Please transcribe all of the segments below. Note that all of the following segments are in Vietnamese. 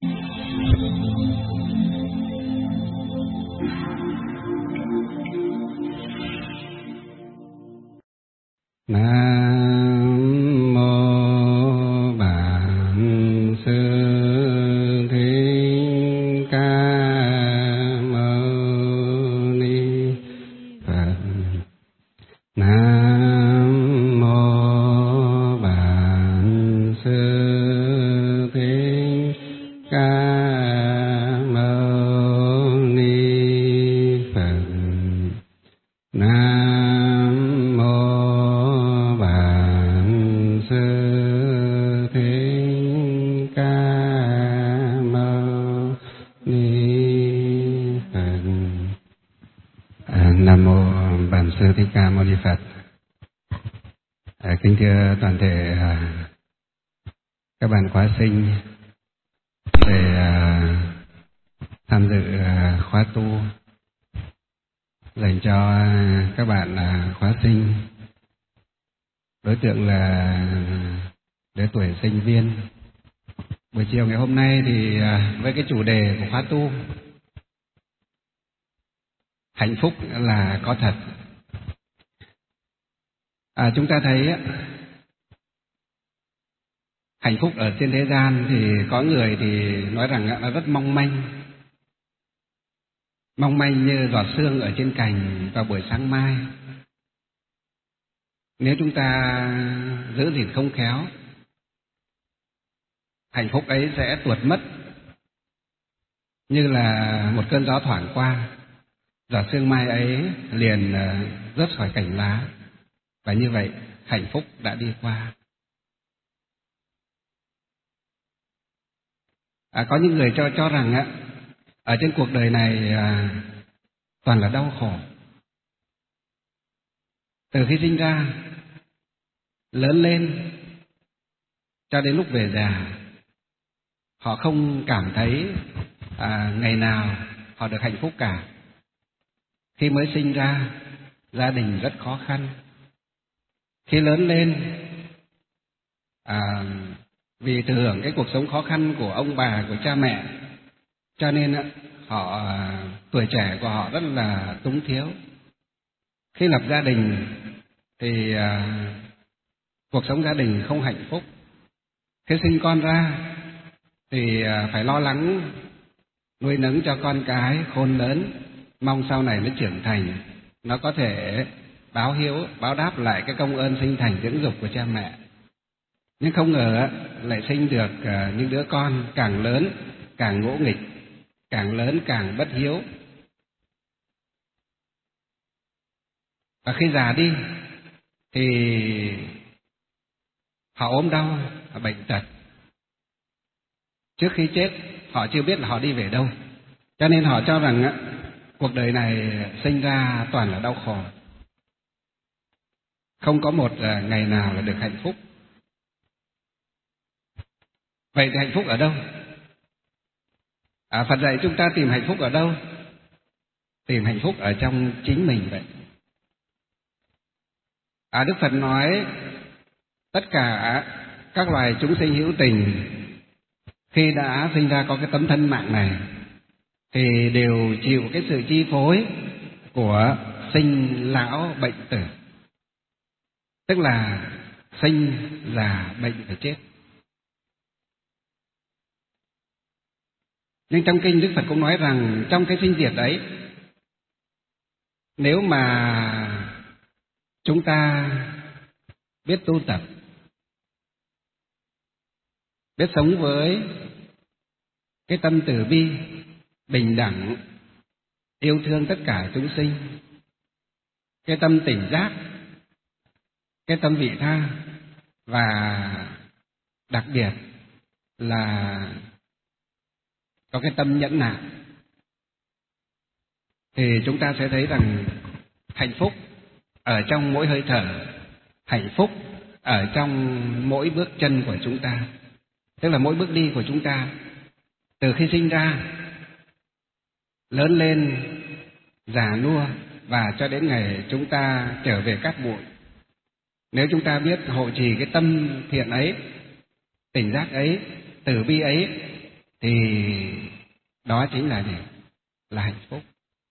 Nam mô Bản Sư Thích Ca Mâu Ni Phật. Nam mô Bản Sư Thích Ca Mâu Ni Phật. Nam mô Bản Sư Thích Ca Mâu Ni Phật. Nam mô Bản Sư Thích Ca Mâu Ni Phật. Kính thưa toàn thể các bạn khóa sinh về tham dự khóa tu dành cho các bạn khóa sinh, đối tượng là lứa tuổi sinh viên. Buổi chiều ngày hôm nay thì với cái chủ đề của khóa tu hạnh phúc là có thật. Chúng ta thấy hạnh phúc ở trên thế gian thì có người thì nói rằng nó rất mong manh như giọt sương ở trên cành vào buổi sáng mai. Nếu chúng ta giữ gìn không khéo, hạnh phúc ấy sẽ tuột mất như là một cơn gió thoảng qua, giọt sương mai ấy liền rớt khỏi cành lá, và như vậy hạnh phúc đã đi qua. Có những người cho rằng ở trên cuộc đời này toàn là đau khổ. Từ khi sinh ra, lớn lên, cho đến lúc về già, họ không cảm thấy ngày nào họ được hạnh phúc cả. Khi mới sinh ra, gia đình rất khó khăn. Khi lớn lên, vì thừa hưởng cái cuộc sống khó khăn của ông bà, của cha mẹ, cho nên họ tuổi trẻ của họ rất là túng thiếu. Khi lập gia đình thì cuộc sống gia đình không hạnh phúc. Khi sinh con ra thì phải lo lắng nuôi nấng cho con cái khôn lớn, mong sau này nó trưởng thành, nó có thể báo hiếu, báo đáp lại cái công ơn sinh thành dưỡng dục của cha mẹ. Nhưng không ngờ lại sinh được những đứa con càng lớn càng ngỗ nghịch, càng lớn càng bất hiếu. Và khi già đi thì họ ốm đau, bệnh tật. Trước khi chết họ chưa biết là họ đi về đâu, cho nên họ cho rằng cuộc đời này sinh ra toàn là đau khổ, không có một ngày nào là được hạnh phúc. Vậy thì hạnh phúc ở đâu? Phật dạy chúng ta tìm hạnh phúc ở đâu? Tìm hạnh phúc ở trong chính mình vậy. Đức Phật nói tất cả các loài chúng sinh hữu tình khi đã sinh ra có cái tấm thân mạng này thì đều chịu cái sự chi phối của sinh lão bệnh tử, tức là sinh già bệnh và chết. Nhưng trong kinh Đức Phật cũng nói rằng trong cái sinh diệt ấy, nếu mà chúng ta biết tu tập, biết sống với cái tâm từ bi, bình đẳng, yêu thương tất cả chúng sinh, cái tâm tỉnh giác, cái tâm vị tha, và đặc biệt là có cái tâm nhẫn nại, thì chúng ta sẽ thấy rằng hạnh phúc ở trong mỗi hơi thở, hạnh phúc ở trong mỗi bước chân của chúng ta, tức là mỗi bước đi của chúng ta, từ khi sinh ra, lớn lên, già nua, và cho đến ngày chúng ta trở về cát bụi. Nếu chúng ta biết hộ trì cái tâm thiện ấy, tỉnh giác ấy, từ bi ấy, thì đó chính là gì? Là hạnh phúc.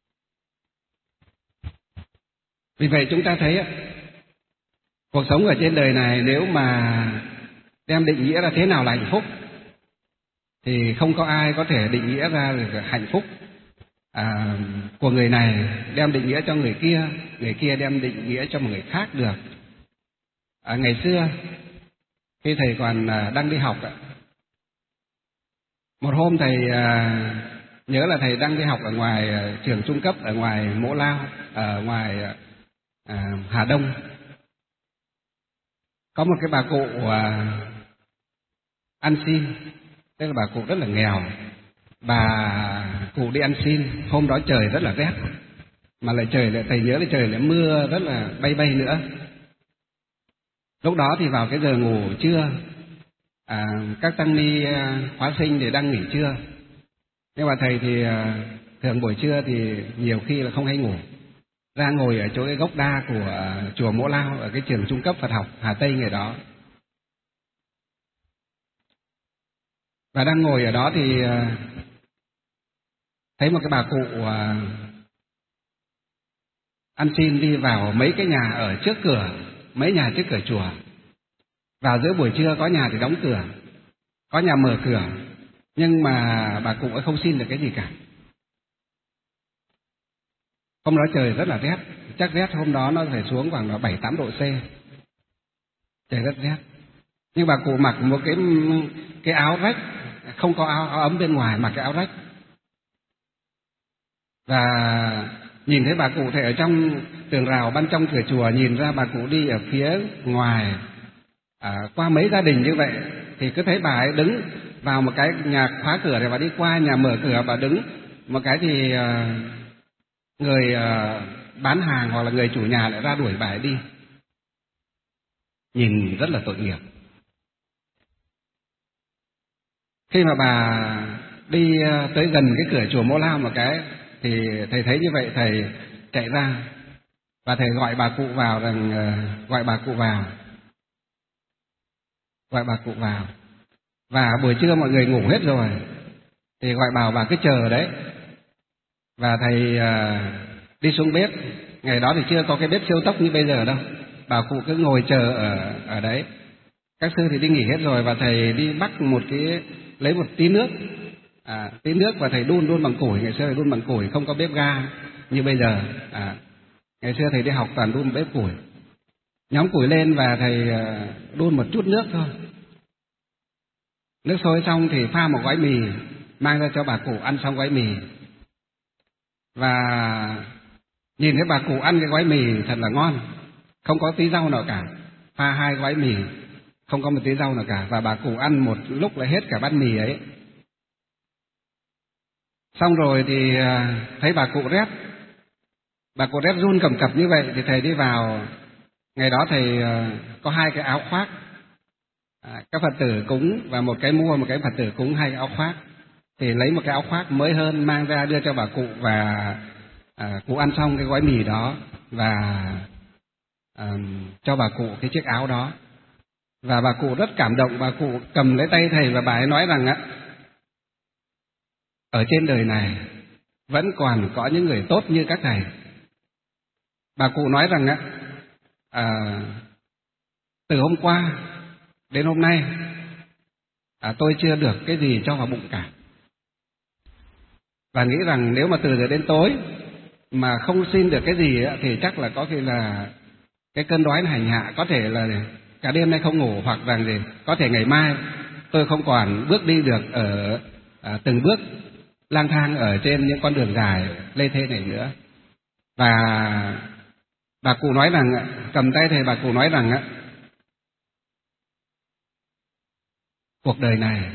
Vì vậy chúng ta thấy cuộc sống ở trên đời này nếu mà đem định nghĩa ra thế nào là hạnh phúc thì không có ai có thể định nghĩa ra được hạnh phúc của người này đem định nghĩa cho người kia đem định nghĩa cho một người khác được. Ngày xưa khi thầy còn đang đi học, một hôm thầy nhớ là thầy đang đi học ở ngoài trường trung cấp ở ngoài Mỗ Lao, ở ngoài Hà Đông. Có một cái bà cụ ăn xin, tức là bà cụ rất là nghèo. Bà cụ đi ăn xin, hôm đó trời rất là rét, mà lại trời lại thầy nhớ là trời lại mưa rất là bay bay nữa. Lúc đó thì vào cái giờ ngủ trưa, các tăng ni khóa sinh thì đang nghỉ trưa, nhưng mà thầy thì thường buổi trưa thì nhiều khi là không hay ngủ, ra ngồi ở chỗ cái gốc đa của chùa Mỗ Lao ở cái trường trung cấp Phật học Hà Tây ngày đó. Và đang ngồi ở đó thì thấy một cái bà cụ ăn xin đi vào mấy cái nhà ở trước cửa, mấy nhà trước cửa chùa. Vào giữa buổi trưa có nhà thì đóng cửa, có nhà mở cửa, nhưng mà bà cụ ấy không xin được cái gì cả. Hôm đó trời rất là rét, chắc rét hôm đó nó phải xuống khoảng 7-8 độ C, trời rất rét. Nhưng bà cụ mặc một cái áo rách, không có áo ấm bên ngoài, mặc cái áo rách. Và nhìn thấy bà cụ thì ở trong tường rào ban trong cửa chùa, nhìn ra bà cụ đi ở phía ngoài, qua mấy gia đình như vậy thì cứ thấy bà ấy đứng vào một cái nhà khóa cửa rồi bà đi qua nhà mở cửa, bà đứng một cái thì người bán hàng hoặc là người chủ nhà lại ra đuổi bà ấy đi. Nhìn rất là tội nghiệp. Khi mà bà đi tới gần cái cửa chùa Mỗ Lao một cái thì thầy thấy như vậy, thầy chạy ra và thầy gọi bà cụ vào rằng gọi bà cụ vào. Và buổi trưa mọi người ngủ hết rồi thì gọi bà cứ chờ đấy. Và thầy đi xuống bếp. Ngày đó thì chưa có cái bếp siêu tốc như bây giờ đâu, bà cụ cứ ngồi chờ ở đấy. Các sư thì đi nghỉ hết rồi và thầy đi bắt lấy một tí nước, và thầy đun bằng củi. Ngày xưa thầy đun bằng củi, không có bếp ga như bây giờ. Ngày xưa thầy đi học toàn đun bếp củi. Nhóm củi lên và thầy đun một chút nước thôi. Nước sôi xong thì pha một gói mì mang ra cho bà cụ ăn xong gói mì. Và nhìn thấy bà cụ ăn cái gói mì thật là ngon, không có tí rau nào cả. Pha 2 gói mì không có một tí rau nào cả, và bà cụ ăn một lúc là hết cả bát mì ấy. Xong rồi thì thấy bà cụ rét run cầm cập như vậy thì thầy đi vào. Ngày đó thầy có 2 cái áo khoác, các Phật tử cúng, và một cái mua một cái Phật tử cúng 2 cái áo khoác. Thì lấy một cái áo khoác mới hơn mang ra đưa cho bà cụ, và cụ ăn xong cái gói mì đó và cho bà cụ cái chiếc áo đó. Và bà cụ rất cảm động, bà cụ cầm lấy tay thầy và bà ấy nói rằng ở trên đời này vẫn còn có những người tốt như các thầy. Bà cụ nói rằng từ hôm qua đến hôm nay tôi chưa được cái gì cho vào bụng cả, và nghĩ rằng nếu mà từ giờ đến tối mà không xin được cái gì thì chắc là có khi là cái cơn đói nó hành hạ, có thể là cả đêm nay không ngủ, hoặc rằng gì có thể ngày mai tôi không còn bước đi được ở từng bước lang thang ở trên những con đường dài lê thê này nữa. Và bà cụ nói rằng, cầm tay thầy, bà cụ nói rằng cuộc đời này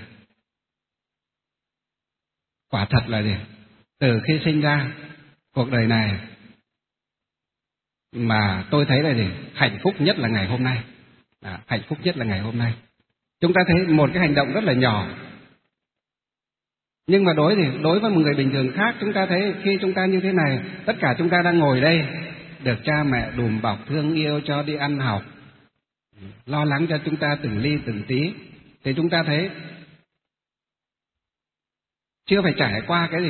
quả thật là gì, từ khi sinh ra cuộc đời này mà tôi thấy là gì, hạnh phúc nhất là ngày hôm nay. Hạnh phúc nhất là ngày hôm nay. Chúng ta thấy một cái hành động rất là nhỏ, nhưng mà đối với một người bình thường khác, chúng ta thấy khi chúng ta như thế này, tất cả chúng ta đang ngồi đây, được cha mẹ đùm bọc thương yêu cho đi ăn học, lo lắng cho chúng ta từng ly từng tí, thì chúng ta thấy chưa phải trải qua cái gì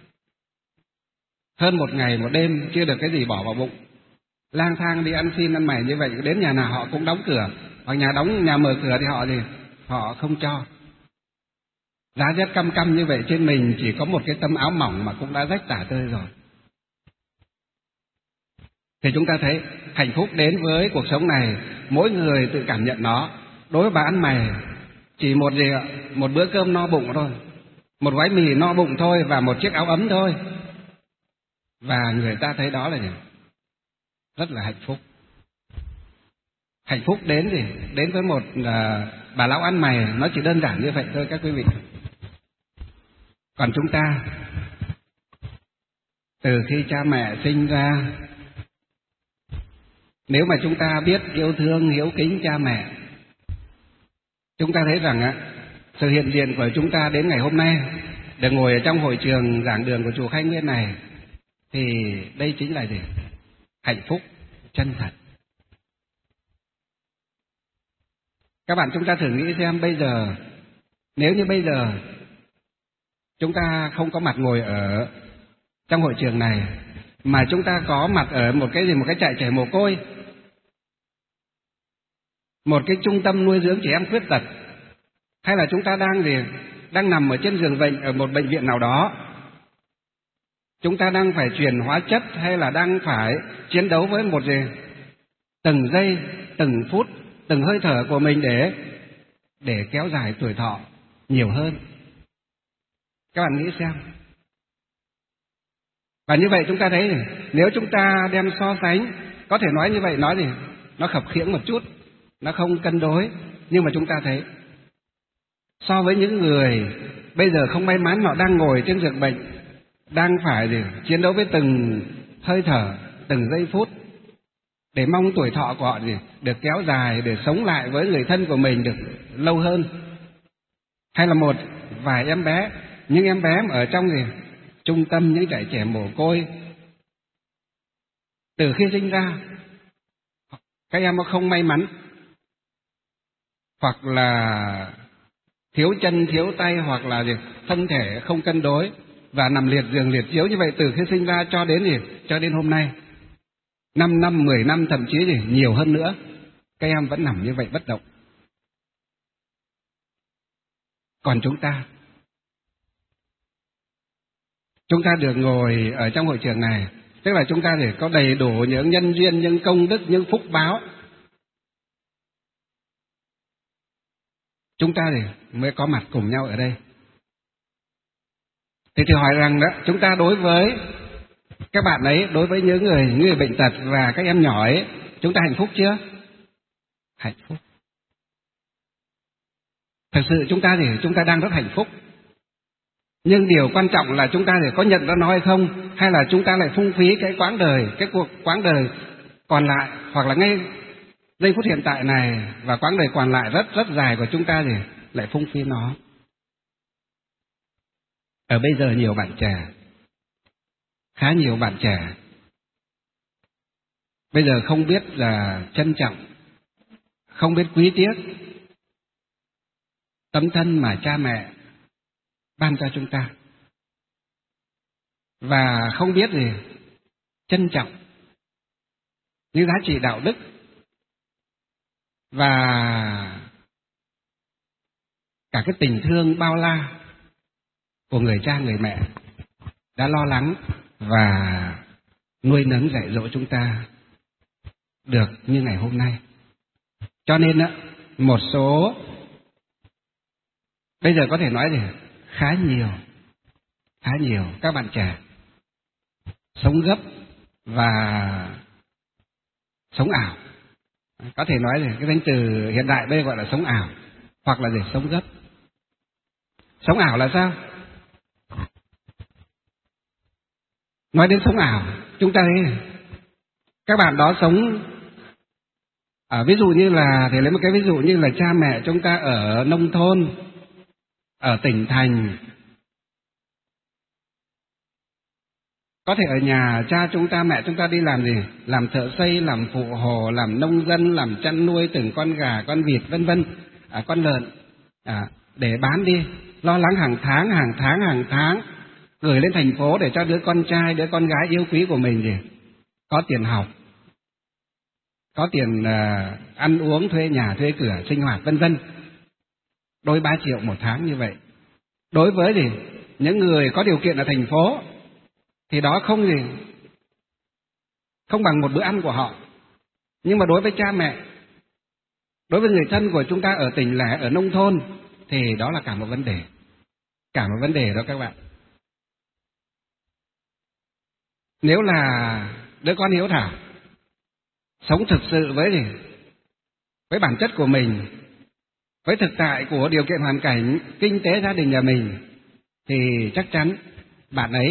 hơn một ngày một đêm, chưa được cái gì bỏ vào bụng, lang thang đi ăn xin ăn mày như vậy, đến nhà nào họ cũng đóng cửa, hoặc nhà mở cửa thì họ không cho. Giá rét căm căm như vậy, trên mình chỉ có một cái tấm áo mỏng mà cũng đã rách tả tơi rồi. Thì chúng ta thấy hạnh phúc đến với cuộc sống này, mỗi người tự cảm nhận nó. Đối với bà ăn mày, chỉ một gì ạ? Một bữa cơm no bụng thôi, một gói mì no bụng thôi, và một chiếc áo ấm thôi. Và người ta thấy đó là gì? Rất là hạnh phúc. Hạnh phúc đến gì? Đến với một bà lão ăn mày, nó chỉ đơn giản như vậy thôi các quý vị. Còn chúng ta, từ khi cha mẹ sinh ra, nếu mà chúng ta biết yêu thương, hiếu kính cha mẹ, chúng ta thấy rằng sự hiện diện của chúng ta đến ngày hôm nay, được ngồi ở trong hội trường giảng đường của chùa Khai Nguyên này, thì đây chính là gì? Hạnh phúc chân thật. Các bạn, chúng ta thử nghĩ xem, bây giờ nếu như bây giờ chúng ta không có mặt ngồi ở trong hội trường này, mà chúng ta có mặt ở một cái trại trẻ mồ côi, một cái trung tâm nuôi dưỡng trẻ em khuyết tật, hay là chúng ta đang nằm ở trên giường bệnh ở một bệnh viện nào đó, chúng ta đang phải truyền hóa chất, hay là đang phải chiến đấu với một từng giây, từng phút, từng hơi thở của mình để kéo dài tuổi thọ nhiều hơn. Các bạn nghĩ xem. Và như vậy chúng ta thấy, nếu chúng ta đem so sánh, có thể nói như vậy, nói gì nó khập khiễng một chút, nó không cân đối, nhưng mà chúng ta thấy so với những người bây giờ không may mắn, họ đang ngồi trên giường bệnh, đang phải chiến đấu với từng hơi thở, từng giây phút, để mong tuổi thọ của họ được kéo dài, để sống lại với người thân của mình được lâu hơn. Hay là một vài em bé, những em bé ở trong trung tâm, những trại trẻ mồ côi, từ khi sinh ra, các em không may mắn, hoặc là thiếu chân thiếu tay, hoặc là thân thể không cân đối và nằm liệt giường liệt chiếu như vậy từ khi sinh ra cho đến hôm nay, 5 năm, 10 năm, thậm chí nhiều hơn nữa, các em vẫn nằm như vậy bất động. Còn chúng ta được ngồi ở trong hội trường này, tức là chúng ta có đầy đủ những nhân duyên, những công đức, những phúc báo, chúng ta mới có mặt cùng nhau ở đây. Thì hỏi rằng đó, chúng ta đối với các bạn ấy, đối với những người bệnh tật và các em nhỏ ấy, chúng ta hạnh phúc chưa? Hạnh phúc. Thực sự chúng ta đang rất hạnh phúc. Nhưng điều quan trọng là chúng ta có nhận ra nó hay không, hay là chúng ta lại phung phí cái quãng đời còn lại, hoặc là ngay giây phút hiện tại này và quãng đời còn lại rất rất dài của chúng ta lại phung phí nó. Ở bây giờ nhiều bạn trẻ, khá nhiều bạn trẻ bây giờ không biết là trân trọng, không biết quý tiếc tấm thân mà cha mẹ ban cho chúng ta, và không biết trân trọng những giá trị đạo đức và cả cái tình thương bao la của người cha người mẹ đã lo lắng và nuôi nấng dạy dỗ chúng ta được như ngày hôm nay. Cho nên một số bây giờ có thể nói khá nhiều các bạn trẻ sống gấp và sống ảo. Có thể nói cái danh từ hiện đại bây giờ gọi là sống ảo, hoặc là sống gấp. Sống ảo là sao? Nói đến sống ảo, chúng ta thấy các bạn đó sống ví dụ như là, thì lấy một cái ví dụ như là cha mẹ chúng ta ở nông thôn, ở tỉnh thành, có thể ở nhà cha chúng ta, mẹ chúng ta đi làm làm thợ xây, làm phụ hồ, làm nông dân, làm chăn nuôi từng con gà, con vịt, vân vân, con lợn, để bán đi, lo lắng hàng tháng gửi lên thành phố để cho đứa con trai, đứa con gái yêu quý của mình gì có tiền học, có tiền ăn uống, thuê nhà, thuê cửa, sinh hoạt vân vân. Đôi 3 triệu một tháng như vậy. Đối với gì những người có điều kiện ở thành phố thì đó không bằng một bữa ăn của họ. Nhưng mà đối với cha mẹ, đối với người thân của chúng ta ở tỉnh lẻ, ở nông thôn thì đó là cả một vấn đề. Cả một vấn đề đó các bạn. Nếu là đứa con hiếu thảo, sống thực sự với bản chất của mình, với thực tại của điều kiện hoàn cảnh kinh tế gia đình nhà mình, thì chắc chắn bạn ấy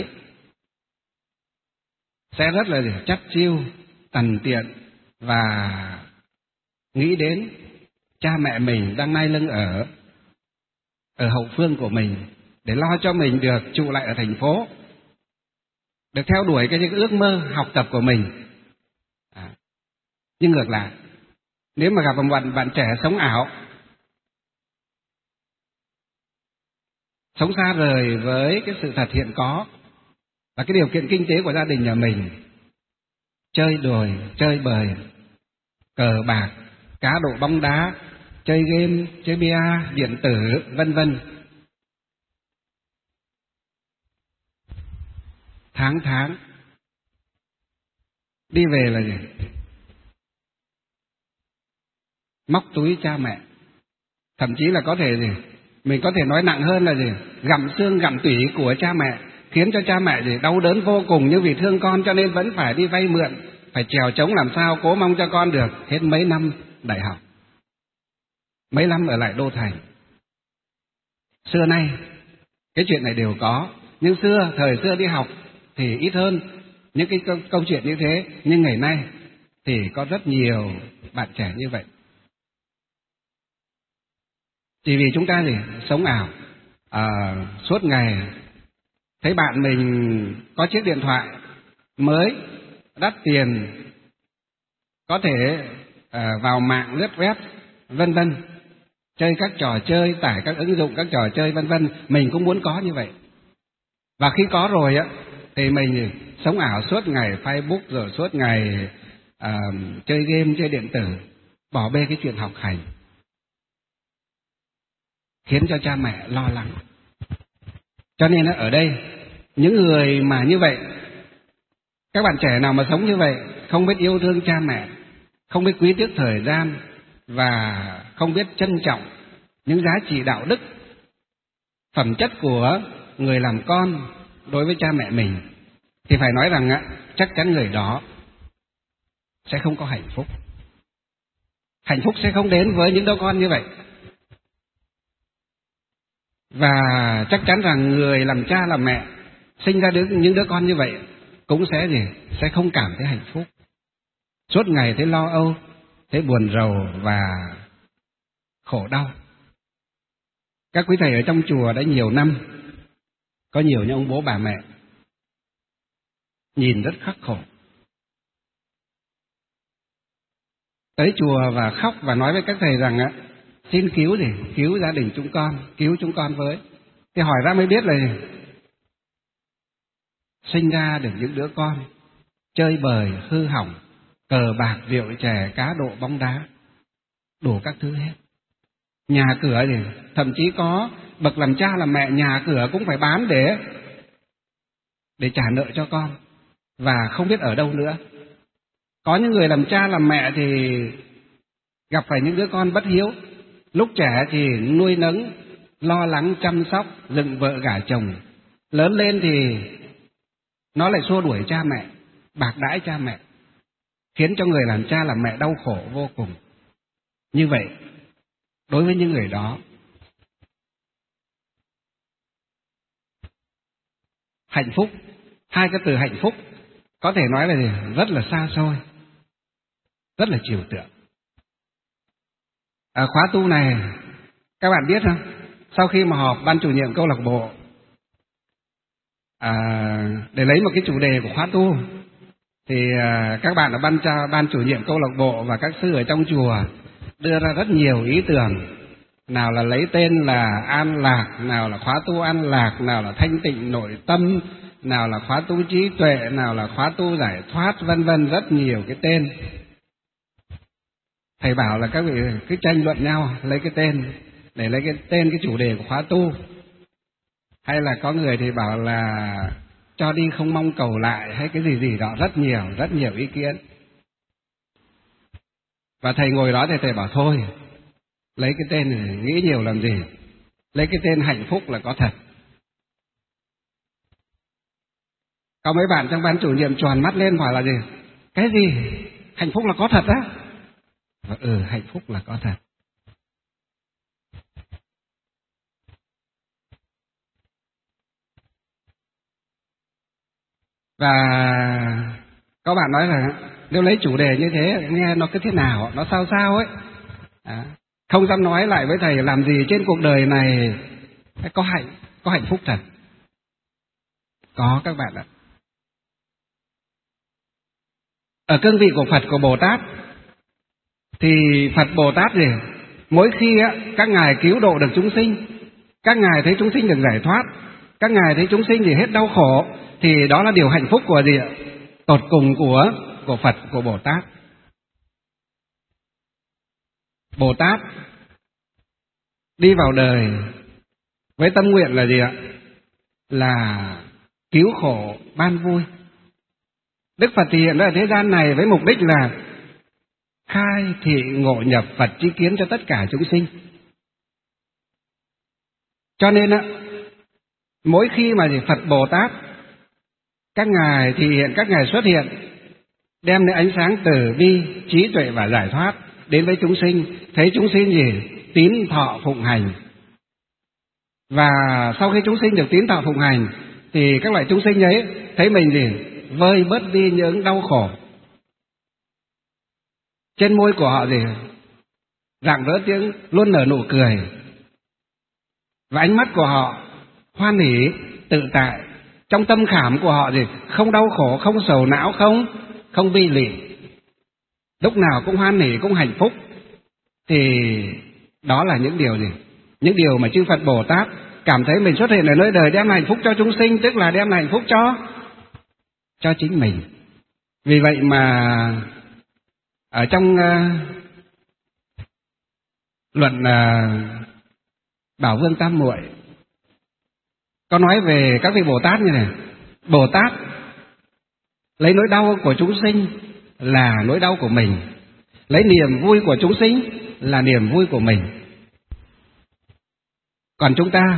sẽ rất là chắt chiu, tằn tiện và nghĩ đến cha mẹ mình đang nai lưng ở hậu phương của mình để lo cho mình được trụ lại ở thành phố, được theo đuổi cái ước mơ học tập của mình. Nhưng ngược lại, nếu mà gặp một bạn trẻ sống ảo, sống xa rời với cái sự thật hiện có và cái điều kiện kinh tế của gia đình nhà mình, chơi đùa, chơi bời, cờ bạc, cá độ bóng đá, chơi game, chơi bia, điện tử, vân vân, tháng đi về là gì? Móc túi cha mẹ. Thậm chí là có thể mình có thể nói nặng hơn là gặm xương gặm tủy của cha mẹ, khiến cho cha mẹ đau đớn vô cùng, nhưng vì thương con cho nên vẫn phải đi vay mượn, phải trèo trống làm sao cố mong cho con được hết mấy năm đại học, mấy năm ở lại đô thành. Xưa nay cái chuyện này đều có, nhưng thời xưa đi học thì ít hơn những cái câu chuyện như thế, nhưng ngày nay thì có rất nhiều bạn trẻ như vậy. Chỉ vì chúng ta sống ảo, suốt ngày thấy bạn mình có chiếc điện thoại mới đắt tiền, có thể vào mạng lướt web vân vân, chơi các trò chơi, tải các ứng dụng các trò chơi vân vân, mình cũng muốn có như vậy. Và khi có rồi thì mình sống ảo suốt ngày Facebook, rồi suốt ngày chơi game, chơi điện tử, bỏ bê cái chuyện học hành, khiến cho cha mẹ lo lắng. Cho nên ở đây những người mà như vậy, các bạn trẻ nào mà sống như vậy, không biết yêu thương cha mẹ, không biết quý tiếc thời gian và không biết trân trọng những giá trị đạo đức, phẩm chất của người làm con đối với cha mẹ mình, thì phải nói rằng chắc chắn người đó sẽ không có hạnh phúc. Hạnh phúc sẽ không đến với những đứa con như vậy. Và chắc chắn rằng người làm cha làm mẹ sinh ra những đứa con như vậy cũng sẽ không cảm thấy hạnh phúc. Suốt ngày thấy lo âu, thấy buồn rầu và khổ đau. Các quý thầy ở trong chùa đã nhiều năm, có nhiều những ông bố bà mẹ nhìn rất khắc khổ, tới chùa và khóc và nói với các thầy rằng xin cứu gia đình chúng con, cứu chúng con với. Thì hỏi ra mới biết là sinh ra được những đứa con chơi bời hư hỏng, cờ bạc, rượu chè, cá độ bóng đá, đủ các thứ hết. Nhà cửa thậm chí có bậc làm cha làm mẹ nhà cửa cũng phải bán để trả nợ cho con, và không biết ở đâu nữa. Có những người làm cha làm mẹ thì gặp phải những đứa con bất hiếu, lúc trẻ thì nuôi nấng, lo lắng chăm sóc, dựng vợ gả chồng, lớn lên thì nó lại xua đuổi cha mẹ, bạc đãi cha mẹ, khiến cho người làm cha làm mẹ đau khổ vô cùng. Như vậy, đối với những người đó, hạnh phúc, hai cái từ hạnh phúc có thể nói là rất là xa xôi, rất là trừu tượng. Khóa tu này các bạn biết không, sau khi mà họp ban chủ nhiệm câu lạc bộ để lấy một cái chủ đề của khóa tu, thì các bạn ở ban chủ nhiệm câu lạc bộ và các sư ở trong chùa đưa ra rất nhiều ý tưởng nào là lấy tên là an lạc, nào là khóa tu an lạc, nào là thanh tịnh nội tâm, nào là khóa tu trí tuệ, nào là khóa tu giải thoát, vân vân, rất nhiều cái tên. Thầy bảo là các vị cứ tranh luận nhau lấy cái tên, để lấy cái tên cái chủ đề của khóa tu. Hay là có người thì bảo là cho đi không mong cầu lại, hay cái gì đó, rất nhiều ý kiến. Và thầy ngồi đó thì thầy bảo thôi, lấy cái tên này nghĩ nhiều làm gì, lấy cái tên hạnh phúc là có thật. Có mấy bạn trong ban chủ nhiệm tròn mắt lên hỏi là gì? Cái gì? Hạnh phúc là có thật á? Hạnh phúc là có thật. Và có bạn nói là nếu lấy chủ đề như thế nghe nó cứ thế nào, nó sao ấy. Không dám nói lại với thầy làm gì trên cuộc đời này có hạnh phúc thật. Có các bạn ạ. Ở cương vị của Phật, của Bồ Tát thì Phật Bồ Tát gì? Mỗi khi các ngài cứu độ được chúng sinh, các ngài thấy chúng sinh được giải thoát, các ngài thấy chúng sinh thì hết đau khổ, thì đó là điều hạnh phúc của gì ạ? Tột cùng của Phật, của Bồ Tát. Bồ Tát đi vào đời với tâm nguyện là gì ạ? Là cứu khổ ban vui. Đức Phật thì hiện ra ở thế gian này với mục đích là khai thị ngộ nhập Phật tri kiến cho tất cả chúng sinh. Cho nên mỗi khi mà Phật Bồ Tát các ngài thì hiện, các ngài xuất hiện đem đến ánh sáng từ bi, trí tuệ và giải thoát đến với chúng sinh, thấy chúng sinh gì? Tín thọ phụng hành. Và sau khi chúng sinh được tín thọ phụng hành thì các loại chúng sinh ấy thấy mình gì? Vơi bớt đi những đau khổ. Trên môi của họ gì? Rạng rỡ tiếng, luôn nở nụ cười. Và ánh mắt của họ hoan hỉ, tự tại. Trong tâm khảm của họ gì? Không đau khổ, không sầu não, không bi lụy. Lúc nào cũng hoan hỉ, cũng hạnh phúc. Thì đó là những điều gì? Những điều mà chư Phật Bồ Tát cảm thấy mình xuất hiện ở nơi đời đem hạnh phúc cho chúng sinh, tức là đem hạnh phúc cho chính mình. Vì vậy mà ở trong luận Bảo Vương Tam Muội có nói về các vị Bồ Tát như này: Bồ Tát lấy nỗi đau của chúng sinh là nỗi đau của mình, lấy niềm vui của chúng sinh là niềm vui của mình. Còn chúng ta,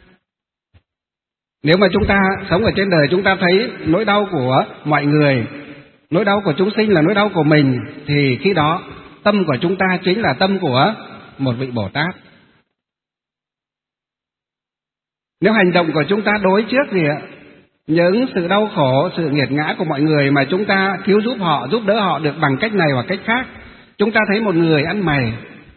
nếu mà chúng ta sống ở trên đời, chúng ta thấy nỗi đau của mọi người, nỗi đau của chúng sinh là nỗi đau của mình, thì khi đó tâm của chúng ta chính là tâm của một vị Bồ Tát. Nếu hành động của chúng ta đối trước gì ạ? Những sự đau khổ, sự nghiệt ngã của mọi người mà chúng ta cứu giúp họ, giúp đỡ họ được bằng cách này hoặc cách khác. Chúng ta thấy một người ăn mày,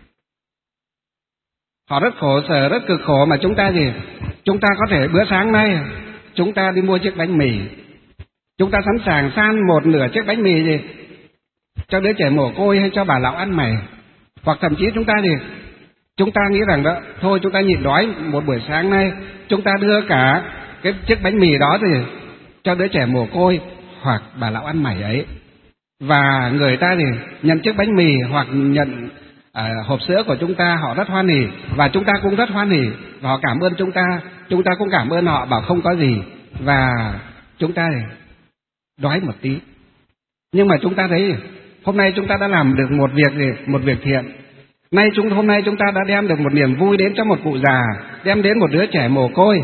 họ rất khổ sở, rất cực khổ, mà chúng ta gì? Chúng ta có thể bữa sáng nay chúng ta đi mua chiếc bánh mì, chúng ta sẵn sàng san một nửa chiếc bánh mì gì cho đứa trẻ mồ côi hay cho bà lão ăn mày. Hoặc thậm chí chúng ta gì? Chúng ta nghĩ rằng đó, thôi chúng ta nhịn đói một buổi sáng nay, chúng ta đưa cả cái chiếc bánh mì đó thì cho đứa trẻ mồ côi hoặc bà lão ăn mày ấy. Và người ta thì nhận chiếc bánh mì hoặc nhận hộp sữa của chúng ta, họ rất hoan hỉ, và chúng ta cũng rất hoan hỉ, và họ cảm ơn chúng ta cũng cảm ơn họ, bảo không có gì, và chúng ta thì đói một tí. Nhưng mà chúng ta thấy hôm nay chúng ta đã làm được một việc thiện. Hôm nay chúng ta đã đem được một niềm vui đến cho một cụ già, đem đến một đứa trẻ mồ côi,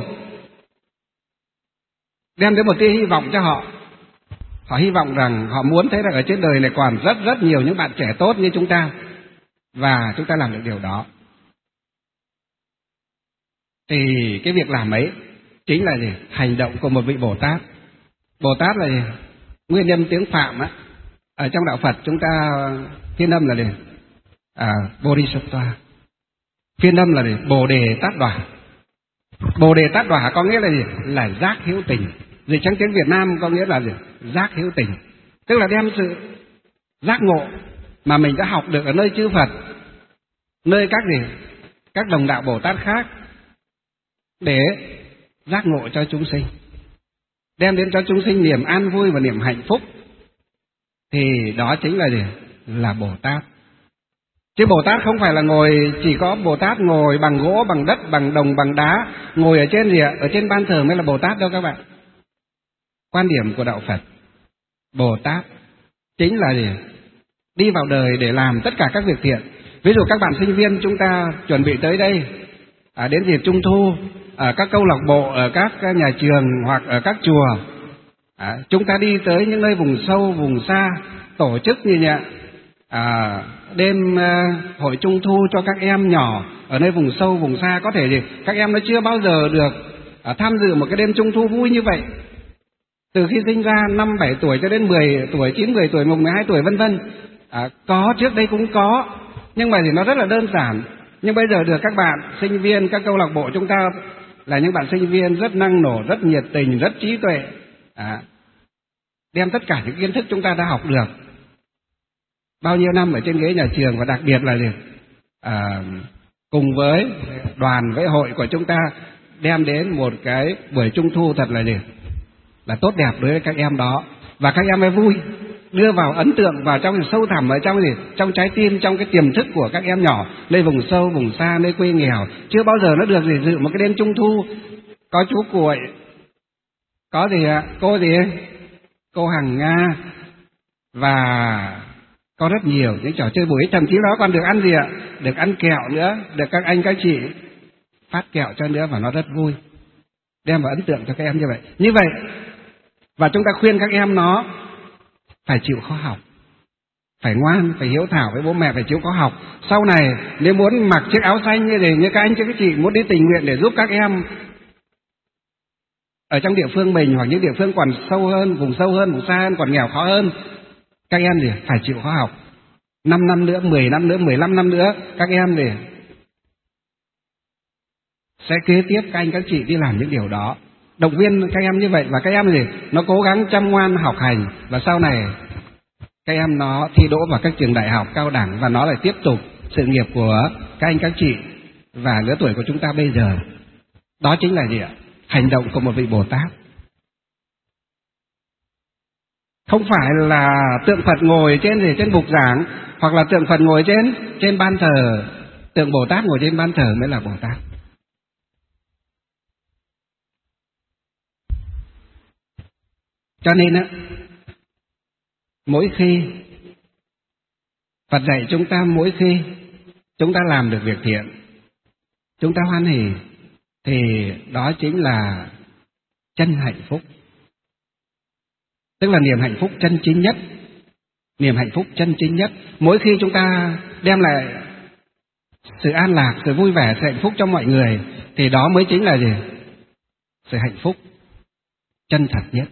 đem đến một tia hy vọng cho họ. Họ hy vọng rằng, họ muốn thấy rằng ở trên đời này còn rất nhiều những bạn trẻ tốt như chúng ta, và chúng ta làm được điều đó. Thì cái việc làm ấy chính là gì? Hành động của một vị Bồ Tát. Bồ Tát là gì? Nguyên âm tiếng Phạm á. Ở trong đạo Phật chúng ta phiên âm là gì? Bodhisattva. Phiên âm là gì? Bồ đề tát đỏa. Bồ đề tát đỏa có nghĩa là gì? Là giác hữu tình. Dịch trong tiếng Việt Nam có nghĩa là gì? Giác hữu tình. Tức là đem sự giác ngộ mà mình đã học được ở nơi chư Phật, nơi các đồng đạo Bồ Tát khác để giác ngộ cho chúng sinh, đem đến cho chúng sinh niềm an vui và niềm hạnh phúc, thì đó chính là gì? Là Bồ Tát. Chứ Bồ Tát không phải là ngồi, chỉ có Bồ Tát ngồi bằng gỗ, bằng đất, bằng đồng, bằng đá, ngồi ở trên gì ạ? Ở trên ban thờ mới là Bồ Tát đâu các bạn. Quan điểm của đạo Phật, Bồ Tát chính là gì? Đi vào đời để làm tất cả các việc thiện. Ví dụ các bạn sinh viên chúng ta chuẩn bị tới đây, đến dịp Trung Thu, ở các câu lạc bộ, ở các nhà trường hoặc ở các chùa, chúng ta đi tới những nơi vùng sâu, vùng xa, tổ chức như vậy, đêm hội Trung Thu cho các em nhỏ ở nơi vùng sâu, vùng xa. Có thể gì? Các em nó chưa bao giờ được tham dự một cái đêm Trung Thu vui như vậy. Từ khi sinh ra 5-7 tuổi cho đến 10 tuổi, 9-10 tuổi, 12 tuổi vân vân. Có, trước đây cũng có, nhưng mà thì nó rất là đơn giản. Nhưng bây giờ được các bạn sinh viên, các câu lạc bộ chúng ta là những bạn sinh viên rất năng nổ, rất nhiệt tình, rất trí tuệ, đem tất cả những kiến thức chúng ta đã học được bao nhiêu năm ở trên ghế nhà trường, và đặc biệt là gì? Cùng với đoàn, với hội của chúng ta đem đến một cái buổi Trung Thu thật là gì? Là tốt đẹp đối với các em đó, và các em mới vui, đưa vào ấn tượng vào trong sâu thẳm ở trong gì? Trong trái tim, trong cái tiềm thức của các em nhỏ, nơi vùng sâu, vùng xa, nơi quê nghèo, chưa bao giờ nó được gì dự một cái đêm Trung Thu. Có chú Cuội, có gì ạ? Cô gì? Cô Hằng Nga, và có rất nhiều những trò chơi buổi, thậm chí đó còn được ăn gì ạ? Được ăn kẹo nữa, được các anh các chị phát kẹo cho nữa, và nó rất vui, đem vào ấn tượng cho các em như vậy. Như vậy, và chúng ta khuyên các em nó phải chịu khó học, phải ngoan, phải hiếu thảo với bố mẹ, phải chịu khó học. Sau này nếu muốn mặc chiếc áo xanh như thế, như các anh các chị muốn đi tình nguyện để giúp các em ở trong địa phương mình, hoặc những địa phương còn sâu hơn, vùng xa hơn, còn nghèo khó hơn, các em thì phải chịu khó học. 5 năm nữa, 10 năm nữa, 15 năm nữa, các em thì sẽ kế tiếp các anh các chị đi làm những điều đó. Động viên các em như vậy, và các em thì nó cố gắng chăm ngoan học hành, và sau này các em nó thi đỗ vào các trường đại học, cao đẳng, và nó lại tiếp tục sự nghiệp của các anh các chị và lứa tuổi của chúng ta bây giờ. Đó chính là gì ạ? Hành động của một vị Bồ Tát. Không phải là tượng Phật ngồi trên bục giảng, hoặc là tượng Phật ngồi trên ban thờ, tượng Bồ Tát ngồi trên ban thờ mới là Bồ Tát. Cho nên á, mỗi khi Phật dạy chúng ta, mỗi khi chúng ta làm được việc thiện, chúng ta hoan hỉ, thì đó chính là chân hạnh phúc. Tức là niềm hạnh phúc chân chính nhất. Niềm hạnh phúc chân chính nhất. Mỗi khi chúng ta đem lại sự an lạc, sự vui vẻ, sự hạnh phúc cho mọi người, thì đó mới chính là gì? Sự hạnh phúc chân thật nhất.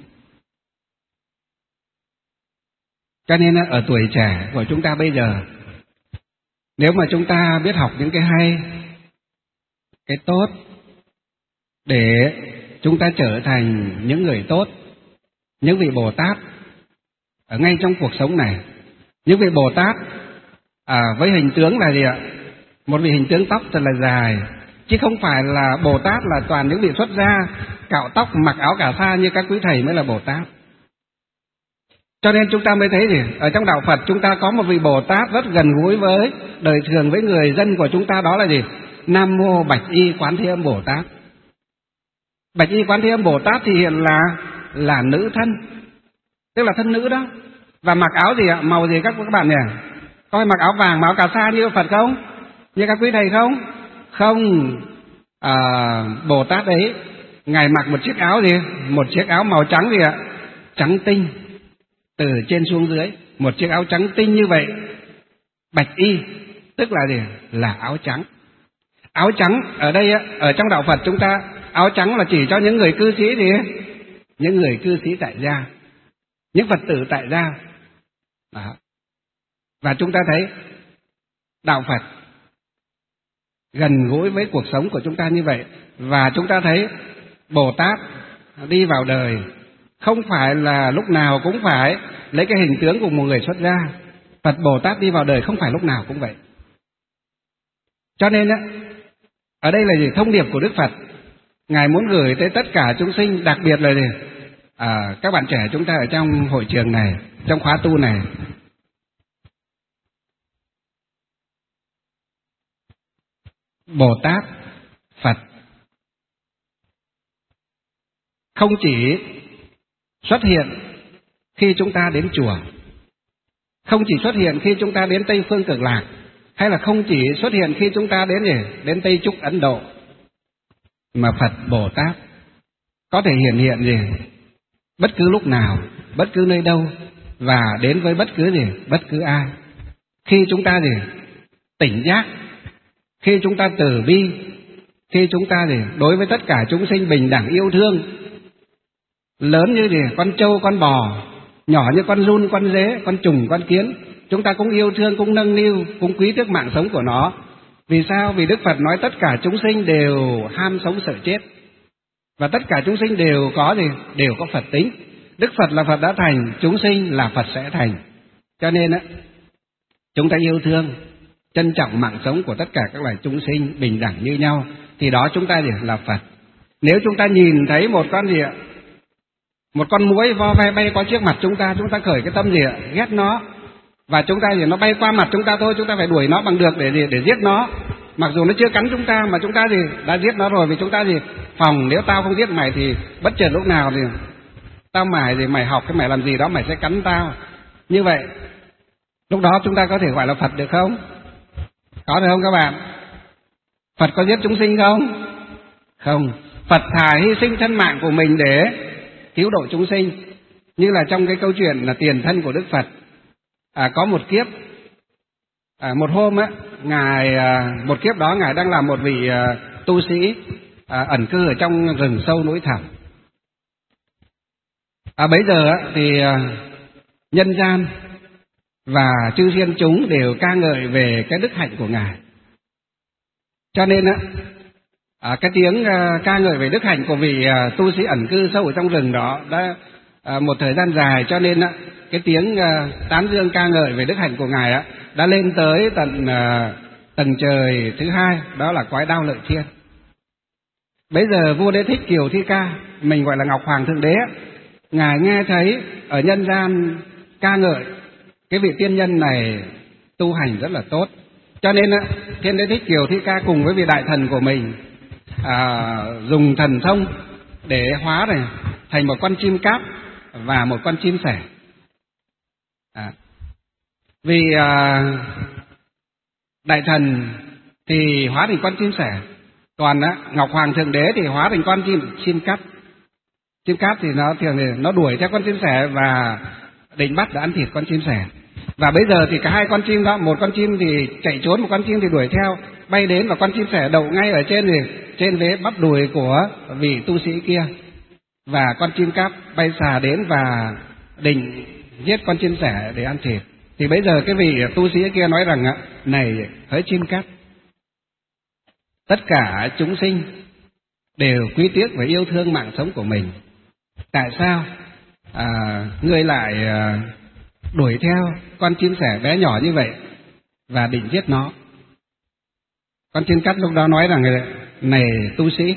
Cho nên ở tuổi trẻ của chúng ta bây giờ, nếu mà chúng ta biết học những cái hay, cái tốt, để chúng ta trở thành những người tốt, những vị Bồ Tát ở ngay trong cuộc sống này. Những vị Bồ Tát với hình tướng là gì ạ? Một vị hình tướng tóc thật là dài, chứ không phải là Bồ Tát là toàn những vị xuất gia cạo tóc, mặc áo cà sa như các quý thầy mới là Bồ Tát. Cho nên chúng ta mới thấy gì? Ở trong đạo Phật chúng ta có một vị Bồ Tát rất gần gũi với đời thường, với người dân của chúng ta, đó là gì? Nam Mô Bạch Y Quán Thế Âm Bồ Tát. Bạch Y Quán Thế Âm Bồ Tát thì hiện là nữ thân, tức là thân nữ đó. Và mặc áo gì ạ? Màu gì các bạn nhỉ? Có phải mặc áo vàng, mặc áo cà sa như Phật không? Như các quý thầy không? Không. Bồ Tát ấy, Ngài mặc một chiếc áo gì? Một chiếc áo màu trắng gì ạ? Trắng tinh, từ trên xuống dưới, một chiếc áo trắng tinh như vậy. Bạch y tức là gì? Là áo trắng. Áo trắng ở đây ở trong đạo Phật chúng ta, áo trắng là chỉ cho những người cư sĩ gì? Những người cư sĩ tại gia, những Phật tử tại gia. Đó. Và chúng ta thấy đạo Phật gần gũi với cuộc sống của chúng ta như vậy. Và chúng ta thấy Bồ Tát đi vào đời không phải là lúc nào cũng phải lấy cái hình tướng của một người xuất gia. Phật Bồ Tát đi vào đời không phải lúc nào cũng vậy. Cho nên Ở đây là gì? Thông điệp của Đức Phật. Ngài muốn gửi tới tất cả chúng sinh, đặc biệt là gì? Các bạn trẻ chúng ta ở trong hội trường này, trong khóa tu này. Bồ Tát, Phật không chỉ xuất hiện khi chúng ta đến chùa, không chỉ xuất hiện khi chúng ta đến Tây Phương Cực Lạc, hay là không chỉ xuất hiện khi chúng ta đến Tây Trúc Ấn Độ, mà Phật Bồ Tát có thể hiện gì? Bất cứ lúc nào, bất cứ nơi đâu, và đến với bất cứ ai. Khi chúng ta tỉnh giác, khi chúng ta từ bi, khi chúng ta đối với tất cả chúng sinh bình đẳng yêu thương, lớn như con trâu, con bò, nhỏ như con giun, con dế, con trùng, con kiến, chúng ta cũng yêu thương, cũng nâng niu, cũng quý tiếc mạng sống của nó. Vì sao? Vì Đức Phật nói tất cả chúng sinh đều ham sống sợ chết, và tất cả chúng sinh đều có đều có Phật tính. Đức Phật là Phật đã thành, chúng sinh là Phật sẽ thành. Cho nên chúng ta yêu thương, trân trọng mạng sống của tất cả các loài chúng sinh bình đẳng như nhau, thì đó chúng ta là Phật. Nếu chúng ta nhìn thấy một con muỗi vo ve bay qua trước mặt chúng ta khởi cái tâm ghét nó, và chúng ta nó bay qua mặt chúng ta thôi, chúng ta phải đuổi nó bằng được để giết nó. Mặc dù nó chưa cắn chúng ta, mà chúng ta đã giết nó rồi, vì chúng ta phòng, nếu tao không giết mày thì bất chợt lúc nào tao mày học cái mày làm gì đó mày sẽ cắn tao. Như vậy lúc đó chúng ta có thể gọi là Phật được không? Có được không các bạn? Phật có giết chúng sinh không? Không. Phật thà hy sinh thân mạng của mình để cứu độ chúng sinh. Như là trong cái câu chuyện là tiền thân của Đức Phật. Có một kiếp, một hôm Ngài, một kiếp đó Ngài đang làm một vị tu sĩ ẩn cư ở trong rừng sâu núi thẳm. Bấy giờ thì nhân gian và chư thiên chúng đều ca ngợi về cái đức hạnh của Ngài. Cho nên cái tiếng ca ngợi về đức hạnh của vị tu sĩ ẩn cư sâu ở trong rừng đó đã một thời gian dài, cho nên cái tiếng tán dương ca ngợi về đức hạnh của Ngài đã lên tới tận tầng trời thứ hai, đó là cõi Đao Lợi Thiên. Bây giờ vua Đế Thích Kiều Thi Ca, mình gọi là Ngọc Hoàng Thượng Đế, Ngài nghe thấy ở nhân gian ca ngợi cái vị tiên nhân này tu hành rất là tốt, cho nên Thiên Đế Thích Kiều Thi Ca cùng với vị đại thần của mình dùng thần thông để hóa thành một con chim cáp và một con chim sẻ. Vì đại thần thì hóa thành con chim sẻ, còn Ngọc Hoàng Thượng Đế thì hóa thành con chim cáp. Chim cáp thì nó thường nó đuổi theo con chim sẻ và định bắt để ăn thịt con chim sẻ. Và bây giờ thì cả hai con chim đó, một con chim thì chạy trốn, một con chim thì đuổi theo, bay đến, và con chim sẻ đậu ngay ở trên vế bắp đùi của vị tu sĩ kia. Và con chim cáp bay xà đến và định giết con chim sẻ để ăn thịt. Thì bây giờ cái vị tu sĩ kia nói rằng này hỡi chim cáp, tất cả chúng sinh đều quý tiếc và yêu thương mạng sống của mình. Tại sao ngươi lại đuổi theo con chim sẻ bé nhỏ như vậy và định giết nó? Con chim cáp lúc đó nói rằng này tu sĩ,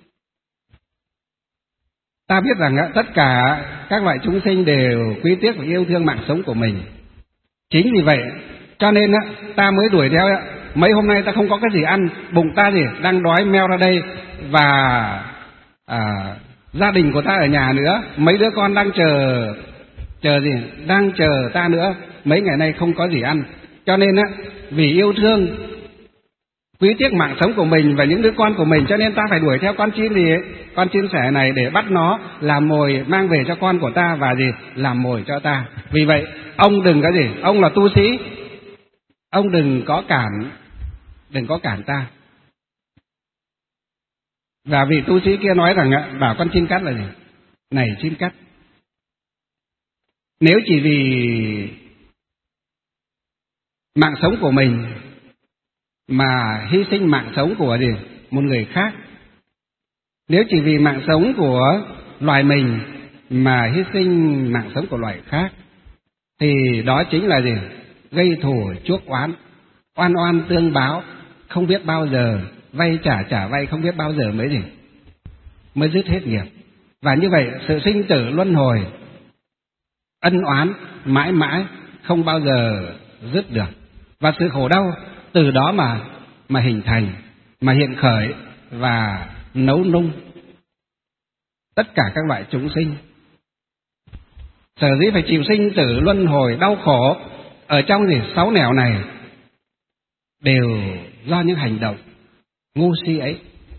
ta biết rằng tất cả các loại chúng sinh đều quý tiếc và yêu thương mạng sống của mình. Chính vì vậy cho nên ta mới đuổi theo. Mấy hôm nay ta không có cái gì ăn, bụng ta đang đói meo ra đây, và gia đình của ta ở nhà nữa, mấy đứa con đang đang chờ ta nữa, mấy ngày nay không có gì ăn. Cho nên vì yêu thương, quý tiếc mạng sống của mình và những đứa con của mình, cho nên ta phải đuổi theo con chim sẻ này để bắt nó làm mồi mang về cho con của ta, và làm mồi cho ta. Vì vậy ông đừng ông là tu sĩ, ông đừng có cản ta. Và vị tu sĩ kia nói rằng bảo con chim cắt là này chim cắt, nếu chỉ vì mạng sống của mình mà hy sinh mạng sống của một người khác, nếu chỉ vì mạng sống của loài mình mà hy sinh mạng sống của loài khác, thì đó chính là gây thù chuốc oán, oan oan tương báo, không biết bao giờ vay trả vay không biết bao giờ mới dứt hết nghiệp. Và như vậy sự sinh tử luân hồi, ân oán mãi mãi không bao giờ dứt được. Và sự khổ đau từ đó mà hình thành, mà hiện khởi và nấu nung tất cả các loại chúng sinh. Sở dĩ phải chịu sinh tử luân hồi đau khổ ở trong sáu nẻo này đều do những hành động ngu si ấy.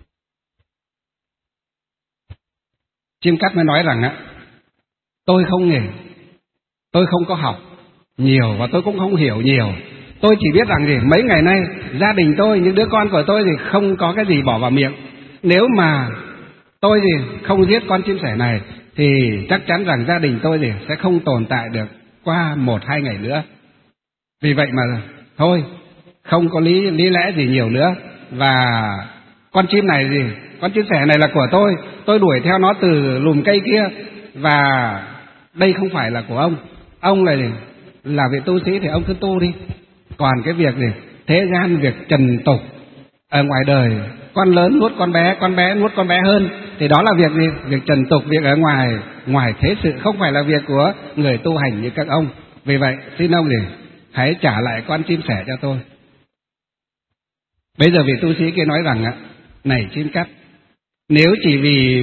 Chim Cắt mới nói rằng tôi không nghề, tôi không có học nhiều và tôi cũng không hiểu nhiều. Tôi chỉ biết rằng mấy ngày nay gia đình tôi, những đứa con của tôi không có cái gì bỏ vào miệng. Nếu mà tôi không giết con chim sẻ này thì chắc chắn rằng gia đình tôi sẽ không tồn tại được qua 1-2 ngày nữa. Vì vậy mà thôi, không có lý lẽ gì nhiều nữa. Và con chim này con chim sẻ này là của tôi đuổi theo nó từ lùm cây kia, và đây không phải là của ông. Ông này là vị tu sĩ thì ông cứ tu đi. Còn cái việc thế gian, việc trần tục ở ngoài đời, con lớn nuốt con bé nuốt con bé hơn, thì đó là việc việc trần tục, việc ở ngoài thế sự, không phải là việc của người tu hành như các ông. Vì vậy xin ông hãy trả lại con chim sẻ cho tôi. Bây giờ vị tu sĩ kia nói rằng này Chim Cắt, nếu chỉ vì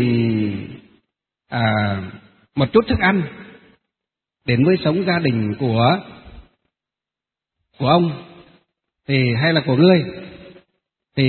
một chút thức ăn để nuôi sống gia đình của ông thì hay là của ngươi, thì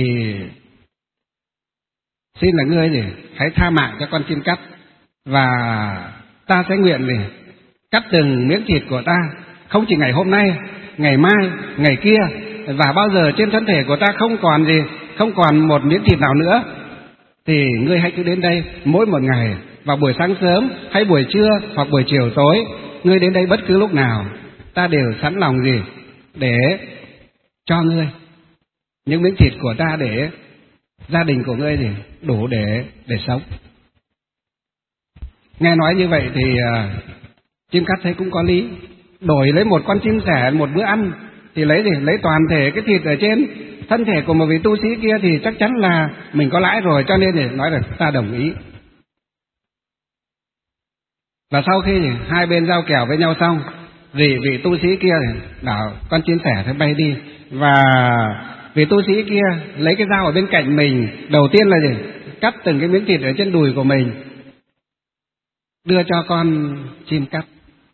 xin là ngươi hãy tha mạng cho con chim cắt, và ta sẽ nguyện cắt từng miếng thịt của ta, không chỉ ngày hôm nay, ngày mai, ngày kia, và bao giờ trên thân thể của ta không còn một miếng thịt nào nữa. Thì ngươi hãy cứ đến đây mỗi một ngày, vào buổi sáng sớm hay buổi trưa hoặc buổi chiều tối, ngươi đến đây bất cứ lúc nào, ta đều sẵn lòng để cho ngươi những miếng thịt của ta, để gia đình của ngươi đủ để sống. Nghe nói như vậy thì Chim Cắt thấy cũng có lý. Đổi lấy một con chim sẻ một bữa ăn thì lấy toàn thể cái thịt ở trên thân thể của một vị tu sĩ kia thì chắc chắn là mình có lãi rồi, cho nên nói là ta đồng ý. Và sau khi hai bên giao kèo với nhau xong, vị tu sĩ kia bảo con chim sẻ phải bay đi, và vị tu sĩ kia lấy cái dao ở bên cạnh mình, đầu tiên là cắt từng cái miếng thịt ở trên đùi của mình, đưa cho con chim cắt.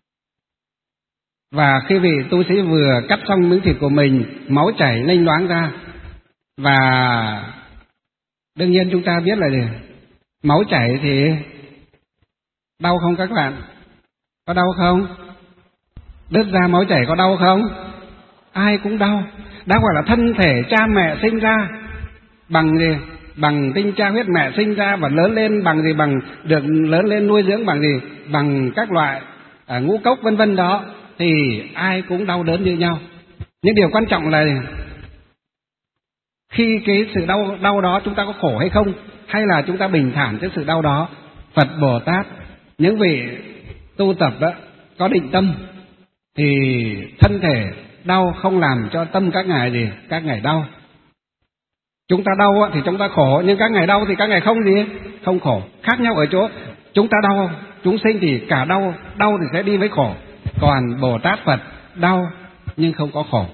Và khi vị tu sĩ vừa cắt xong miếng thịt của mình, máu chảy lênh loáng ra. Và đương nhiên chúng ta biết là máu chảy thì đau không các bạn? Có đau không? Đứt ra máu chảy có đau không? Ai cũng đau. Đã gọi là thân thể cha mẹ sinh ra bằng tinh cha huyết mẹ sinh ra, và lớn lên bằng được lớn lên nuôi dưỡng bằng các loại ngũ cốc vân vân đó, thì ai cũng đau đớn như nhau. Nhưng điều quan trọng là khi cái sự đau đó chúng ta có khổ hay không, hay là chúng ta bình thản trước sự đau đó. Phật Bồ Tát, những vị tu tập đó, có định tâm thì thân thể đau không làm cho tâm các ngài đau. Chúng ta đau thì chúng ta khổ, nhưng các ngài đau thì các ngài không khổ. Khác nhau ở chỗ chúng ta đau, chúng sinh thì cả đau thì sẽ đi với khổ, còn Bồ Tát Phật đau nhưng không có khổ.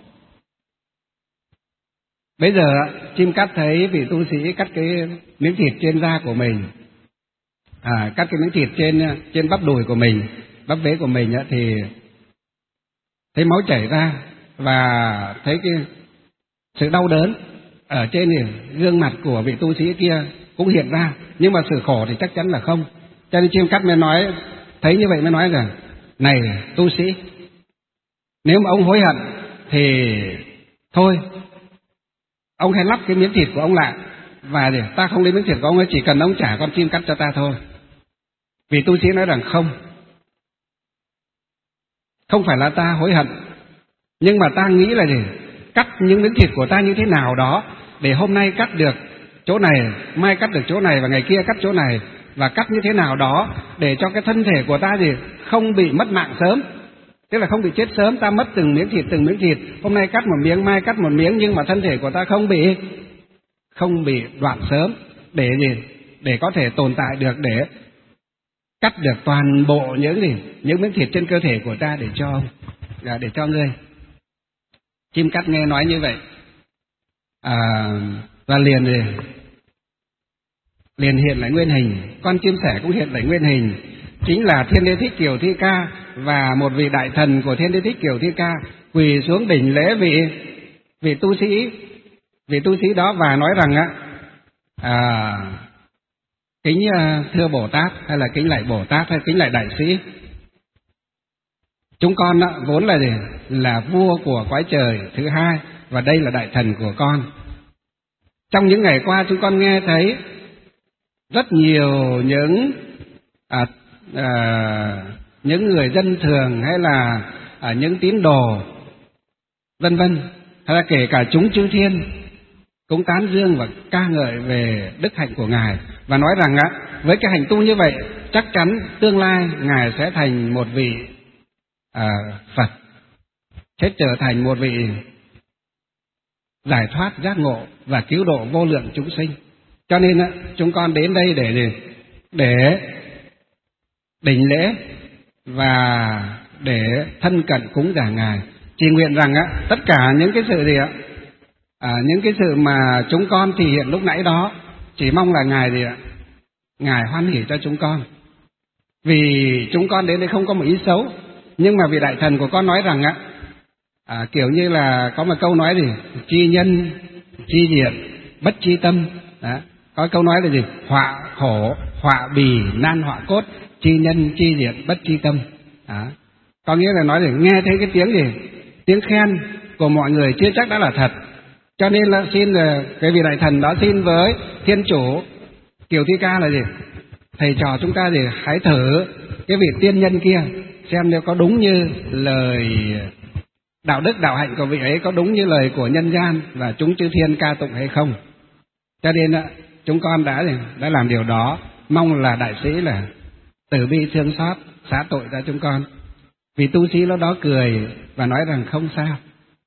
Bây giờ Chim Cắt thấy vị tu sĩ cắt cái miếng thịt trên da của mình, cắt cái miếng thịt trên bắp đùi của mình, bắp vế của mình thì thấy máu chảy ra, và thấy cái sự đau đớn ở trên gương mặt của vị tu sĩ kia cũng hiện ra, nhưng mà sự khổ thì chắc chắn là không. Cho nên Chim Cắt mới nói, thấy như vậy mới nói rằng: này tu sĩ, nếu mà ông hối hận thì thôi, ông hãy lắp cái miếng thịt của ông lại, và ta không lấy miếng thịt của ông ấy, chỉ cần ông trả con chim cắt cho ta thôi. Vì tu sĩ nói rằng không phải là ta hối hận, nhưng mà ta nghĩ là cắt những miếng thịt của ta như thế nào đó, để hôm nay cắt được chỗ này, mai cắt được chỗ này, và ngày kia cắt chỗ này, và cắt như thế nào đó để cho cái thân thể của ta không bị mất mạng sớm, tức là không bị chết sớm. Ta mất từng miếng thịt, hôm nay cắt một miếng, mai cắt một miếng, nhưng mà thân thể của ta không bị đoạn sớm, để gì? Để có thể tồn tại được, để cắt được toàn bộ những gì? Những miếng thịt trên cơ thể của ta để cho ngươi. Chim cắt nghe nói như vậy, và liền hiện lại nguyên hình. Con chim sẻ cũng hiện lại nguyên hình, chính là Thiên Đế Thích Kiều Thi Ca, và một vị đại thần của Thiên Đế Thích Kiều Thi Ca quỳ xuống đỉnh lễ vị tu sĩ đó và nói rằng kính thưa Bồ Tát, hay là kính lạy Bồ Tát, hay kính lạy đại sĩ. Chúng con vốn là gì? Là vua của cõi trời thứ hai, và đây là đại thần của con. Trong những ngày qua chúng con nghe thấy rất nhiều những người dân thường, hay là những tín đồ vân vân, hay là kể cả chúng chư thiên cũng tán dương và ca ngợi về đức hạnh của Ngài, và nói rằng với cái hành tu như vậy chắc chắn tương lai Ngài sẽ thành một vị Phật, sẽ trở thành một vị giải thoát giác ngộ và cứu độ vô lượng chúng sinh. Cho nên chúng con đến đây để đảnh lễ và để thân cận cúng dường Ngài. Chỉ nguyện rằng tất cả những cái sự những cái sự mà chúng con thể hiện lúc nãy đó, chỉ mong là Ngài hoan hỉ cho chúng con. Vì chúng con đến đây không có một ý xấu, nhưng mà vị đại thần của con nói rằng kiểu như là có một câu nói gì? Chi nhân, chi diệt, bất chi tâm. Đó. Có câu nói là gì? Họa khổ, họa bì, nan họa cốt, chi nhân, chi diệt, bất chi tâm. Đó. Có nghĩa là nói để nghe thấy cái tiếng gì? Tiếng khen của mọi người chưa chắc đã là thật. Cho nên là xin cái vị đại thần đó xin với Thiên Chủ Kiều Thi Ca là gì? Thầy trò chúng ta thì hãy thử cái vị tiên nhân kia, xem nếu có đúng như lời đạo đức đạo hạnh của vị ấy, có đúng như lời của nhân gian và chúng chư thiên ca tụng hay không. Cho nên chúng con đã làm điều đó, mong là đại sĩ là từ bi thương xót xá tội cho chúng con. Vì tu sĩ lúc đó cười và nói rằng không sao.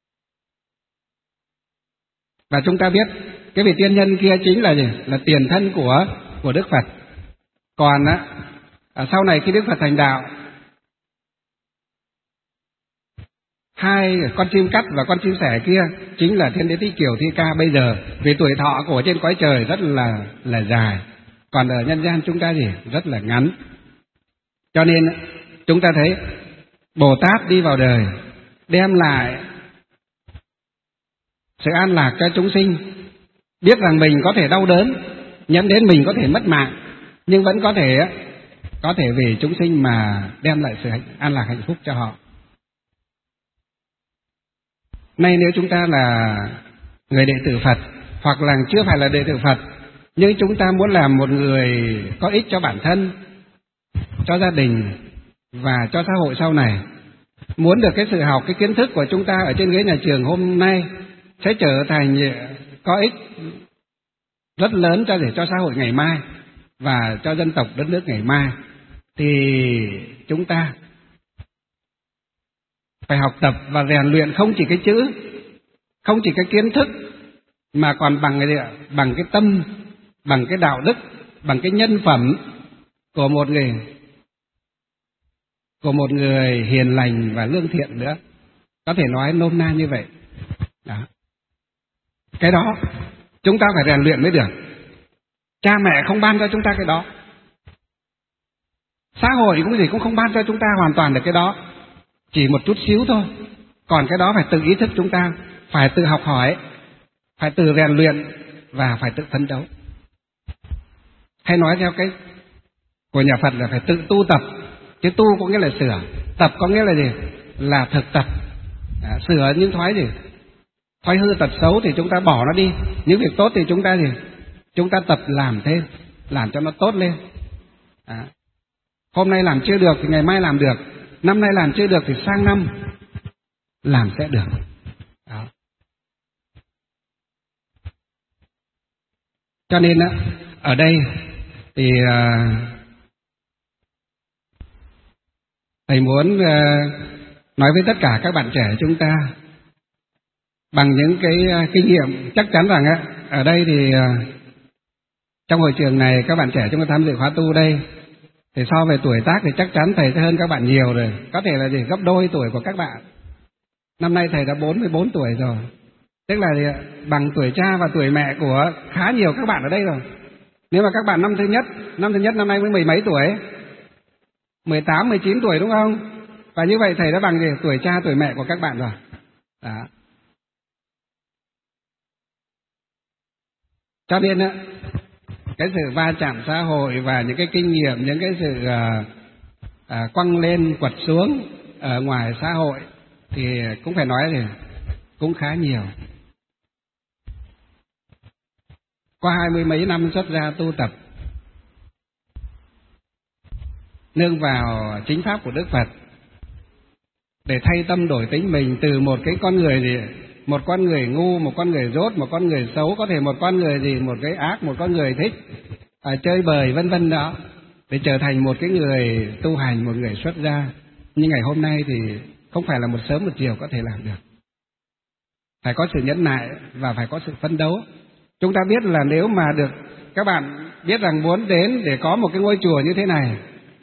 Và chúng ta biết cái vị tiên nhân kia chính là gì? Là tiền thân của Đức Phật. Còn sau này khi Đức Phật thành đạo, hai con chim cắt và con chim sẻ kia chính là Thiên Đế Thích Kiều Thi Ca bây giờ, vì tuổi thọ của trên cõi trời rất là dài, còn ở nhân gian chúng ta thì rất là ngắn. Cho nên chúng ta thấy Bồ Tát đi vào đời đem lại sự an lạc cho chúng sinh, biết rằng mình có thể đau đớn, nhắm đến mình có thể mất mạng, nhưng vẫn có thể vì chúng sinh mà đem lại sự an lạc hạnh phúc cho họ. Nay nếu chúng ta là người đệ tử Phật, hoặc là chưa phải là đệ tử Phật, nhưng chúng ta muốn làm một người có ích cho bản thân, cho gia đình và cho xã hội sau này, muốn được cái sự học, cái kiến thức của chúng ta ở trên ghế nhà trường hôm nay sẽ trở thành có ích rất lớn cho xã hội ngày mai và cho dân tộc đất nước ngày mai, thì chúng ta phải học tập và rèn luyện không chỉ cái chữ, không chỉ cái kiến thức, mà còn bằng cái tâm, bằng cái đạo đức, bằng cái nhân phẩm của một người hiền lành và lương thiện nữa. Có thể nói nôm na như vậy. Đó. Cái đó chúng ta phải rèn luyện mới được. Cha mẹ không ban cho chúng ta cái đó, xã hội cũng không ban cho chúng ta hoàn toàn được cái đó, chỉ một chút xíu thôi. Còn cái đó phải tự ý thức, chúng ta phải tự học hỏi, phải tự rèn luyện và phải tự phấn đấu. Hay nói theo cái của nhà Phật là phải tự tu tập. Chứ tu có nghĩa là sửa, tập có nghĩa là gì? Là thực tập. Sửa những thói hư tật xấu thì chúng ta bỏ nó đi, những việc tốt thì chúng ta tập làm thêm, làm cho nó tốt lên. Hôm nay làm chưa được thì ngày mai làm được, năm nay làm chưa được thì sang năm làm sẽ được. Đó. Cho nên ở đây thì thầy muốn nói với tất cả các bạn trẻ chúng ta bằng những cái kinh nghiệm, chắc chắn rằng ở đây thì trong hội trường này các bạn trẻ chúng ta tham dự khóa tu đây thì so về tuổi tác thì chắc chắn thầy sẽ hơn các bạn nhiều rồi, có thể là gấp đôi tuổi của các bạn. Năm nay thầy đã 44 tuổi rồi, tức là bằng tuổi cha và tuổi mẹ của khá nhiều các bạn ở đây rồi. Nếu mà các bạn năm thứ nhất năm nay mới 10 mấy tuổi, 18, 19 tuổi đúng không? Và như vậy thầy đã bằng tuổi cha tuổi mẹ của các bạn rồi. Đó. Cho nên cái sự va chạm xã hội và những cái kinh nghiệm, những cái sự quăng lên quật xuống ở ngoài xã hội thì cũng phải nói thì cũng khá nhiều. Qua 20 mấy năm xuất gia tu tập, nương vào chính pháp của Đức Phật để thay tâm đổi tính mình từ một cái con người một con người ngu, một con người dốt, một con người xấu, có thể một con người một cái ác, một con người thích chơi bời vân vân đó, để trở thành một cái người tu hành, một người xuất gia. Nhưng ngày hôm nay thì không phải là một sớm một chiều có thể làm được. Phải có sự nhẫn nại và phải có sự phấn đấu. Chúng ta biết là nếu mà được, các bạn biết rằng muốn đến để có một cái ngôi chùa như thế này,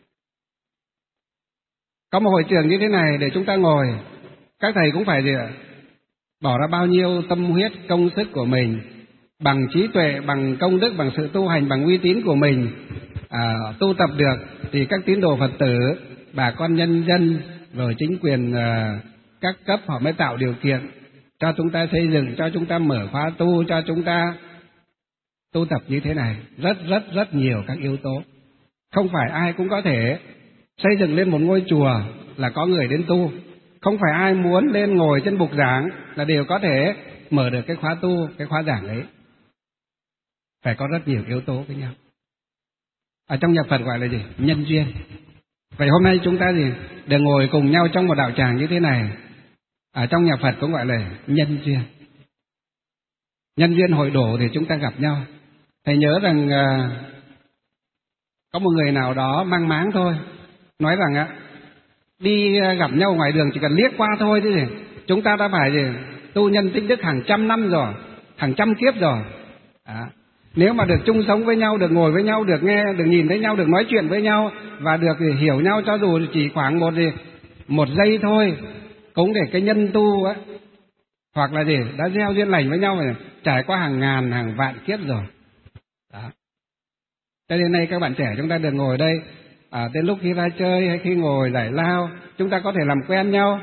có một hội trường như thế này để chúng ta ngồi, các thầy cũng phải bỏ ra bao nhiêu tâm huyết, công sức của mình, bằng trí tuệ, bằng công đức, bằng sự tu hành, bằng uy tín của mình tu tập được, thì các tín đồ Phật tử, bà con nhân dân, rồi chính quyền các cấp họ mới tạo điều kiện cho chúng ta xây dựng, cho chúng ta mở khóa tu, cho chúng ta tu tập như thế này. Rất nhiều các yếu tố. Không phải ai cũng có thể xây dựng lên một ngôi chùa là có người đến tu. Không phải ai muốn lên ngồi trên bục giảng là đều có thể mở được cái khóa tu, cái khóa giảng ấy. Phải có rất nhiều yếu tố với nhau. Ở trong nhà Phật gọi là gì? Nhân duyên. Vậy hôm nay chúng ta được ngồi cùng nhau trong một đạo tràng như thế này, ở trong nhà Phật cũng gọi là nhân duyên. Nhân duyên hội đổ thì chúng ta gặp nhau. Thầy nhớ rằng có một người nào đó mang máng thôi, nói rằng đi gặp nhau ngoài đường chỉ cần liếc qua thôi chứ gì. Chúng ta đã phải tu nhân tích đức hàng trăm năm rồi, hàng trăm kiếp rồi. Nếu mà được chung sống với nhau, được ngồi với nhau, được nghe, được nhìn thấy nhau, được nói chuyện với nhau và được hiểu nhau cho dù chỉ khoảng một giây thôi, cũng để cái nhân tu ấy, hoặc là đã gieo duyên lành với nhau rồi, trải qua hàng ngàn, hàng vạn kiếp rồi. Đó. Cho nên nay các bạn trẻ chúng ta được ngồi đây, đến lúc khi ra chơi hay khi ngồi giải lao, chúng ta có thể làm quen nhau,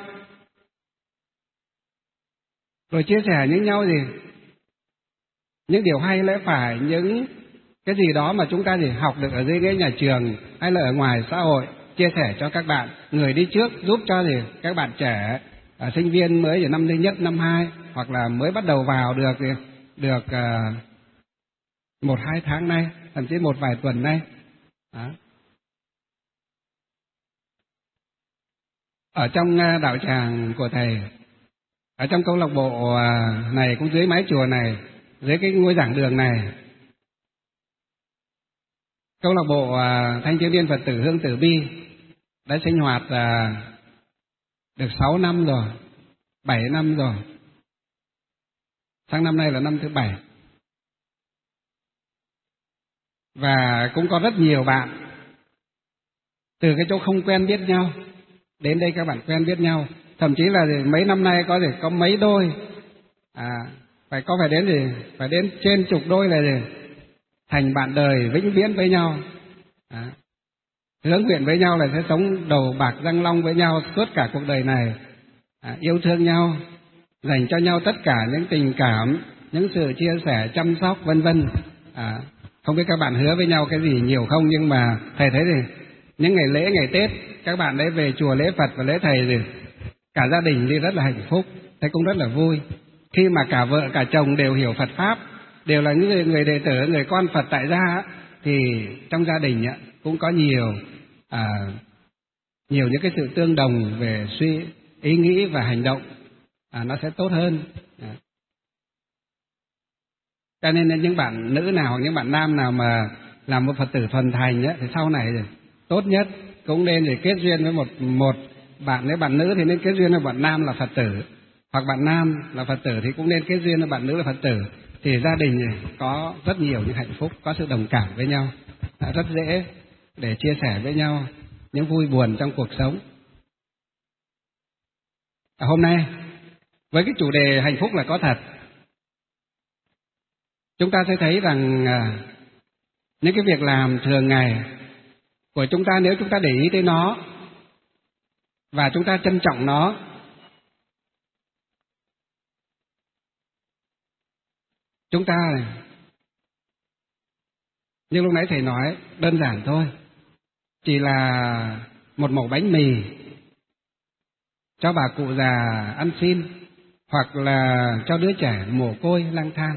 rồi chia sẻ với nhau những điều hay lẽ phải, những cái gì đó mà chúng ta học được ở dưới ghế nhà trường hay là ở ngoài xã hội, chia sẻ cho các bạn người đi trước, giúp cho các bạn trẻ, sinh viên mới năm thứ nhất, năm hai, hoặc là mới bắt đầu vào được 1-2 tháng nay, thậm chí một vài tuần nay. Đó. Ở trong đạo tràng của thầy, ở trong câu lạc bộ này, cũng dưới mái chùa này, dưới cái ngôi giảng đường này, câu lạc bộ Thanh thiếu niên Phật tử Hương Tử Bi đã sinh hoạt được 6 năm rồi, 7 năm rồi. Sang năm nay là năm thứ 7. Và cũng có rất nhiều bạn từ cái chỗ không quen biết nhau đến đây các bạn quen biết nhau, thậm chí là mấy năm nay có mấy đôi phải đến trên chục đôi là thành bạn đời vĩnh viễn với nhau, hứa nguyện với nhau là sẽ sống đầu bạc răng long với nhau suốt cả cuộc đời này, yêu thương nhau, dành cho nhau tất cả những tình cảm, những sự chia sẻ, chăm sóc vân vân. Không biết các bạn hứa với nhau cái gì nhiều không, nhưng mà thầy thấy những ngày lễ, ngày Tết các bạn đấy về chùa lễ Phật và lễ thầy cả gia đình đi rất là hạnh phúc, thầy cũng rất là vui. Khi mà cả vợ cả chồng đều hiểu Phật pháp, đều là những người đệ tử, người con Phật tại gia, thì trong gia đình cũng có nhiều những cái sự tương đồng về ý nghĩ và hành động, nó sẽ tốt hơn. Cho nên những bạn nữ nào hoặc những bạn nam nào mà làm một Phật tử thuần thành thì sau này tốt nhất cũng nên kết duyên với một bạn. Nếu bạn nữ thì nên kết duyên với bạn nam là Phật tử, hoặc bạn nam là Phật tử thì cũng nên kết duyên với bạn nữ là Phật tử, thì gia đình có rất nhiều những hạnh phúc, có sự đồng cảm với nhau, rất dễ để chia sẻ với nhau những vui buồn trong cuộc sống. Hôm nay với cái chủ đề hạnh phúc là có thật, chúng ta sẽ thấy rằng những cái việc làm thường ngày của chúng ta, nếu chúng ta để ý tới nó và chúng ta trân trọng nó, chúng ta như lúc nãy thầy nói đơn giản thôi, chỉ là một mẩu bánh mì cho bà cụ già ăn xin, hoặc là cho đứa trẻ mồ côi lang thang.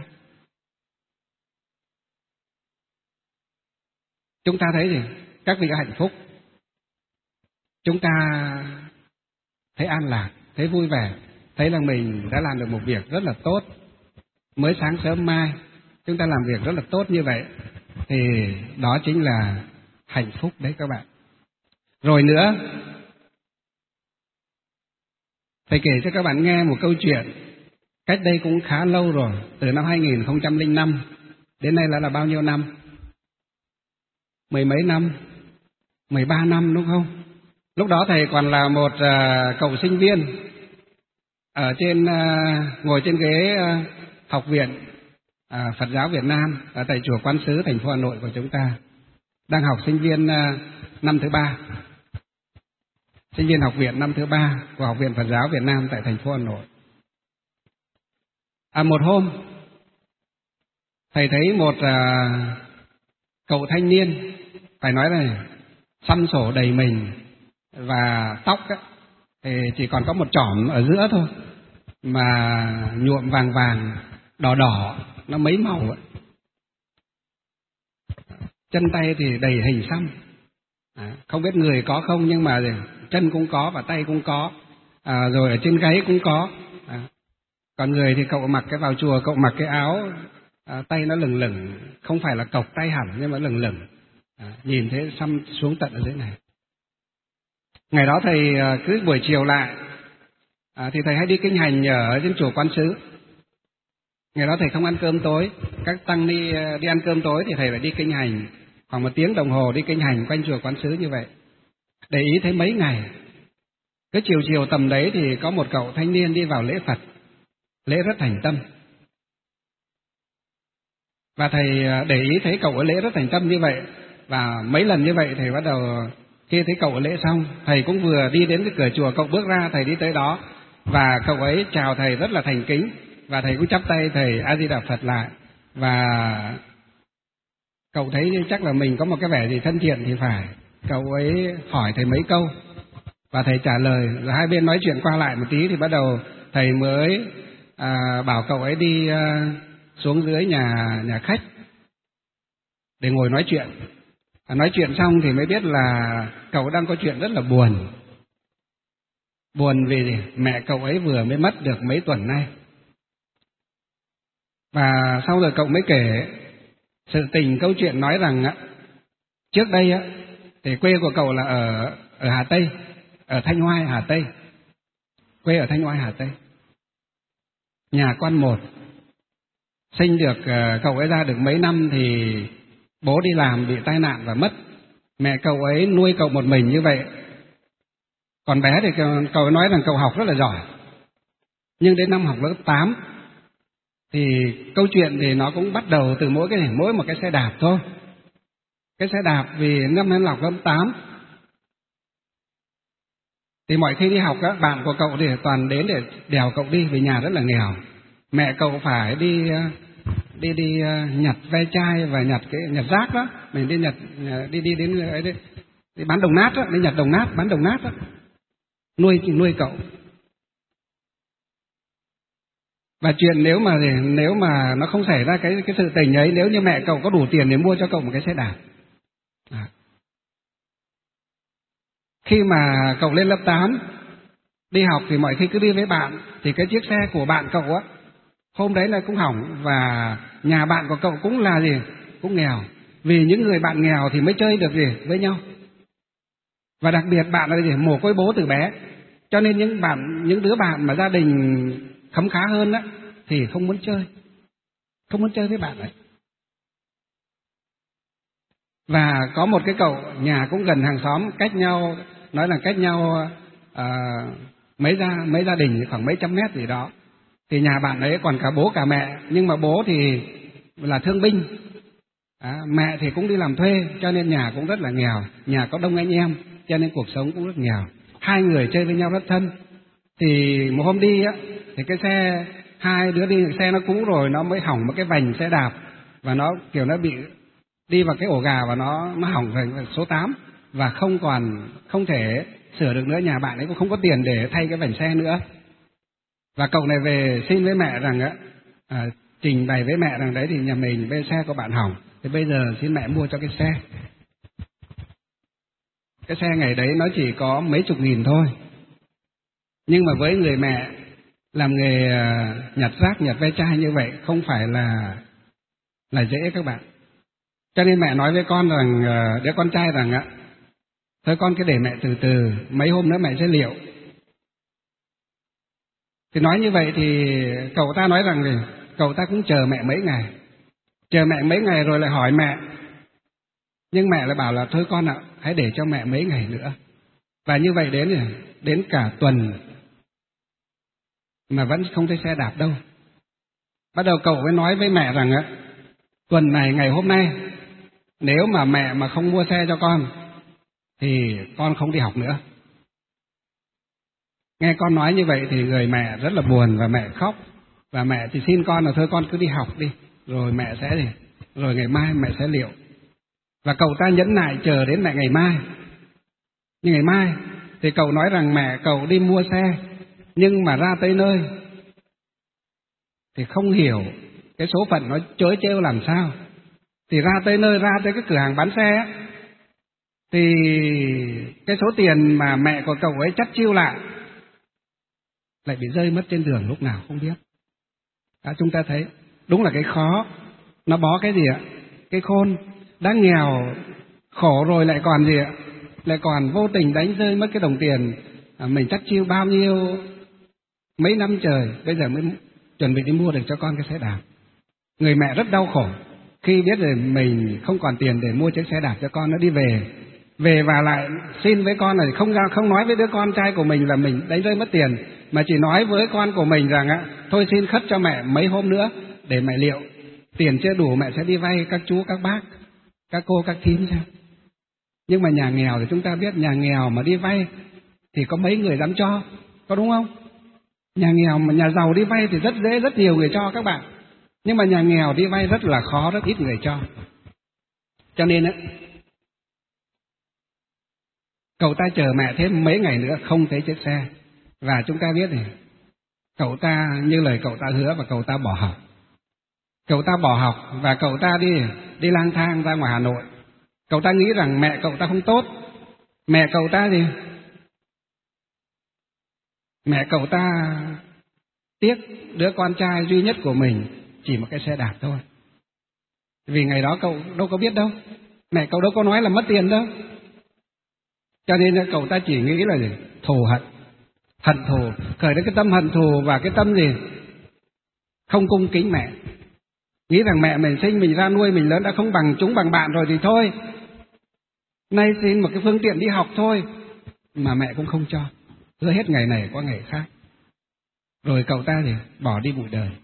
Chúng ta thấy gì? Các vị có hạnh phúc, chúng ta thấy an lạc, thấy vui vẻ, thấy là mình đã làm được một việc rất là tốt. Mới sáng sớm mai chúng ta làm việc rất là tốt như vậy, thì đó chính là hạnh phúc đấy các bạn. Rồi nữa, thầy kể cho các bạn nghe một câu chuyện cách đây cũng khá lâu rồi, từ năm 2005 đến nay là bao nhiêu năm? Mười mấy năm, 13 năm đúng không? Lúc đó thầy còn là một cậu sinh viên ở trên ngồi trên ghế học viện Phật giáo Việt Nam ở tại chùa Quán Sứ thành phố Hà Nội của chúng ta, đang học sinh viên năm thứ 3, sinh viên học viện năm thứ 3 của Học viện Phật giáo Việt Nam tại thành phố Hà Nội. Một hôm thầy thấy một cậu thanh niên, phải nói là xăm sổ đầy mình và tóc thì chỉ còn có một chỏm ở giữa thôi, mà nhuộm vàng vàng đỏ đỏ, nó mấy màu ấy. Chân tay thì đầy hình xăm, không biết người có không, nhưng mà chân cũng có và tay cũng có, rồi ở trên gáy cũng có. Còn người thì cậu mặc cái vào chùa, cậu mặc cái áo tay nó lửng lửng, không phải là cộc tay hẳn nhưng mà lửng lửng, nhìn thấy xăm xuống tận ở dưới này. Ngày đó thầy cứ buổi chiều lại thì thầy hay đi kinh hành ở trên chùa Quán Sứ. Ngày đó thầy không ăn cơm tối, các tăng ni đi ăn cơm tối thì thầy phải đi kinh hành khoảng 1 tiếng đồng hồ, đi kinh hành quanh chùa Quán Sứ như vậy. Để ý thấy mấy ngày, cứ chiều chiều tầm đấy thì có một cậu thanh niên đi vào lễ Phật, lễ rất thành tâm. Và thầy để ý thấy cậu ở lễ rất thành tâm như vậy, và mấy lần như vậy thầy bắt đầu, khi thấy cậu ở lễ xong, thầy cũng vừa đi đến cái cửa chùa, cậu bước ra, thầy đi tới đó và cậu ấy chào thầy rất là thành kính, và thầy cũng chắp tay thầy A Di Đà Phật lại, và cậu thấy chắc là mình có một cái vẻ gì thân thiện thì phải, cậu ấy hỏi thầy mấy câu và thầy trả lời, rồi hai bên nói chuyện qua lại một tí thì bắt đầu thầy mới bảo cậu ấy đi xuống dưới nhà khách để ngồi nói chuyện. Nói chuyện xong thì mới biết là cậu đang có chuyện rất là buồn. Buồn vì mẹ cậu ấy vừa mới mất được mấy tuần nay. Và sau rồi cậu mới kể sự tình câu chuyện, nói rằng trước đây thì quê của cậu là ở Hà Tây, ở Thanh Oai Hà Tây, quê ở Thanh Oai Hà Tây, nhà quan một. Sinh được cậu ấy ra được mấy năm thì bố đi làm bị tai nạn và mất. Mẹ cậu ấy nuôi cậu một mình như vậy. Còn bé thì cậu ấy nói rằng cậu học rất là giỏi, nhưng đến năm học lớp 8 thì câu chuyện thì nó cũng bắt đầu từ mỗi một cái xe đạp thôi. Cái xe đạp, vì năm em học lớp 8 thì mọi khi đi học bạn của cậu thì toàn đến để đèo cậu đi, vì nhà rất là nghèo. Mẹ cậu phải đi nhặt ve chai và nhặt rác đó, mình đi nhặt đi đến đi bán đồng nát đó, đi nhặt đồng nát, bán đồng nát đó, nuôi cậu. Và chuyện nếu mà nó không xảy ra cái sự tình ấy, nếu như mẹ cậu có đủ tiền để mua cho cậu một cái xe đạp. Khi mà cậu lên lớp 8 đi học thì mọi khi cứ đi với bạn, thì cái chiếc xe của bạn cậu hôm đấy là cũng hỏng, và nhà bạn của cậu cũng là cũng nghèo, vì những người bạn nghèo thì mới chơi được với nhau. Và đặc biệt bạn là mồ côi bố từ bé, cho nên những đứa bạn mà gia đình khấm khá hơn thì không muốn chơi. không muốn chơi với bạn ấy. Và có một cái cậu nhà cũng gần hàng xóm, cách nhau, nói là cách nhau mấy gia đình khoảng mấy trăm mét gì đó. Thì nhà bạn ấy còn cả bố cả mẹ, nhưng mà bố thì là thương binh, mẹ thì cũng đi làm thuê, cho nên nhà cũng rất là nghèo, nhà có đông anh em, cho nên cuộc sống cũng rất nghèo. Hai người chơi với nhau rất thân. Thì một hôm đi á, thì cái xe, hai đứa đi, xe nó cũ rồi, nó mới hỏng một cái vành xe đạp, và nó kiểu nó bị đi vào cái ổ gà và nó hỏng thành số 8 và không thể sửa được nữa. Nhà bạn ấy cũng không có tiền để thay cái vành xe nữa. Và cậu này về xin với mẹ rằng trình bày với mẹ rằng đấy thì nhà mình bên xe của bạn hỏng, thì bây giờ xin mẹ mua cho cái xe. Cái xe ngày đấy nó chỉ có mấy chục nghìn thôi, nhưng mà với người mẹ làm nghề nhặt rác, nhặt ve chai như vậy không phải là dễ các bạn. Cho nên mẹ nói với con rằng, đứa con trai rằng thôi con cứ để mẹ từ từ, mấy hôm nữa mẹ sẽ liệu. Thì nói như vậy thì cậu ta nói rằng thì cậu ta cũng chờ mẹ mấy ngày rồi lại hỏi mẹ. Nhưng mẹ lại bảo là thôi con ạ, hãy để cho mẹ mấy ngày nữa. Và như vậy đến cả tuần mà vẫn không thấy xe đạp đâu. Bắt đầu cậu mới nói với mẹ rằng tuần này, ngày hôm nay, nếu mà mẹ mà không mua xe cho con thì con không đi học nữa. Nghe con nói như vậy thì người mẹ rất là buồn và mẹ khóc. Và mẹ thì xin con là thôi con cứ đi học đi, rồi rồi ngày mai mẹ sẽ liệu. Và cậu ta nhẫn nại chờ đến mẹ ngày mai. Nhưng ngày mai thì cậu nói rằng mẹ cậu đi mua xe, nhưng mà ra tới nơi thì không hiểu cái số phận nó trớ trêu làm sao. Thì ra tới nơi, ra tới cái cửa hàng bán xe thì cái số tiền mà mẹ của cậu ấy chắt chiu lại bị rơi mất trên đường lúc nào không biết. Chúng ta thấy đúng là cái khó nó bó cái gì ạ? Cái khôn. Đã nghèo khổ rồi lại còn gì ạ? Lại còn vô tình đánh rơi mất cái đồng tiền mình chắt chiu bao nhiêu mấy năm trời, bây giờ mới chuẩn bị đi mua được cho con cái xe đạp. Người mẹ rất đau khổ khi biết rồi mình không còn tiền để mua chiếc xe đạp cho con. Nó đi về và lại xin với con là không nói với đứa con trai của mình là mình đánh rơi mất tiền, mà chỉ nói với con của mình rằng thôi xin khất cho mẹ mấy hôm nữa để mẹ liệu, tiền chưa đủ mẹ sẽ đi vay các chú các bác, các cô các thím xem. Nhưng mà nhà nghèo thì chúng ta biết, nhà nghèo mà đi vay thì có mấy người dám cho, có đúng không? Nhà nghèo mà nhà giàu đi vay thì rất dễ, rất nhiều người cho các bạn. Nhưng mà nhà nghèo đi vay rất là khó, rất ít người cho. Cho nên cậu ta chờ mẹ thêm mấy ngày nữa không thấy chiếc xe. Và chúng ta biết thì cậu ta như lời cậu ta hứa và cậu ta bỏ học. Cậu ta bỏ học và cậu ta đi lang thang ra ngoài Hà Nội. Cậu ta nghĩ rằng mẹ cậu ta không tốt. Mẹ cậu ta mẹ cậu ta tiếc đứa con trai duy nhất của mình chỉ một cái xe đạp thôi. Vì ngày đó cậu đâu có biết đâu, mẹ cậu đâu có nói là mất tiền đâu. Cho nên cậu ta chỉ nghĩ là thù hận thù, khởi đến cái tâm hận thù và cái tâm không cung kính mẹ. Nghĩ rằng mẹ mình sinh mình ra nuôi mình lớn đã không bằng chúng bằng bạn rồi thì thôi, nay xin một cái phương tiện đi học thôi, mà mẹ cũng không cho, hứa hết ngày này qua ngày khác. Rồi cậu ta bỏ đi bụi đời.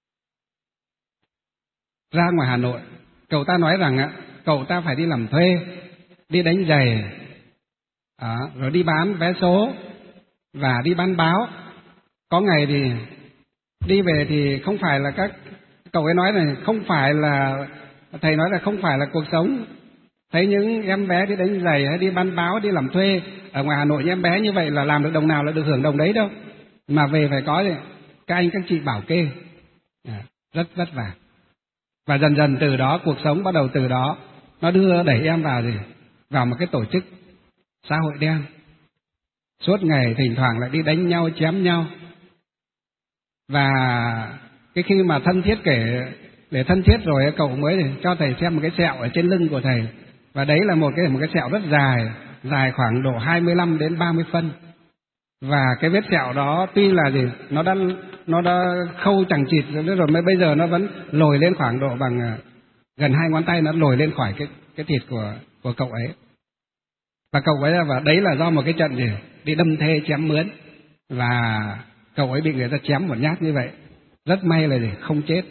Ra ngoài Hà Nội, cậu ta nói rằng cậu ta phải đi làm thuê, đi đánh giày, rồi đi bán vé số và đi bán báo. Có ngày thì đi về thì không phải là cậu ấy nói là không phải là, thầy nói là không phải là cuộc sống. Thấy những em bé đi đánh giày hay đi bán báo, đi làm thuê ở ngoài Hà Nội, những em bé như vậy là làm được đồng nào là được hưởng đồng đấy đâu, mà về phải có các anh các chị bảo kê, rất vất vả. Và dần dần từ đó cuộc sống bắt đầu từ đó nó đẩy em vào một cái tổ chức xã hội đen. Suốt ngày thỉnh thoảng lại đi đánh nhau, chém nhau. Và cái khi mà thân thiết để thân thiết rồi, cậu mới cho thầy xem một cái sẹo ở trên lưng của thầy. Và đấy là một cái sẹo rất dài khoảng độ 25 đến 30 phân. Và cái vết sẹo đó tuy là nó đã khâu chằng chịt rồi mới bây giờ nó vẫn lồi lên khoảng độ bằng gần 2 ngón tay, nó lồi lên khỏi cái thịt của cậu ấy. Và cậu ấy và đấy là do một cái trận gì đi đâm thê chém mướn, và cậu ấy bị người ta chém một nhát như vậy. Rất may là gì không chết.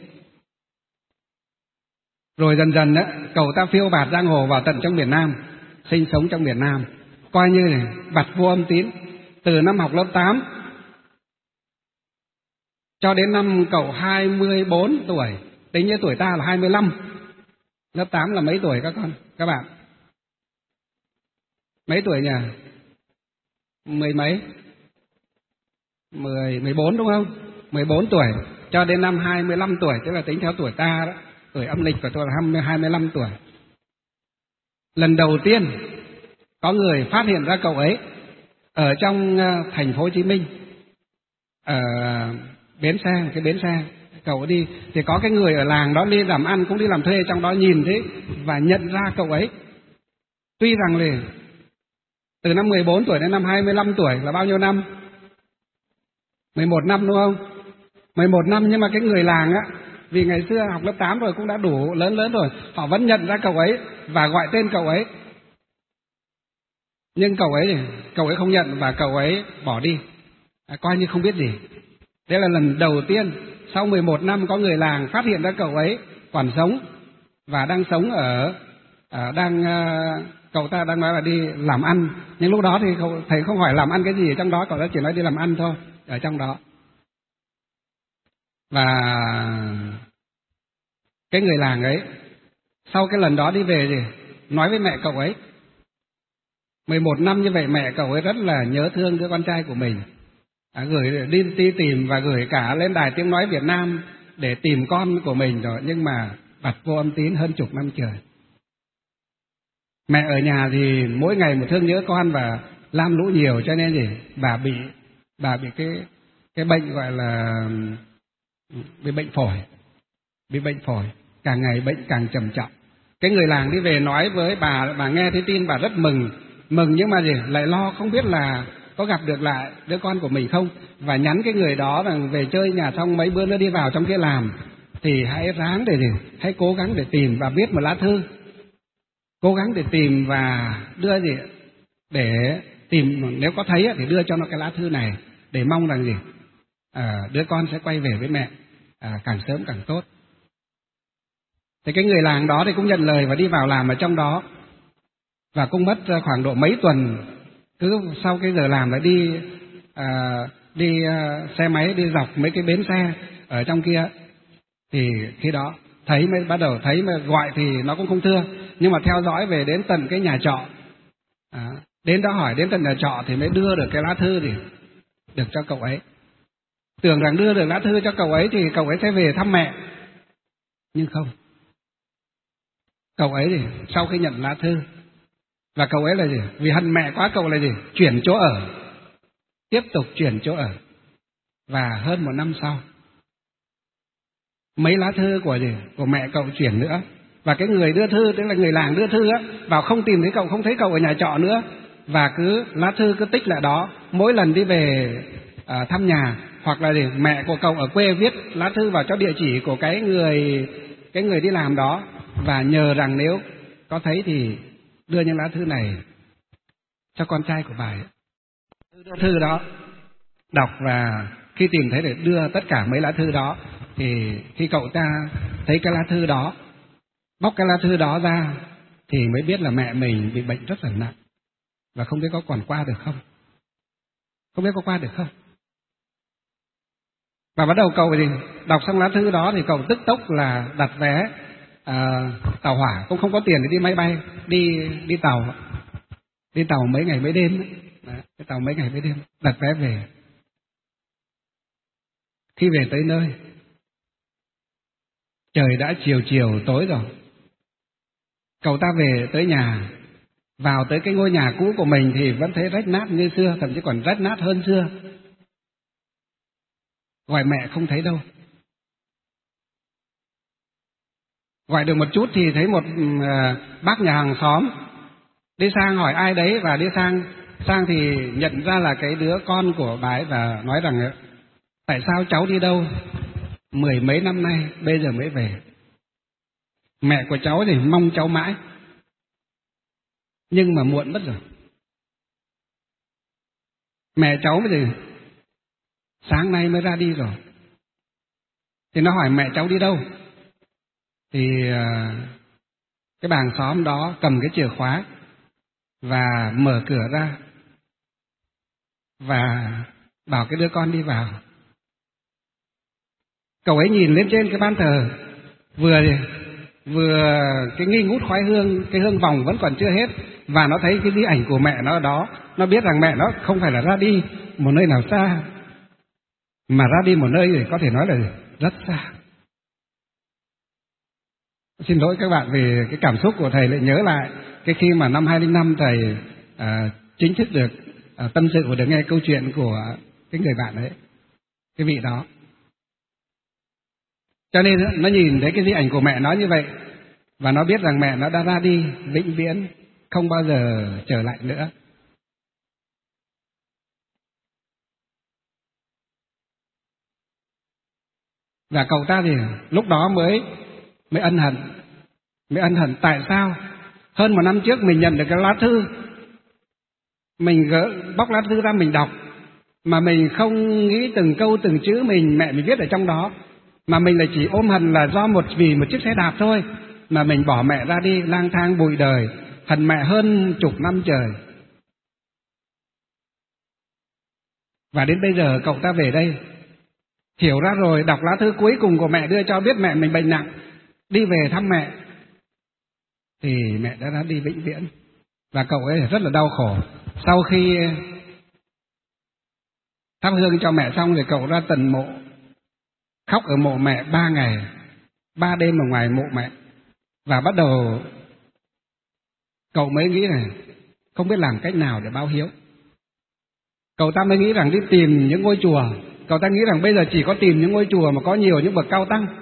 Rồi dần dần đó, cậu ta phiêu bạt giang hồ vào tận trong miền Nam, sinh sống trong miền Nam, coi như này bặt vô âm tín. Từ năm học lớp 8 cho đến năm cậu 24 tuổi, tính như tuổi ta là 25. Lớp 8 là mấy tuổi các bạn? Mấy tuổi nhỉ? Mười mấy? 14 đúng không? 14 tuổi cho đến năm 25 tuổi, tức là tính theo tuổi ta đó, tuổi âm lịch của tôi là 25 tuổi. Lần đầu tiên có người phát hiện ra cậu ấy ở trong thành phố Hồ Chí Minh, ở cái bến xe cậu đi, thì có cái người ở làng đó đi làm ăn, cũng đi làm thuê trong đó, nhìn thấy và nhận ra cậu ấy. Tuy rằng là từ năm 14 tuổi đến năm 25 tuổi là bao nhiêu năm? 11 năm đúng không? 11 năm, nhưng mà cái người làng á, vì ngày xưa học lớp 8 rồi cũng đã đủ lớn rồi, họ vẫn nhận ra cậu ấy và gọi tên cậu ấy. Nhưng cậu ấy không nhận và cậu ấy bỏ đi, coi như không biết gì. Đây là lần đầu tiên sau 11 năm có người làng phát hiện ra cậu ấy còn sống và đang sống cậu ta đang nói là đi làm ăn, nhưng lúc đó thì thầy không hỏi làm ăn cái gì ở trong đó, cậu ta chỉ nói đi làm ăn thôi ở trong đó. Và cái người làng ấy sau cái lần đó đi về thì nói với mẹ cậu ấy, 11 năm như vậy mẹ cậu ấy rất là nhớ thương đứa con trai của mình, gửi đi tìm và gửi cả lên đài tiếng nói Việt Nam để tìm con của mình rồi, nhưng mà bặt vô âm tín hơn chục năm trời. Mẹ ở nhà thì mỗi ngày một thương nhớ con và lam lũ nhiều, cho nên gì bà bị cái bệnh gọi là bị bệnh phổi, càng ngày bệnh càng trầm trọng. Cái người làng đi về nói với bà nghe thấy tin bà rất mừng, nhưng mà gì lại lo không biết là có gặp được lại đứa con của mình không, và nhắn cái người đó rằng về chơi nhà xong mấy bữa nữa đi vào trong kia làm thì hãy ráng hãy cố gắng để tìm và viết một lá thư, cố gắng để tìm và đưa để tìm, nếu có thấy thì đưa cho nó cái lá thư này để mong rằng đứa con sẽ quay về với mẹ càng sớm càng tốt. Thì cái người làng đó thì cũng nhận lời và đi vào làm ở trong đó, và cũng mất khoảng độ mấy tuần. Cứ sau cái giờ làm lại đi xe máy đi dọc mấy cái bến xe ở trong kia, thì khi đó thấy mới bắt đầu thấy, mà gọi thì nó cũng không thưa, nhưng mà theo dõi về đến tận cái nhà trọ, đến đó hỏi đến tận nhà trọ thì mới đưa được cái lá thư thì được cho cậu ấy. Tưởng rằng đưa được lá thư cho cậu ấy thì cậu ấy sẽ về thăm mẹ, nhưng không. Cậu ấy thì sau khi nhận lá thư và cậu ấy là vì hận mẹ quá, cậu là chuyển chỗ ở, tiếp tục chuyển chỗ ở. Và hơn 1 năm sau, mấy lá thư của mẹ cậu chuyển nữa, và cái người đưa thư, tức là người làng đưa thư á, vào không tìm thấy cậu, không thấy cậu ở nhà trọ nữa, và cứ lá thư cứ tích lại đó. Mỗi lần đi về thăm nhà hoặc là mẹ của cậu ở quê viết lá thư vào cho địa chỉ của cái người đi làm đó, và nhờ rằng nếu có thấy thì đưa những lá thư này cho con trai của bà ấy. Đưa thư đó đọc, và khi tìm thấy để đưa tất cả mấy lá thư đó, thì khi cậu ta thấy cái lá thư đó, bóc cái lá thư đó ra, thì mới biết là mẹ mình bị bệnh rất là nặng và không biết có còn qua được không. Và bắt đầu cậu đọc xong lá thư đó thì cậu tức tốc là đặt vé tàu hỏa, cũng không có tiền để đi máy bay, đi tàu mấy ngày mấy đêm ấy. Cái tàu mấy ngày mấy đêm, đặt vé về. Khi về tới nơi, trời đã chiều tối rồi. Cậu ta về tới nhà, vào tới cái ngôi nhà cũ của mình thì vẫn thấy rách nát như xưa, thậm chí còn rách nát hơn xưa. Gọi mẹ không thấy đâu. Gọi được một chút thì thấy một bác nhà hàng xóm đi sang hỏi ai đấy, và đi sang thì nhận ra là cái đứa con của bà ấy, và nói rằng Tại sao cháu đi đâu 10 mấy năm nay bây giờ mới về? Mẹ của cháu thì mong cháu mãi, nhưng mà muộn mất rồi. Mẹ cháu thì sáng nay mới ra đi rồi. Thì nó hỏi mẹ cháu đi đâu? Thì cái bà hàng xóm đó cầm cái chìa khóa và mở cửa ra và bảo cái đứa con đi vào. Cậu ấy nhìn lên trên cái ban thờ, vừa cái nghi ngút khói hương, cái hương vòng vẫn còn chưa hết, và nó thấy cái di ảnh của mẹ nó ở đó. Nó biết rằng mẹ nó không phải là ra đi một nơi nào xa, mà ra đi một nơi thì có thể nói là rất xa. Xin lỗi các bạn về cái cảm xúc của thầy, lại nhớ lại cái khi mà năm 2005 thầy chính thức được tâm sự và được nghe câu chuyện của cái người bạn ấy, cái vị đó. Cho nên nó nhìn thấy cái di ảnh của mẹ nó như vậy, và nó biết rằng mẹ nó đã ra đi vĩnh viễn, không bao giờ trở lại nữa. Và cậu ta thì lúc đó mới ân hận. Tại sao hơn một năm trước mình nhận được cái lá thư, mình bóc lá thư ra mình đọc, mà mình không nghĩ từng câu từng chữ mẹ mình viết ở trong đó, mà mình lại chỉ ôm hận là do vì một chiếc xe đạp thôi mà mình bỏ mẹ ra đi lang thang bụi đời, hận mẹ hơn chục năm trời. Và đến bây giờ cậu ta về đây hiểu ra rồi, đọc lá thư cuối cùng của mẹ đưa cho, biết mẹ mình bệnh nặng, đi về thăm mẹ thì mẹ đã ra đi vĩnh viễn. Và cậu ấy rất là đau khổ. Sau khi thắp hương cho mẹ xong thì cậu ra tận mộ, khóc ở mộ mẹ 3 ngày 3 đêm ở ngoài mộ mẹ. Và bắt đầu cậu mới nghĩ này, không biết làm cách nào để báo hiếu. Cậu ta mới nghĩ rằng đi tìm những ngôi chùa. Cậu ta nghĩ rằng bây giờ chỉ có tìm những ngôi chùa mà có nhiều những bậc cao tăng,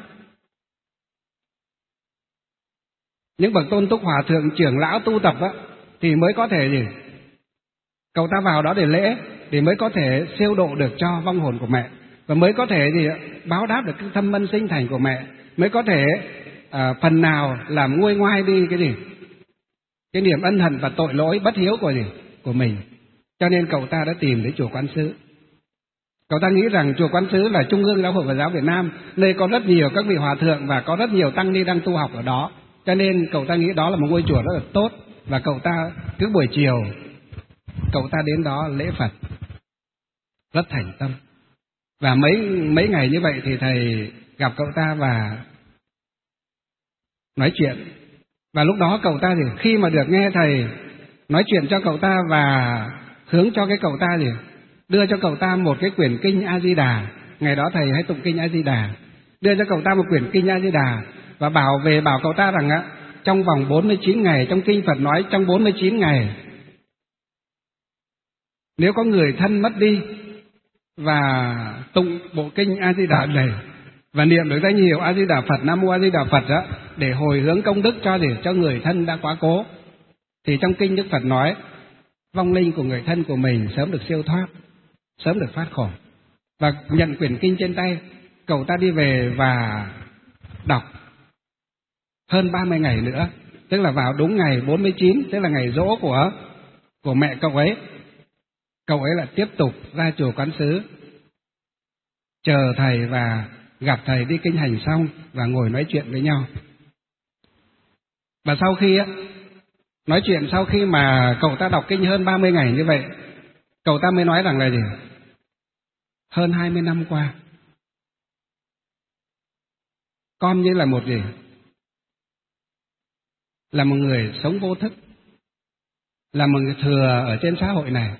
những bậc tôn túc hòa thượng trưởng lão tu tập á, thì mới có thể gì? Cậu ta vào đó để lễ, để mới có thể siêu độ được cho vong hồn của mẹ, và mới có thể gì báo đáp được cái thâm ân sinh thành của mẹ, mới có thể phần nào làm nguôi ngoai đi cái niềm ân hận và tội lỗi bất hiếu của mình. Cho nên cậu ta đã tìm đến chùa Quán Sứ. Cậu ta nghĩ rằng chùa Quán Sứ là trung ương giáo hội Phật giáo Việt Nam, nơi có rất nhiều các vị hòa thượng và có rất nhiều tăng ni đang tu học ở đó. Cho nên cậu ta nghĩ đó là một ngôi chùa rất là tốt, và cậu ta cứ buổi chiều cậu ta đến đó lễ Phật rất thành tâm. Và mấy ngày như vậy thì thầy gặp cậu ta và nói chuyện. Và lúc đó cậu ta thì khi mà được nghe thầy nói chuyện cho cậu ta và hướng cho cái cậu ta thì đưa cho cậu ta một cái quyển kinh A Di Đà. Ngày đó thầy hay tụng kinh A Di Đà, đưa cho cậu ta một quyển kinh A Di Đà và bảo cậu ta rằng trong vòng 49 ngày, trong kinh Phật nói trong 49 ngày, nếu có người thân mất đi và tụng bộ kinh A Di Đà này và niệm được danh hiệu A Di Đà Phật, Nam Mô A Di Đà Phật đó, để hồi hướng công đức cho người thân đã quá cố, thì trong kinh Đức Phật nói vong linh của người thân của mình sớm được siêu thoát, sớm được thoát khổ. Và nhận quyển kinh trên tay, cậu ta đi về và đọc hơn 30 ngày nữa, tức là vào đúng ngày 49, tức là ngày giỗ của mẹ cậu ấy. Cậu ấy lại tiếp tục ra chùa Quán Sứ chờ thầy và gặp thầy đi kinh hành xong và ngồi nói chuyện với nhau. Và sau khi nói chuyện, sau khi mà cậu ta đọc kinh hơn 30 ngày như vậy, cậu ta mới nói rằng là gì? Hơn 20 năm qua, con như là một gì? Là một người sống vô thức, là một người thừa ở trên xã hội này.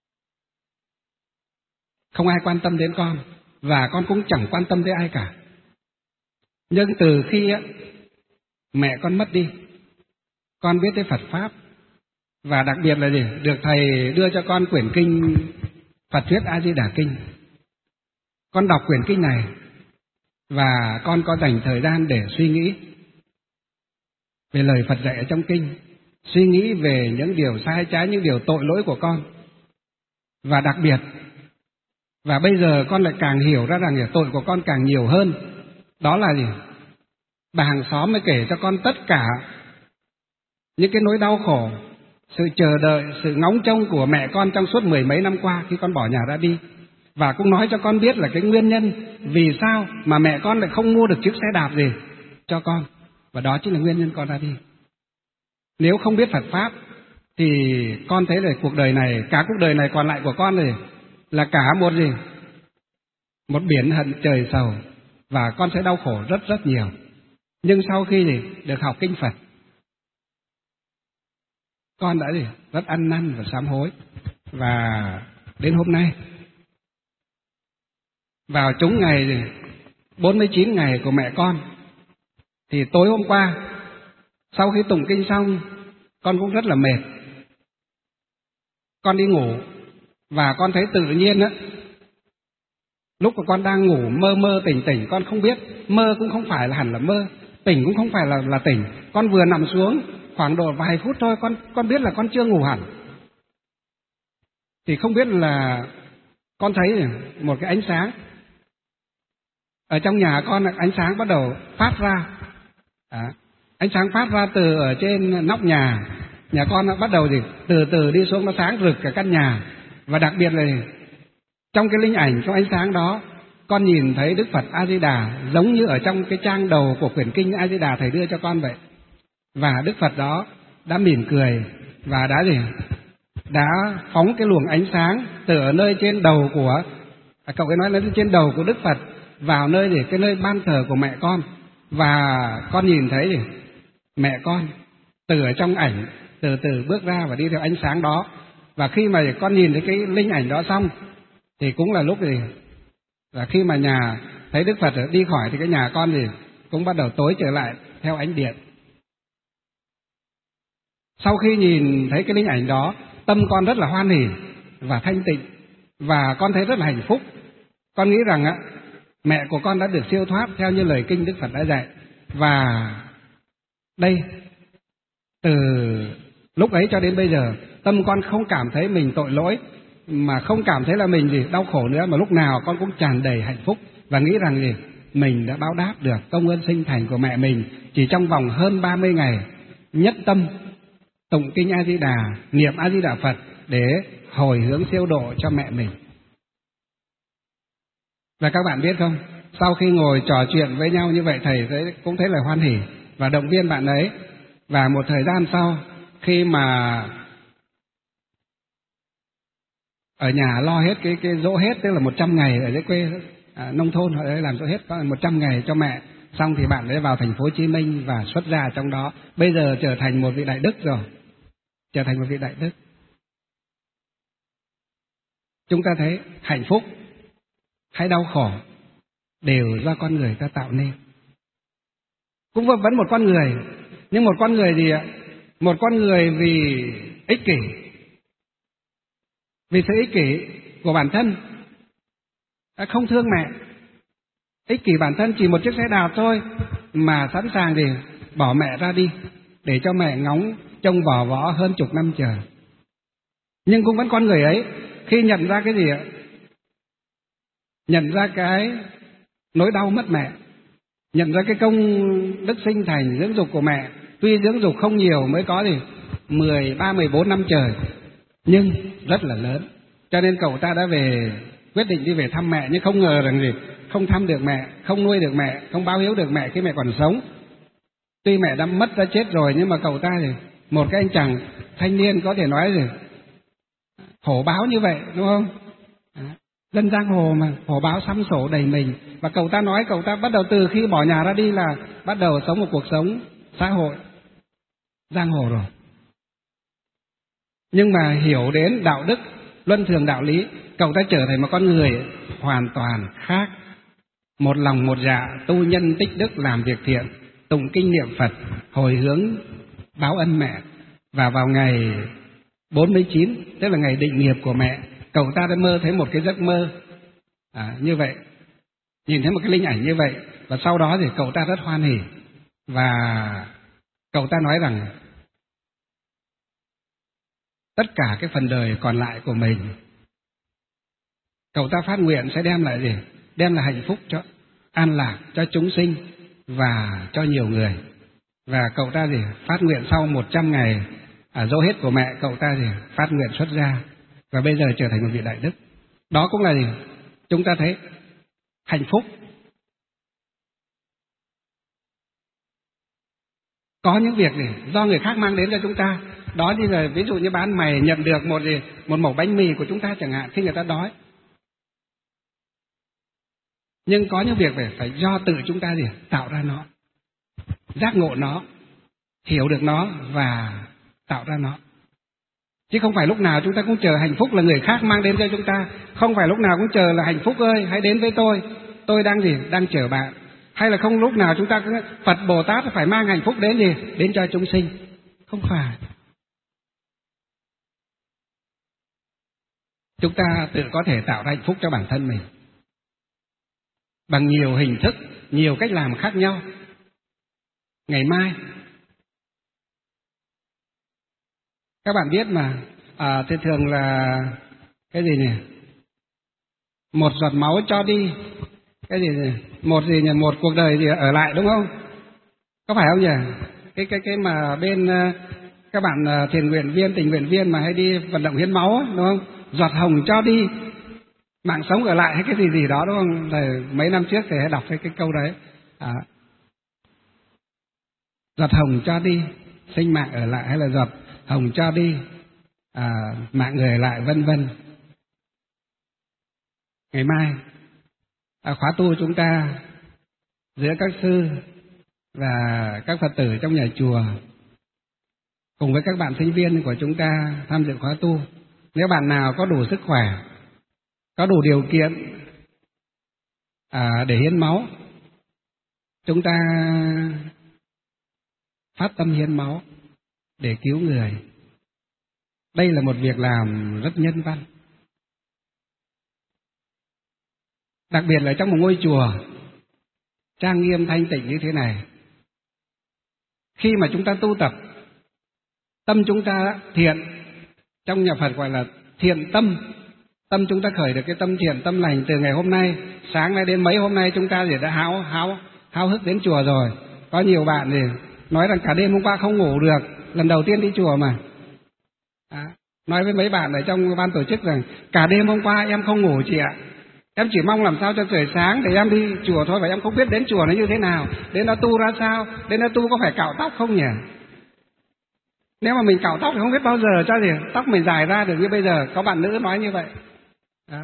Không ai quan tâm đến con, và con cũng chẳng quan tâm đến ai cả. Nhưng từ khi mẹ con mất đi, con biết tới Phật Pháp, và đặc biệt là gì? Được thầy đưa cho con quyển kinh Phật Thuyết A Di Đà Kinh. Con đọc quyển kinh này và con có dành thời gian để suy nghĩ về lời Phật dạy ở trong kinh, suy nghĩ về những điều sai trái, những điều tội lỗi của con, và đặc biệt Và bây giờ con lại càng hiểu ra rằng tội của con càng nhiều hơn. Đó là gì? Bà hàng xóm mới kể cho con tất cả những cái nỗi đau khổ, sự chờ đợi, sự ngóng trông của mẹ con trong suốt 10 mấy năm qua khi con bỏ nhà ra đi. Và cũng nói cho con biết là cái nguyên nhân vì sao mà mẹ con lại không mua được chiếc xe đạp gì cho con. Và đó chính là nguyên nhân con ra đi. Nếu không biết Phật Pháp thì con thấy là cuộc đời này, cả cuộc đời này còn lại của con này là cả một gì? Một biển hận trời sầu, và con sẽ đau khổ rất rất nhiều. Nhưng sau khi gì được học kinh Phật, con đã gì rất ăn năn và sám hối. Và đến hôm nay, vào trúng ngày gì 49 ngày của mẹ con, thì tối hôm qua sau khi tụng kinh xong, con cũng rất là mệt. Con đi ngủ và con thấy tự nhiên á, lúc mà con đang ngủ mơ mơ tỉnh tỉnh, con không biết, mơ cũng không phải là hẳn là mơ, tỉnh cũng không phải là tỉnh. Con vừa nằm xuống khoảng độ vài phút thôi, con biết là con chưa ngủ hẳn. Thì không biết là con thấy một cái ánh sáng ở trong nhà con, ánh sáng bắt đầu phát ra. Ánh sáng phát ra từ ở trên nóc nhà con, nó bắt đầu gì từ từ đi xuống, nó sáng rực cả căn nhà. Và đặc biệt là trong cái linh ảnh, trong ánh sáng đó, con nhìn thấy Đức Phật A Di Đà giống như ở trong cái trang đầu của quyển kinh A Di Đà thầy đưa cho con vậy. Và Đức Phật đó đã mỉm cười và đã phóng cái luồng ánh sáng từ ở nơi trên đầu của cậu ấy nói là trên đầu của Đức Phật vào nơi cái nơi ban thờ của mẹ con. Và con nhìn thấy mẹ con từ ở trong ảnh từ từ bước ra và đi theo ánh sáng đó. Và khi mà con nhìn thấy cái linh ảnh đó xong thì cũng là lúc là khi mà nhà thấy Đức Phật đi khỏi thì cái nhà con cũng bắt đầu tối trở lại theo ánh điện. Sau khi nhìn thấy cái linh ảnh đó, tâm con rất là hoan hỉ và thanh tịnh, và con thấy rất là hạnh phúc. Con nghĩ rằng mẹ của con đã được siêu thoát theo như lời kinh Đức Phật đã dạy. Và đây, từ lúc ấy cho đến bây giờ, tâm con không cảm thấy mình tội lỗi, mà không cảm thấy là mình đau khổ nữa, mà lúc nào con cũng tràn đầy hạnh phúc và nghĩ rằng mình đã báo đáp được công ơn sinh thành của mẹ mình chỉ trong vòng hơn 30 ngày nhất tâm tụng kinh A Di Đà, niệm A Di Đà Phật để hồi hướng siêu độ cho mẹ mình. Và các bạn biết không, sau khi ngồi trò chuyện với nhau như vậy, thầy cũng thấy là hoan hỉ và động viên bạn ấy. Và một thời gian sau, khi mà ở nhà lo hết cái dỗ hết, tức là 100 ngày ở dưới quê nông thôn họ làm dỗ hết 100 ngày cho mẹ, xong thì bạn ấy vào thành phố Hồ Chí Minh và xuất gia trong đó. Bây giờ trở thành một vị đại đức rồi, trở thành một vị đại đức. Chúng ta thấy hạnh phúc hay đau khổ đều do con người ta tạo nên. Cũng vẫn một con người, nhưng một con người gì ạ? Một con người vì ích kỷ, vì sự ích kỷ của bản thân, không thương mẹ, ích kỷ bản thân chỉ một chiếc xe đạp thôi mà sẵn sàng để bỏ mẹ ra đi để cho mẹ ngóng trông vò võ hơn chục năm chờ. Nhưng cũng vẫn con người ấy, khi nhận ra cái gì ạ? Nhận ra cái nỗi đau mất mẹ, nhận ra cái công đức sinh thành dưỡng dục của mẹ, tuy dưỡng dục không nhiều, mới có 13, 14 năm trời, nhưng rất là lớn. Cho nên cậu ta đã quyết định đi về thăm mẹ, nhưng không ngờ rằng không thăm được mẹ, không nuôi được mẹ, không báo hiếu được mẹ khi mẹ còn sống. Tuy mẹ đã mất, đã chết rồi, nhưng mà cậu ta một cái anh chàng thanh niên có thể nói hổ báo như vậy, đúng không? Dân giang hồ mà, hổ báo xăm sổ đầy mình. Và cậu ta nói cậu ta bắt đầu từ khi bỏ nhà ra đi là bắt đầu sống một cuộc sống xã hội giang hồ rồi. Nhưng mà hiểu đến đạo đức, luân thường đạo lý, cậu ta trở thành một con người hoàn toàn khác. Một lòng một dạ tu nhân tích đức, làm việc thiện, tụng kinh niệm Phật, hồi hướng báo ân mẹ. Và vào ngày 49, tức là ngày định nghiệp của mẹ, cậu ta đã mơ thấy một cái giấc mơ như vậy, nhìn thấy một cái linh ảnh như vậy. Và sau đó thì cậu ta rất hoan hỉ, và cậu ta nói rằng tất cả cái phần đời còn lại của mình, Cậu ta phát nguyện sẽ đem lại gì? Đem lại hạnh phúc cho an lạc cho chúng sinh và cho nhiều người. Và cậu ta gì? Phát nguyện sau 100 ngày dỗ hết của mẹ, cậu ta gì? Phát nguyện xuất gia và bây giờ trở thành một vị đại đức. Đó cũng là gì? Chúng ta thấy hạnh phúc. Có những việc gì do người khác mang đến cho chúng ta. Đó như là ví dụ như bán mày nhận được một mẩu bánh mì của chúng ta chẳng hạn khi người ta đói. Nhưng có những việc phải do tự chúng ta gì? Tạo ra nó, giác ngộ nó, hiểu được nó và tạo ra nó. Chứ không phải lúc nào chúng ta cũng chờ hạnh phúc là người khác mang đến cho chúng ta. Không phải lúc nào cũng chờ là hạnh phúc ơi hãy đến với tôi đang gì? Đang chờ bạn. Hay là không lúc nào chúng ta cũng Phật Bồ Tát phải mang hạnh phúc đến gì? Đến cho chúng sinh. Không phải. Chúng ta tự có thể tạo ra hạnh phúc cho bản thân mình bằng nhiều hình thức, nhiều cách làm khác nhau. Ngày mai các bạn biết mà, thì thường là cái gì nhỉ? Một giọt máu cho đi, cái gì nhỉ? Một cuộc đời gì ở lại, đúng không? Có phải không nhỉ? Cái mà bên các bạn thiện nguyện viên, tình nguyện viên mà hay đi vận động hiến máu, đúng không? Giọt hồng cho đi, mạng sống ở lại hay cái gì đó, đúng không? Rồi mấy năm trước thì hay đọc cái câu đấy. Giọt hồng cho đi, sinh mạng ở lại, hay là giọt hồng cho đi, mạng người ở lại, vân vân. Ngày mai khóa tu chúng ta giữa các sư và các Phật tử trong nhà chùa cùng với các bạn sinh viên của chúng ta tham dự khóa tu. Nếu bạn nào có đủ sức khỏe, có đủ điều kiện để hiến máu, chúng ta phát tâm hiến máu để cứu người. Đây là một việc làm rất nhân văn. Đặc biệt là trong một ngôi chùa trang nghiêm thanh tịnh như thế này. Khi mà chúng ta tu tập, tâm chúng ta thiện, trong nhà Phật gọi là thiện tâm. Tâm chúng ta khởi được cái tâm thiện, tâm lành từ ngày hôm nay, sáng nay đến mấy hôm nay chúng ta đã háo hức đến chùa rồi. Có nhiều bạn thì nói rằng cả đêm hôm qua không ngủ được, lần đầu tiên đi chùa mà. Nói với mấy bạn ở trong ban tổ chức rằng cả đêm hôm qua em không ngủ chị ạ. Em chỉ mong làm sao cho trời sáng để em đi chùa thôi, và em không biết đến chùa nó như thế nào, đến đó tu ra sao, đến đó tu có phải cạo tóc không nhỉ? Nếu mà mình cạo tóc thì không biết bao giờ cho gì tóc mình dài ra được như bây giờ. Có bạn nữ nói như vậy. Đó.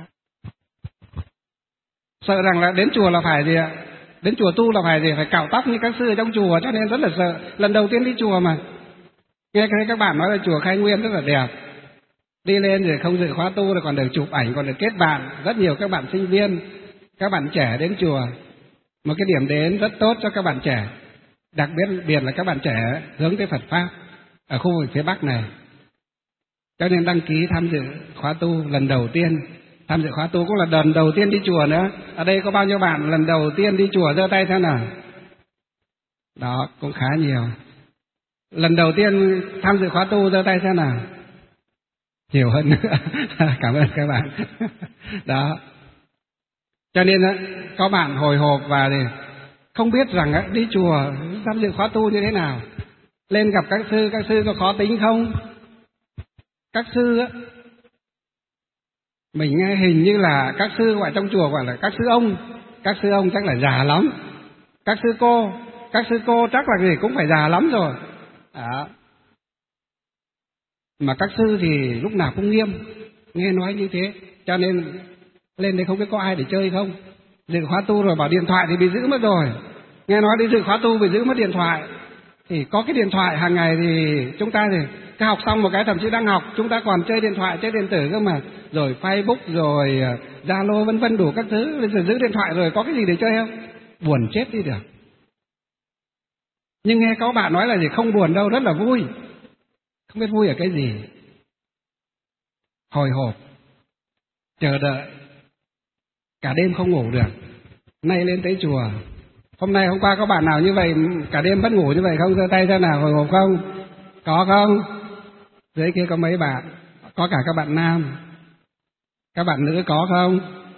Sợ rằng là đến chùa là phải gì ạ? Đến chùa tu là phải gì? Phải cạo tóc như các sư ở trong chùa, cho nên rất là sợ. Lần đầu tiên đi chùa mà. Nghe thấy các bạn nói là chùa Khai Nguyên rất là đẹp. Đi lên rồi không dự khóa tu rồi còn được chụp ảnh, còn được kết bạn. Rất nhiều các bạn sinh viên, các bạn trẻ đến chùa. Một cái điểm đến rất tốt cho các bạn trẻ. Đặc biệt là các bạn trẻ hướng tới Phật Pháp ở khu vực phía Bắc này. Cho nên đăng ký tham dự khóa tu lần đầu tiên. Tham dự khóa tu cũng là lần đầu tiên đi chùa nữa. Ở đây có bao nhiêu bạn lần đầu tiên đi chùa giơ tay xem nào? Đó, cũng khá nhiều. Lần đầu tiên tham dự khóa tu giơ tay xem nào? Nhiều hơn nữa. Cảm ơn các bạn. Đó. Cho nên có bạn hồi hộp và không biết rằng đi chùa tham dự khóa tu như thế nào. Lên gặp các sư có khó tính không? Các sư mình nghe hình như là các sư gọi trong chùa gọi là các sư ông chắc là già lắm. Các sư cô chắc là gì cũng phải già lắm rồi. Đó. Mà các sư thì lúc nào cũng nghiêm, nghe nói như thế, cho nên lên đây không biết có ai để chơi không. Dự khóa tu rồi bảo điện thoại thì bị giữ mất rồi. Nghe nói đi dự khóa tu bị giữ mất điện thoại. Thì có cái điện thoại hàng ngày thì chúng ta thì cái học xong một cái, thậm chí đang học chúng ta còn chơi điện thoại, chơi điện tử cơ mà, rồi Facebook rồi Zalo vân vân đủ các thứ. Bây giờ giữ điện thoại rồi có cái gì để chơi không? Buồn chết đi được. Nhưng nghe có bạn nói là gì không buồn đâu, rất là vui. Không biết vui ở cái gì. Hồi hộp, chờ đợi, cả đêm không ngủ được. Nay lên tới chùa. Hôm qua có bạn nào như vậy cả đêm mất ngủ như vậy không? Giơ tay ra nào, hồi hộp không? Có không? Dưới kia có mấy bạn, có cả các bạn nam. Các bạn nữ có không?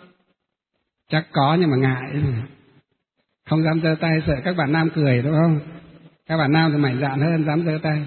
Chắc có nhưng mà ngại, không dám giơ tay, sợ các bạn nam cười đúng không? Các bạn nam thì mạnh dạn hơn, dám giơ tay.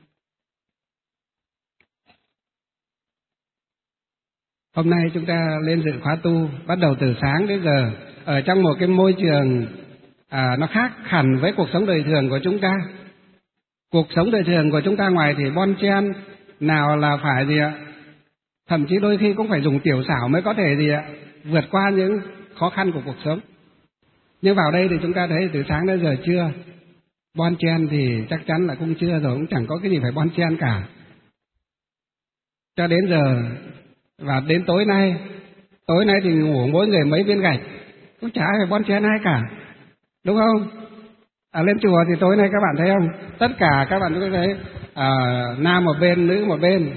Hôm nay chúng ta lên dự khóa tu, bắt đầu từ sáng đến giờ, ở trong một cái môi trường nó khác hẳn với cuộc sống đời thường của chúng ta. Cuộc sống đời thường của chúng ta ngoài thì bon chen, nào là phải gì ạ? Thậm chí đôi khi cũng phải dùng tiểu xảo mới có thể gì ạ? Vượt qua những khó khăn của cuộc sống. Nhưng vào đây thì chúng ta thấy từ sáng đến giờ chưa. Bon chen thì chắc chắn là cũng chưa rồi, cũng chẳng có cái gì phải bon chen cả. Cho đến giờ, và đến tối nay thì ngủ mỗi người mấy viên gạch, cũng chả ai phải bon chen ai cả, đúng không? Lên chùa thì tối nay các bạn thấy không? Tất cả các bạn có thấy nam một bên, nữ một bên.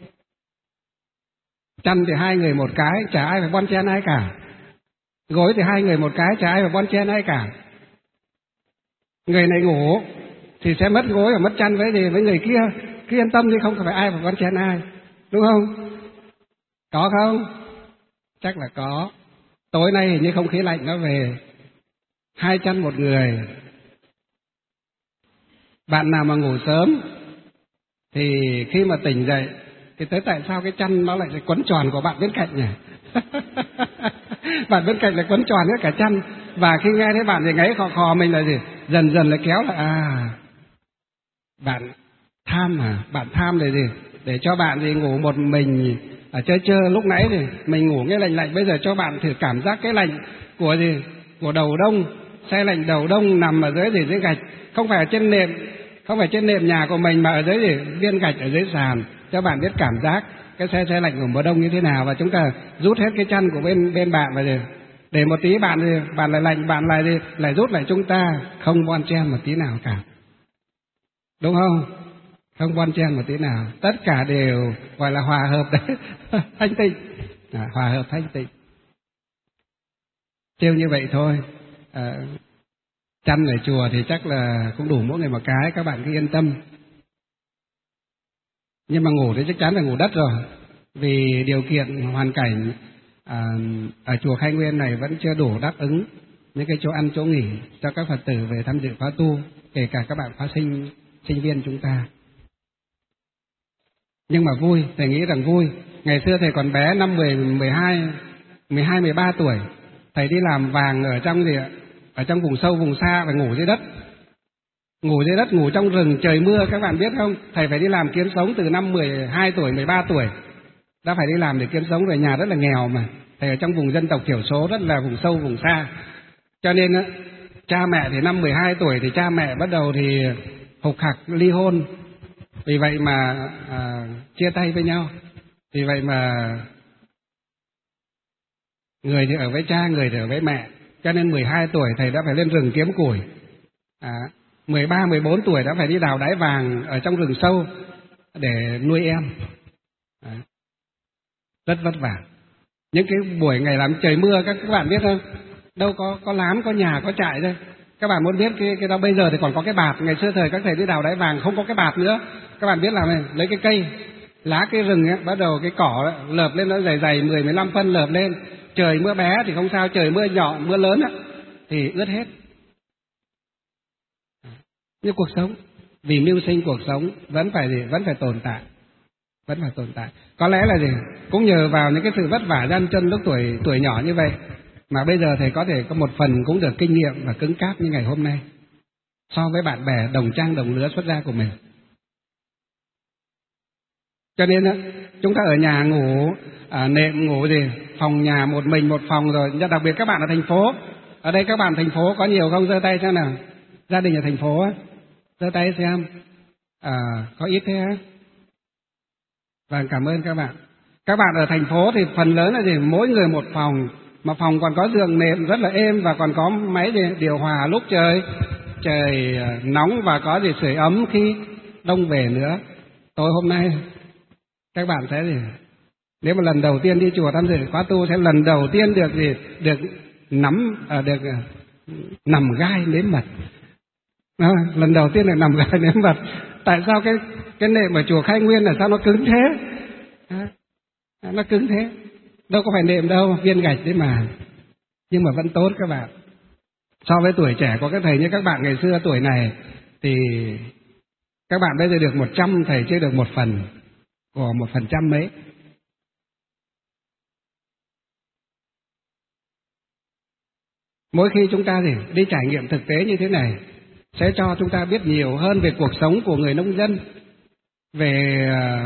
Chăn thì hai người một cái, chả ai phải bon chen ai cả. Gối thì hai người một cái, chả ai phải bon chen ai cả. Người này ngủ thì sẽ mất gối và mất chăn với người kia. Cứ yên tâm đi, không phải ai phải bon chen ai, đúng không? Có không? Chắc là có. Tối nay hình như không khí lạnh nó về, 2 chăn một người. Bạn nào mà ngủ sớm thì khi mà tỉnh dậy thì tới tại sao cái chăn nó lại quấn tròn của bạn bên cạnh nhỉ? Bạn bên cạnh lại quấn tròn hết cả chăn, và khi nghe thấy bạn thì ngáy khò khò, mình là gì? Dần dần lại kéo là bạn tham à? Bạn tham để gì? Để cho bạn gì ngủ một mình chơi lúc nãy thì mình ngủ nghe lạnh lạnh, bây giờ cho bạn thử cảm giác cái lạnh của gì? Của đầu đông, xe lạnh đầu đông nằm ở dưới gạch, không phải ở trên nệm, không phải trên nệm nhà của mình mà ở dưới viên gạch ở dưới sàn, cho bạn biết cảm giác cái xe lạnh của mùa đông như thế nào. Và chúng ta rút hết cái chăn của bên bạn và để một tí bạn lại lạnh, bạn lại rút lại, chúng ta không bon chen một tí nào cả, đúng không? Không bon chen một tí nào, tất cả đều gọi là hòa hợp đấy. Thanh tịnh, hòa hợp thanh tịnh. Trêu như vậy thôi. Chăn ở chùa thì chắc là cũng đủ mỗi người một cái, các bạn cứ yên tâm. Nhưng mà ngủ thì chắc chắn là ngủ đất rồi, vì điều kiện hoàn cảnh ở chùa Khai Nguyên này vẫn chưa đủ đáp ứng những cái chỗ ăn chỗ nghỉ cho các Phật tử về tham dự khóa tu, kể cả các bạn khóa sinh viên chúng ta. Nhưng mà vui, thầy nghĩ rằng vui. Ngày xưa thầy còn bé, năm 12, 13 tuổi, thầy đi làm vàng ở trong vùng sâu vùng xa, phải ngủ dưới đất. Ngủ trong rừng, trời mưa, các bạn biết không? Thầy phải đi làm kiếm sống từ năm 12 tuổi, 13 tuổi. Đã phải đi làm để kiếm sống, về nhà rất là nghèo mà. Thầy ở trong vùng dân tộc thiểu số, rất là vùng sâu vùng xa. Cho nên cha mẹ thì năm 12 tuổi thì cha mẹ bắt đầu thì hục hặc ly hôn. Vì vậy mà chia tay với nhau. Vì vậy mà người thì ở với cha, người thì ở với mẹ. Cho nên 12 tuổi thầy đã phải lên rừng kiếm củi. 13, 14 tuổi đã phải đi đào đáy vàng ở trong rừng sâu để nuôi em. Rất vất vả. Những cái buổi ngày làm trời mưa, các bạn biết không? Đâu có lán, có nhà, có trại đâu. Các bạn muốn biết cái đó, bây giờ thì còn có cái bạt. Ngày xưa thời các thầy đi đào đáy vàng không có cái bạt nữa. Các bạn biết làm này, lấy cái cây, lá cây rừng ấy, bắt đầu cái cỏ ấy, lợp lên nó dày dày 10-15 phân lợp lên. Trời mưa bé thì không sao, trời mưa nhỏ, mưa lớn ấy, thì ướt hết. Như cuộc sống, vì mưu sinh cuộc sống vẫn phải tồn tại, vẫn phải tồn tại. Có lẽ là cũng nhờ vào những cái sự vất vả gian chân lúc tuổi nhỏ như vậy mà bây giờ thầy có thể có một phần cũng được kinh nghiệm và cứng cáp như ngày hôm nay so với bạn bè đồng trang đồng lứa xuất gia của mình. Cho nên chúng ta ở nhà ngủ nệm, ngủ phòng nhà một mình một phòng rồi. Đặc biệt các bạn ở thành phố, ở đây các bạn thành phố có nhiều không? Giơ tay xem nào. Gia đình ở thành phố á, giơ tay xem. Có ít thế á? Vâng, cảm ơn các bạn. Các bạn ở thành phố thì phần lớn là mỗi người một phòng, mà phòng còn có giường nệm rất là êm và còn có máy điều hòa lúc trời nóng, và có sưởi ấm khi đông về nữa. Tối hôm nay các bạn sẽ nếu mà lần đầu tiên đi chùa tham dự khóa tu, sẽ lần đầu tiên được nằm gai nếm mật. Lần đầu tiên được nằm gai nếm mật. Tại sao cái nệm ở chùa Khai Nguyên là sao nó cứng thế? Nó cứng thế. Đâu có phải nệm đâu, viên gạch đấy mà. nhưng mà vẫn tốt các bạn. So với tuổi trẻ của các thầy như các bạn ngày xưa tuổi này thì các bạn bây giờ được 100, thầy chưa được 1/1 của 1% mấy. Mỗi khi chúng ta thì đi trải nghiệm thực tế như thế này sẽ cho chúng ta biết nhiều hơn về cuộc sống của người nông dân, về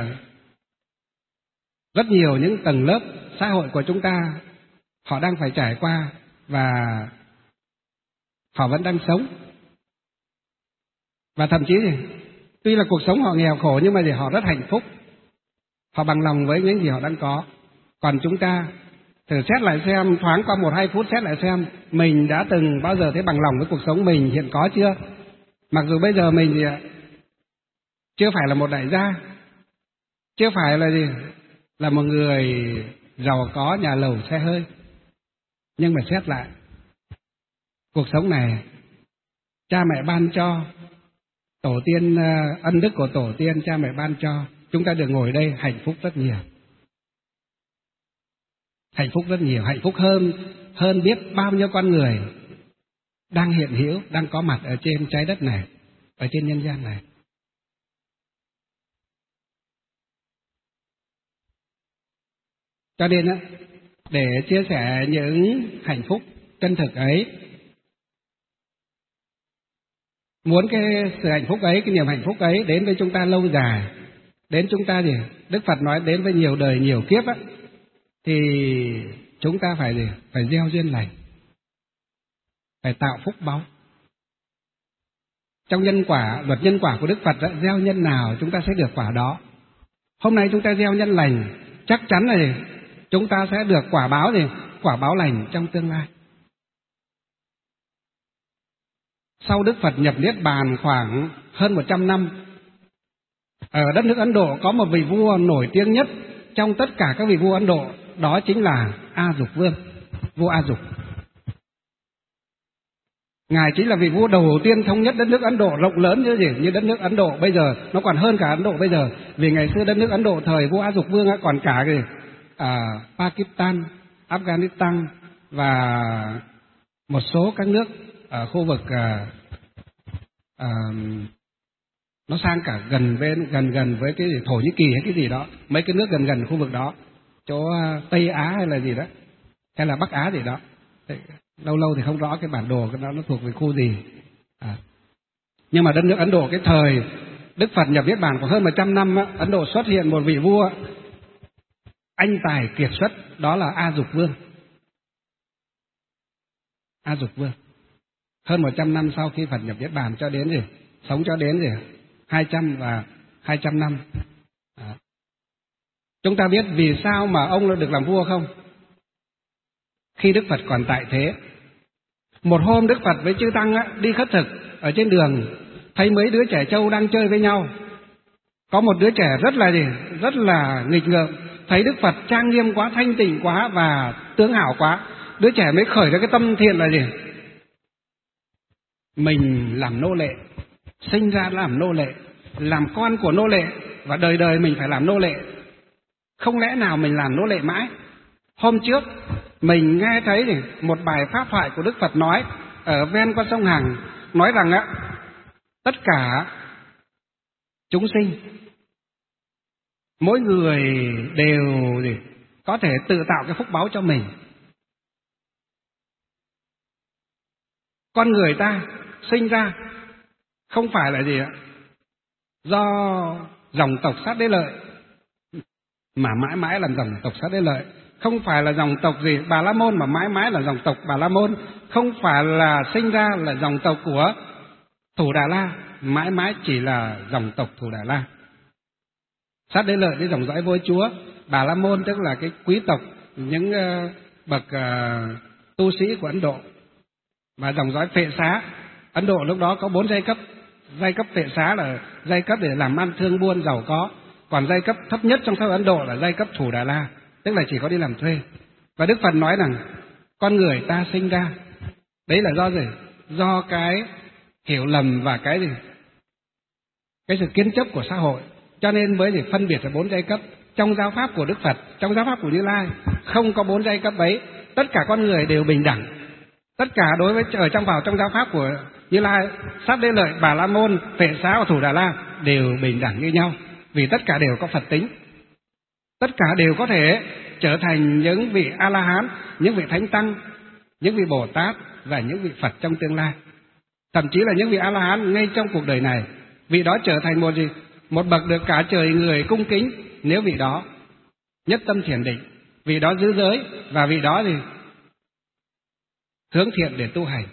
rất nhiều những tầng lớp xã hội của chúng ta họ đang phải trải qua và họ vẫn đang sống. Và thậm chí thì tuy là cuộc sống họ nghèo khổ nhưng mà thì họ rất hạnh phúc. Họ bằng lòng với những gì họ đang có. Còn chúng ta thử xét lại xem, thoáng qua 1-2 phút xét lại xem mình đã từng bao giờ thấy bằng lòng với cuộc sống mình hiện có chưa? Mặc dù bây giờ mình thì chưa phải là một đại gia, chưa phải là gì, là một người giàu có nhà lầu xe hơi. Nhưng mà xét lại, cuộc sống này cha mẹ ban cho, tổ tiên, ân đức của tổ tiên cha mẹ ban cho, chúng ta được ngồi đây hạnh phúc rất nhiều. Hạnh phúc rất nhiều, hạnh phúc hơn biết bao nhiêu con người đang hiện hữu, đang có mặt ở trên trái đất này, ở trên nhân gian này. Cho nên á, để chia sẻ những hạnh phúc chân thực ấy, muốn cái sự hạnh phúc ấy, cái niềm hạnh phúc ấy đến với chúng ta lâu dài, đến chúng ta gì? Đức Phật nói đến với nhiều đời nhiều kiếp á, thì chúng ta phải gì? Phải gieo duyên lành, phải tạo phúc báu. Trong nhân quả, luật nhân quả của Đức Phật á, gieo nhân nào chúng ta sẽ được quả đó. Hôm nay chúng ta gieo nhân lành, chắc chắn là gì? Chúng ta sẽ được quả báo gì? Quả báo lành trong tương lai. Sau Đức Phật nhập Niết Bàn khoảng hơn 100 năm, ở đất nước Ấn Độ có một vị vua nổi tiếng nhất trong tất cả các vị vua Ấn Độ, đó chính là A Dục Vương, vua A Dục. Ngài chính là vị vua đầu tiên thống nhất đất nước Ấn Độ rộng lớn như gì? Như đất nước Ấn Độ bây giờ, nó còn hơn cả Ấn Độ bây giờ. Vì ngày xưa đất nước Ấn Độ thời vua A Dục Vương còn cả cái Pakistan, Afghanistan và một số các nước ở khu vực nó sang cả gần với cái Thổ Nhĩ Kỳ hay cái gì đó, mấy cái nước gần khu vực đó, chỗ Tây Á hay là gì đó, hay là Bắc Á gì đó. Lâu thì không rõ cái bản đồ nó thuộc về khu gì. Nhưng mà đất nước Ấn Độ cái thời Đức Phật nhập Niết Bàn của hơn 100 năm á, Ấn Độ xuất hiện một vị vua anh tài kiệt xuất, đó là A Dục Vương. A Dục Vương hơn 100 năm sau khi Phật nhập Niết Bàn cho đến gì? Sống cho đến gì? 200 năm. Chúng ta biết vì sao mà ông được làm vua không? Khi Đức Phật còn tại thế, một hôm Đức Phật với chư tăng đi khất thực ở trên đường, thấy mấy đứa trẻ trâu đang chơi với nhau. Có một đứa trẻ rất là nghịch ngợm, thấy Đức Phật trang nghiêm quá, thanh tịnh quá và tướng hảo quá, đứa trẻ mới khởi ra cái tâm thiện là gì? Mình làm nô lệ, sinh ra làm nô lệ, làm con của nô lệ, và đời đời mình phải làm nô lệ. Không lẽ nào mình làm nô lệ mãi? Hôm trước mình nghe thấy một bài pháp thoại của Đức Phật nói ở ven con sông Hằng, nói rằng tất cả chúng sinh, mỗi người đều có thể tự tạo cái phúc báu cho mình. Con người ta sinh ra không phải là gì do dòng tộc sát đế lợi mà mãi mãi là dòng tộc sát đế lợi, không phải là dòng tộc Bà La Môn mà mãi mãi là dòng tộc Bà La Môn, không phải là sinh ra là dòng tộc của Thủ Đà La, mãi mãi chỉ là dòng tộc Thủ Đà La. Sát đế lợi cái dòng dõi vua chúa, Bà La Môn tức là cái quý tộc, những bậc tu sĩ của Ấn Độ, và dòng dõi Phệ Xá. Ấn Độ lúc đó có 4 giai cấp. Giai cấp Phệ Xá là giai cấp để làm ăn thương buôn giàu có, còn giai cấp thấp nhất trong xã hội Ấn Độ là giai cấp Thủ Đà La, tức là chỉ có đi làm thuê. Và Đức Phật nói rằng con người ta sinh ra, đấy là do gì? Do cái hiểu lầm và cái sự kiến chấp của xã hội, cho nên mới phân biệt ra 4 giai cấp. Trong giáo pháp của Đức Phật, trong giáo pháp của Như Lai không có 4 giai cấp ấy. tất cả con người đều bình đẳng. Tất cả đối với ở trong giáo pháp của Như Lai, Sát Đế Lợi, Bà La Môn, Tuệ Xá và Thủ Đà La đều bình đẳng như nhau, vì tất cả đều có Phật tính. Tất cả đều có thể trở thành những vị A-la-hán, những vị thánh tăng, những vị Bồ Tát và những vị Phật trong tương lai. Thậm chí là những vị A-la-hán ngay trong cuộc đời này, vị đó trở thành một gì? Một bậc được cả trời người cung kính, nếu vị đó nhất tâm thiền định, vị đó giữ giới, và vị đó thì hướng thiện để tu hành.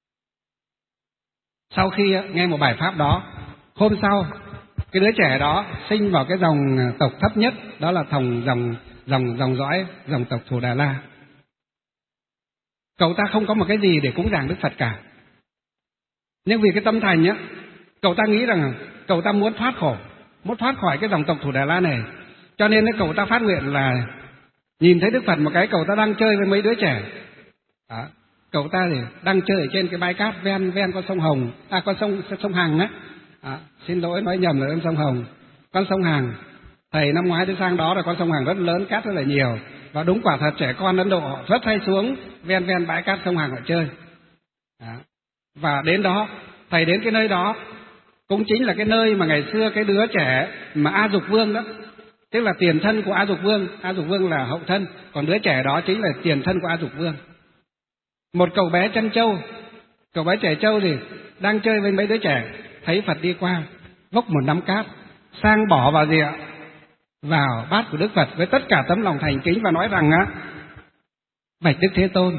Sau khi nghe một bài pháp đó, hôm sau cái đứa trẻ đó sinh vào cái dòng tộc thấp nhất, đó là dòng dõi dòng tộc Thủ Đà La. Cậu ta không có một cái gì để cúng dường Đức Phật cả, nhưng vì cái tâm thành á, cậu ta nghĩ rằng cậu ta muốn thoát khổ, muốn thoát khỏi cái dòng tộc Thủ Đà La này, cho nên cậu ta phát nguyện là nhìn thấy Đức Phật một cái, cậu ta đang chơi với mấy đứa trẻ. Đó. Cậu ta thì đang chơi ở trên cái bãi cát ven con sông Hồng, con sông Hằng á. Xin lỗi nói nhầm là sông Hồng, con sông Hằng. Thầy năm ngoái tới sang đó là con sông Hằng rất lớn, cát rất là nhiều, và đúng quả thật trẻ con Ấn Độ họ rất hay xuống ven bãi cát sông Hằng họ chơi. Đó. Và đến đó, thầy đến cái nơi đó cũng chính là cái nơi mà ngày xưa cái đứa trẻ mà A Dục Vương đó, tức là tiền thân của A Dục Vương. A Dục Vương là hậu thân, còn đứa trẻ đó chính là tiền thân của A Dục Vương. Một cậu bé chân trâu, cậu bé trẻ trâu thì đang chơi với mấy đứa trẻ, thấy Phật đi qua, vốc một nắm cát sang bỏ vào gì ạ? Vào bát của Đức Phật với tất cả tấm lòng thành kính, và nói rằng á: bạch Đức Thế Tôn,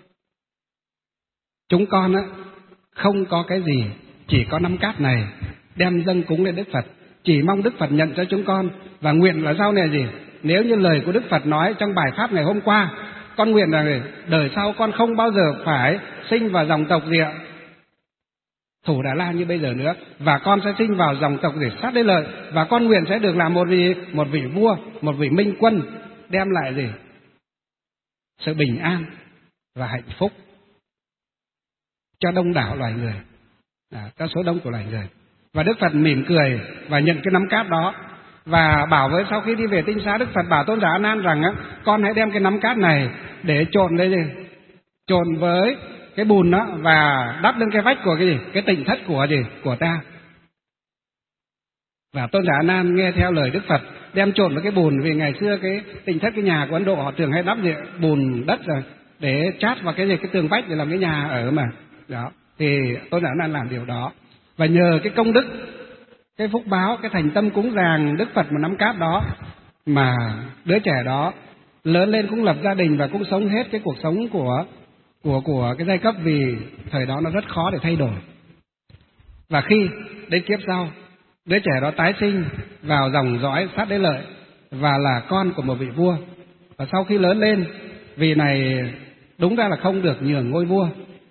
chúng con á không có cái gì, chỉ có nắm cát này đem dâng cúng lên Đức Phật, chỉ mong Đức Phật nhận cho chúng con, và nguyện là sau này gì, nếu như lời của Đức Phật nói trong bài pháp ngày hôm qua, con nguyện là đời sau con không bao giờ phải sinh vào dòng tộc gì ạ? Thủ Đà La như bây giờ nữa, và con sẽ sinh vào dòng tộc gì? Sát Đế Lợi, và con nguyện sẽ được làm một vị vua, một vị minh quân, đem lại gì? Sự bình an và hạnh phúc cho đông đảo loài người, cho số đông của loài người. Và Đức Phật mỉm cười và nhận cái nắm cát đó, và bảo với, sau khi đi về tinh xá, Đức Phật bảo Tôn giả A Nan rằng á: con hãy đem cái nắm cát này để trộn với cái bùn đó và đắp lên cái vách của cái gì? Cái tịnh thất của ta. Và Tôn giả A Nan nghe theo lời Đức Phật, đem trộn với cái bùn, vì ngày xưa cái tịnh thất, cái nhà của Ấn Độ họ thường hay đắp bùn đất rồi để chát vào cái tường vách để làm cái nhà ở mà. Đó, thì Tôn giả A Nan làm điều đó, và nhờ cái công đức, cái phúc báo, cái thành tâm cúng dường Đức Phật một nắm cát đó, mà đứa trẻ đó lớn lên cũng lập gia đình và cũng sống hết cái cuộc sống của cái giai cấp, vì thời đó nó rất khó để thay đổi. Và khi đến kiếp sau, đứa trẻ đó tái sinh vào dòng dõi Sát Đế Lợi và là con của một vị vua. Và sau khi lớn lên, vì này đúng ra là không được nhường ngôi vua,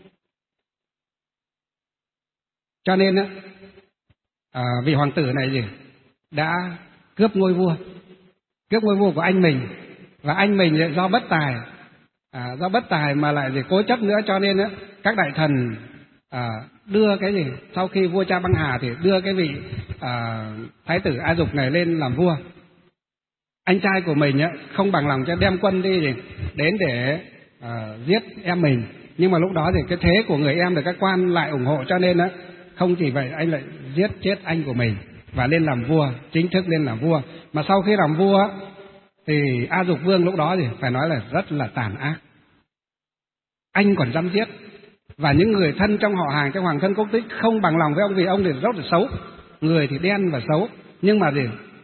cho nên vị hoàng tử này đã cướp ngôi vua của anh mình, và anh mình do bất tài mà lại cố chấp nữa, cho nên các đại thần đưa cái sau khi vua Cha Băng Hà thì đưa cái vị thái tử A Dục này lên làm vua. Anh trai của mình không bằng lòng cho đem quân đi đến để giết em mình, nhưng mà lúc đó thì cái thế của người em được các quan lại ủng hộ, cho nên không chỉ vậy, anh lại giết chết anh của mình và lên làm vua, chính thức lên làm vua. Mà sau khi làm vua thì A Dục Vương lúc đó thì phải nói là rất là tàn ác. Anh còn dám giết, và những người thân trong họ hàng, trong hoàng thân quốc tích không bằng lòng với ông, vì ông thì rất là xấu, người thì đen và xấu, nhưng mà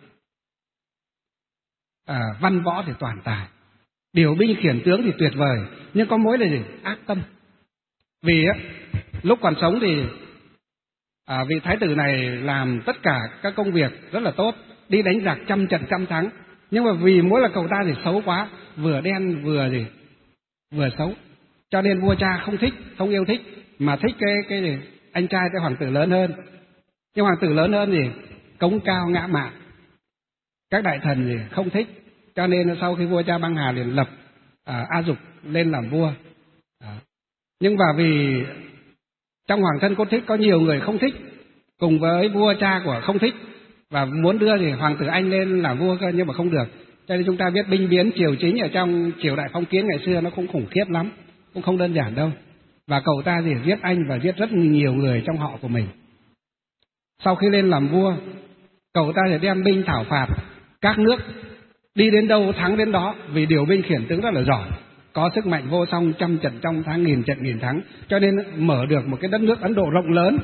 văn võ thì toàn tài, điều binh khiển tướng thì tuyệt vời, nhưng có mỗi là ác tâm. Vì lúc còn sống thì vị thái tử này làm tất cả các công việc rất là tốt, đi đánh giặc trăm trận trăm thắng, nhưng mà vì mỗi là cậu ta thì xấu quá, vừa đen vừa xấu, cho nên vua cha không yêu thích, mà thích cái anh trai, cái hoàng tử lớn hơn. Nhưng hoàng tử lớn hơn thì cống cao ngã mạn, các đại thần thì không thích, cho nên sau khi vua Cha Băng Hà liền lập A Dục lên làm vua. Nhưng mà vì trong hoàng thân cốt thích có nhiều người không thích, cùng với vua cha của không thích, và muốn đưa thì hoàng tử anh lên làm vua cơ, nhưng mà không được, Cho nên chúng ta biết binh biến triều chính ở trong triều đại phong kiến ngày xưa nó cũng khủng khiếp lắm, cũng không đơn giản đâu. Và cậu ta thì giết anh và giết rất nhiều người trong họ của mình. Sau khi lên làm vua, cậu ta sẽ đem binh thảo phạt các nước, đi đến đâu thắng đến đó, vì điều binh khiển tướng rất là giỏi, có sức mạnh vô song, trăm trận trong thắng, nghìn trận nghìn thắng, cho nên mở được một cái đất nước Ấn Độ rộng lớn.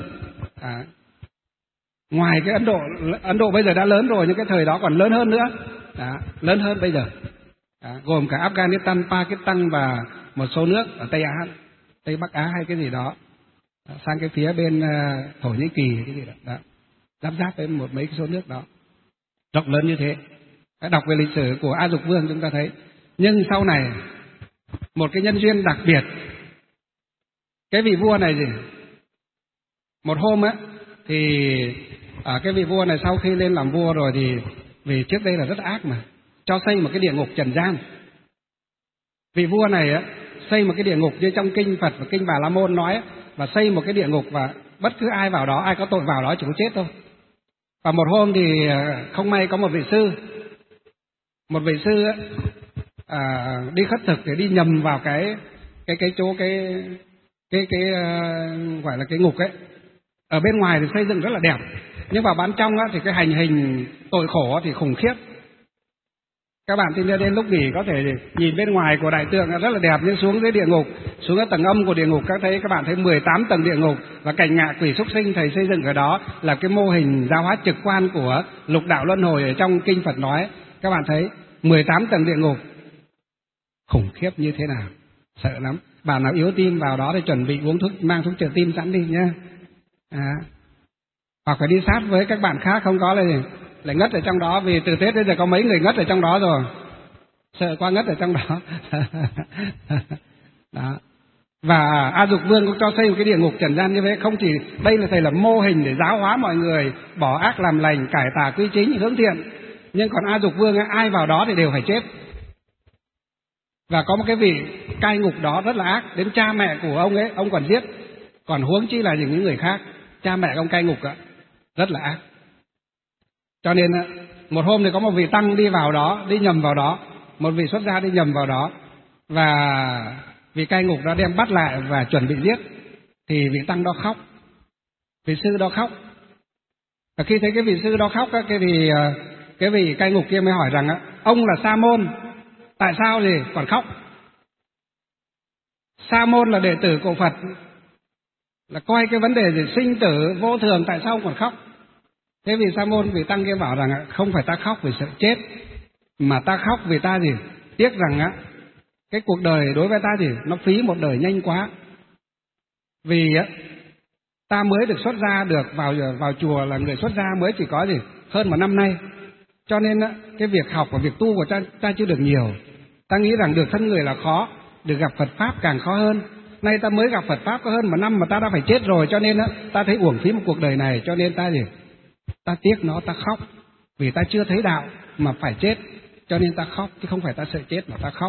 Ngoài cái Ấn Độ bây giờ đã lớn rồi, nhưng cái thời đó còn lớn hơn nữa, lớn hơn bây giờ, gồm cả Afghanistan, Pakistan và một số nước ở Tây Á, Tây Bắc Á hay cái gì đó, sang cái phía bên Thổ Nhĩ Kỳ cái gì đó, giáp với mấy cái số nước đó, rộng lớn như thế. Đọc về lịch sử của A Dục Vương chúng ta thấy. Nhưng sau này một cái nhân duyên đặc biệt, cái vị vua này gì, một hôm á thì cái vị vua này sau khi lên làm vua rồi thì vì trước đây là rất ác mà, cho xây một cái địa ngục trần gian. Vị vua này á xây một cái địa ngục như trong kinh Phật và kinh Bà La Môn nói, và xây một cái địa ngục và bất cứ ai vào đó, ai có tội vào đó chỉ có chết thôi. Và một hôm thì không may có một vị sư đi khất thực để đi nhầm vào cái chỗ gọi là cái ngục ấy. Ở bên ngoài thì xây dựng rất là đẹp, nhưng vào bên trong thì cái hành hình tội khổ thì khủng khiếp. Các bạn tin đến lúc nghỉ có thể nhìn bên ngoài của đại tượng rất là đẹp, nhưng xuống dưới địa ngục, xuống cái tầng âm của địa ngục, các bạn thấy 18 tầng địa ngục và cảnh ngạ quỷ súc sinh thầy xây dựng ở đó là cái mô hình giáo hóa trực quan của lục đạo luân hồi ở trong kinh Phật nói. Các bạn thấy 18 tầng địa ngục khủng khiếp như thế nào, sợ lắm. Bạn nào yếu tim vào đó thì chuẩn bị uống thuốc, mang thuốc trợ tim sẵn đi nhé. Hoặc phải đi sát với các bạn khác, không có là lại ngất ở trong đó, vì từ Tết đến giờ có mấy người ngất ở trong đó rồi, sợ quá ngất ở trong đó. Đó. Và A Dục Vương cũng cho xây một cái địa ngục trần gian như thế. Không chỉ đây là thầy là mô hình để giáo hóa mọi người bỏ ác làm lành, cải tà quy chính, hướng thiện, nhưng còn A Dục Vương ai vào đó thì đều phải chết. Và có một cái vị cai ngục đó rất là ác, đến cha mẹ của ông ấy ông còn giết, còn huống chi là những người khác. Cha mẹ ông cai ngục rất là ác. Cho nên một hôm thì có một vị tăng đi vào đó, đi nhầm vào đó, một vị xuất gia đi nhầm vào đó, và vị cai ngục đó đem bắt lại và chuẩn bị giết. Thì vị tăng đó khóc, vị sư đó khóc. Và khi thấy cái vị sư đó khóc, cái vị cai ngục kia mới hỏi rằng ông là Sa môn, tại sao thì còn khóc? Sa môn là đệ tử của Phật, là coi cái vấn đề gì sinh tử vô thường, tại sao ông còn khóc? Thế vì Sa môn, vị tăng kia bảo rằng không phải ta khóc vì sợ chết, mà ta khóc vì ta gì tiếc rằng cái cuộc đời đối với ta gì nó phí một đời nhanh quá. Vì ta mới được xuất gia, được vào chùa là người xuất gia mới chỉ có gì hơn 1 năm nay, cho nên cái việc học và việc tu của ta chưa được nhiều. Ta nghĩ rằng được thân người là khó, được gặp Phật pháp càng khó hơn. Nay ta mới gặp Phật pháp có hơn 1 năm mà ta đã phải chết rồi, cho nên ta thấy uổng phí một cuộc đời này, cho nên ta gì ta tiếc nó, ta khóc vì ta chưa thấy đạo mà phải chết, cho nên ta khóc, chứ không phải ta sợ chết mà ta khóc.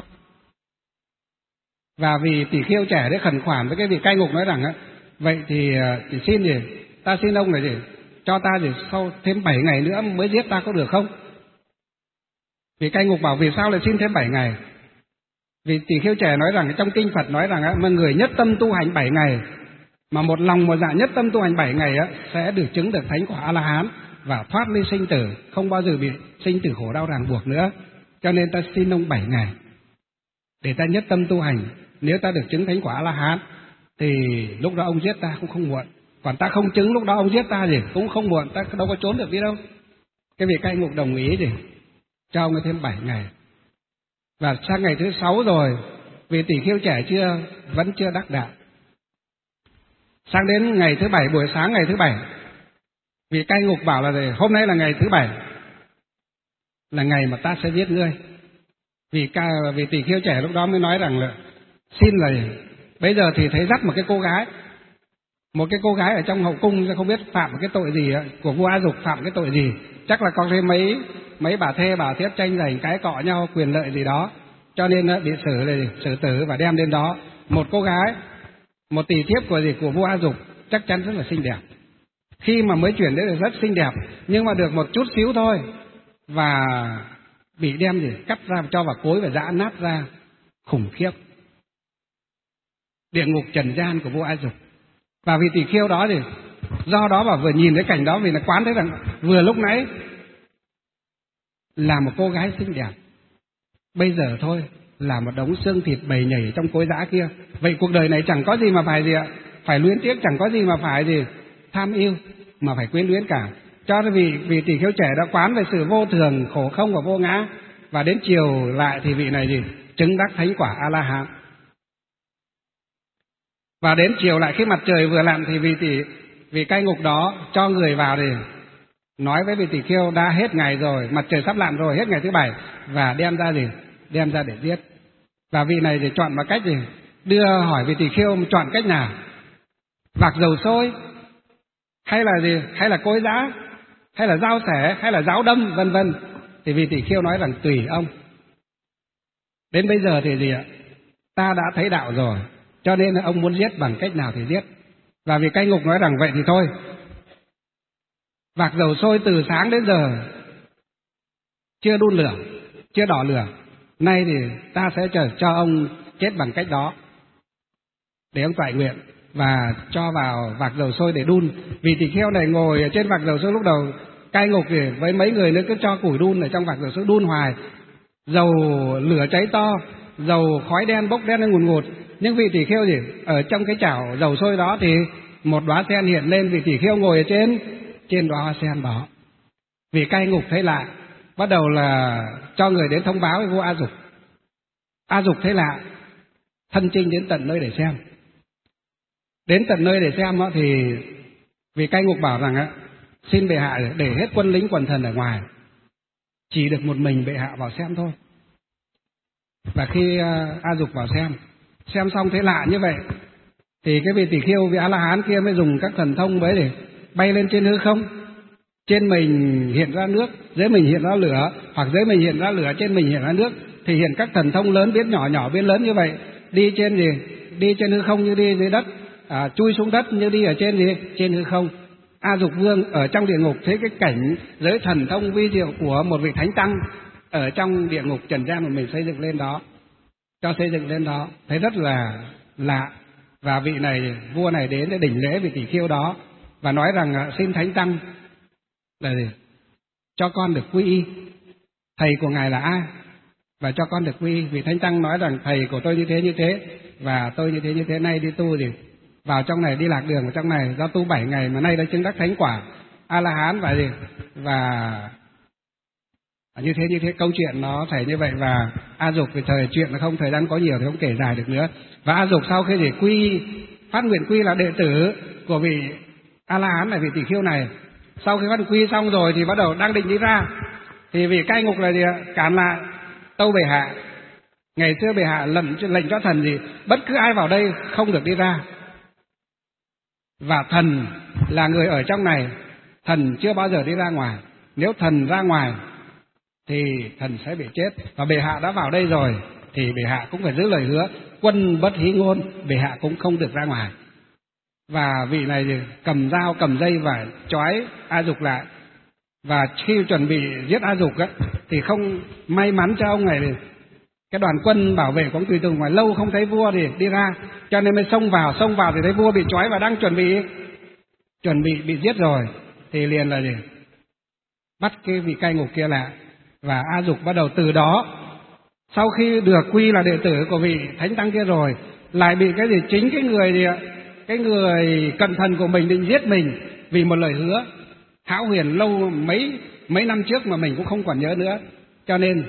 Và vì tỷ kheo trẻ đấy khẩn khoản với cái vị cai ngục nói rằng vậy thì chỉ xin gì, ta xin ông là gì cho ta gì sau thêm 7 ngày nữa mới giết ta có được không? Vị cai ngục bảo vì sao lại xin thêm 7 ngày? Vì tỷ kheo trẻ nói rằng trong kinh Phật nói rằng mà người nhất tâm tu hành 7 ngày, mà một lòng một dạ nhất tâm tu hành 7 ngày sẽ được chứng được thánh quả A-la-hán và thoát ly sinh tử, không bao giờ bị sinh tử khổ đau ràng buộc nữa. Cho nên ta xin ông 7 ngày để ta nhất tâm tu hành. Nếu ta được chứng thánh quả A-la-hán thì lúc đó ông giết ta cũng không muộn. Còn ta không chứng lúc đó ông giết ta gì cũng không muộn, ta đâu có trốn được đi đâu. Cái vị cai ngục đồng ý thì cho ông thêm 7 ngày. Và sang ngày thứ 6 rồi, vì tỷ kheo trẻ vẫn chưa đắc đạo. Sang đến ngày thứ 7, buổi sáng ngày thứ 7, vị cai ngục bảo là hôm nay là ngày thứ 7, là ngày mà ta sẽ giết ngươi. Vì tỷ kheo trẻ lúc đó mới nói rằng là xin là bây giờ thì thấy dắt một cái cô gái ở trong hậu cung, không biết phạm cái tội gì của vua A Dục, phạm cái tội gì, chắc là có thêm mấy bà thê bà thiếp tranh giành cái cọ nhau quyền lợi gì đó, cho nên bị xử tử và đem đến đó. Một cô gái, một tỷ thiếp của vua A Dục chắc chắn rất là xinh đẹp. Khi mà mới chuyển đến là rất xinh đẹp, nhưng mà được một chút xíu thôi, và bị đem gì cắt ra cho vào cối và giã nát ra, khủng khiếp. Địa ngục trần gian của vua A Dục. Và vị tỳ kheo đó thì do đó mà vừa nhìn thấy cảnh đó, vì là quán thấy rằng vừa lúc nãy là một cô gái xinh đẹp, bây giờ thôi là một đống xương thịt bầy nhảy trong cối giã kia. Vậy cuộc đời này chẳng có gì mà phải gì ạ, phải luyến tiếc, chẳng có gì mà phải gì tham yêu, mà phải quyến luyến cả. Cho nên vị tỳ kheo trẻ đã quán về sự vô thường, khổ không và vô ngã, và đến chiều lại thì vị này gì chứng đắc thánh quả A La Hán. Và đến chiều lại khi mặt trời vừa lặn thì vị cai ngục đó cho người vào thì nói với vị tỳ kheo đã hết ngày rồi, mặt trời sắp lặn rồi, hết ngày thứ 7, và đem ra để giết. Và vị này thì chọn một cách gì, đưa hỏi vị tỳ kheo chọn cách nào, vạc dầu sôi hay là gì, hay là cối giã, hay là dao xẻ, hay là giáo đâm, vân vân. Thì vị tỳ kheo nói rằng tùy ông. Đến bây giờ thì gì ạ, ta đã thấy đạo rồi, cho nên ông muốn giết bằng cách nào thì giết. Và vị cai ngục nói rằng vậy thì thôi, vạc dầu sôi từ sáng đến giờ chưa đun lửa, chưa đỏ lửa, nay thì ta sẽ cho ông chết bằng cách đó, để ông toại nguyện và cho vào vạc dầu sôi để đun. Vị tỳ kheo này ngồi ở trên vạc dầu sôi, lúc đầu cai ngục thì với mấy người nữa cứ cho củi đun ở trong vạc dầu sôi, đun hoài, dầu lửa cháy to, dầu khói đen bốc đen lên ngùn ngụt. Nhưng vị tỳ kheo gì ở trong cái chảo dầu sôi đó thì một đóa sen hiện lên, vị tỳ kheo ngồi ở trên đóa hoa sen đó. Vị cai ngục thấy lạ, bắt đầu là cho người đến thông báo với vua A Dục. A Dục thấy lạ, thân chinh đến tận nơi để xem. Đến tận nơi để xem đó, thì vị cai ngục bảo rằng xin bệ hạ để hết quân lính quần thần ở ngoài, chỉ được một mình bệ hạ vào xem thôi. Và khi A Dục vào xem xong thấy lạ như vậy, thì cái vị tỳ kheo, vị A La Hán kia mới dùng các thần thông mới để bay lên trên hư không. Trên mình hiện ra nước, dưới mình hiện ra lửa, hoặc dưới mình hiện ra lửa, trên mình hiện ra nước, thì hiện các thần thông lớn biến nhỏ, nhỏ biến lớn như vậy, đi trên gì, đi trên hư không như đi dưới đất, chui xuống đất như đi ở trên gì, trên hư không. A Dục Vương ở trong địa ngục thấy cái cảnh giới thần thông vi diệu của một vị thánh tăng ở trong địa ngục trần gian mà mình xây dựng lên đó, thấy rất là lạ. Và vị này, vua này đến để đỉnh lễ vị tỳ kheo đó và nói rằng xin thánh tăng là gì? Cho con được quy y. Thầy của ngài là ai? Và cho con được quy y. Vị thánh tăng nói rằng thầy của tôi như thế, và tôi như thế, nay đi tu gì vào trong này, đi lạc đường vào trong này, do tu 7 ngày mà nay đã chứng đắc thánh quả A La Hán và gì, và như thế câu chuyện nó xảy như vậy. Và A Dục vì thời gian có nhiều thì không kể dài được nữa. Và A Dục sau khi quy phát nguyện quy là đệ tử của vị A La Hán này, vị tỳ kheo này, sau khi phát quy xong rồi thì bắt đầu đang định đi ra, thì vị cai ngục là gì cản lại. Tâu bệ hạ, ngày xưa bệ hạ lệnh cho thần gì bất cứ ai vào đây không được đi ra, và thần là người ở trong này, thần chưa bao giờ đi ra ngoài. Nếu thần ra ngoài thì thần sẽ bị chết, và bệ hạ đã vào đây rồi thì bệ hạ cũng phải giữ lời hứa, quân bất hí ngôn, bệ hạ cũng không được ra ngoài. Và vị này thì cầm dao cầm dây và trói A Dục lại. Và khi chuẩn bị giết A Dục thì không may mắn cho ông này, cái đoàn quân bảo vệ của ông tùy tùng ngoài lâu không thấy vua thì đi ra, cho nên mới xông vào thì thấy vua bị trói và đang chuẩn bị bị giết rồi, thì liền là gì bắt cái vị cai ngục kia lại. Và A Dục bắt đầu từ đó, sau khi được quy là đệ tử của vị thánh tăng kia rồi, lại bị cái gì, chính cái người cận thần của mình định giết mình vì một lời hứa hão huyền lâu mấy năm trước mà mình cũng không còn nhớ nữa. Cho nên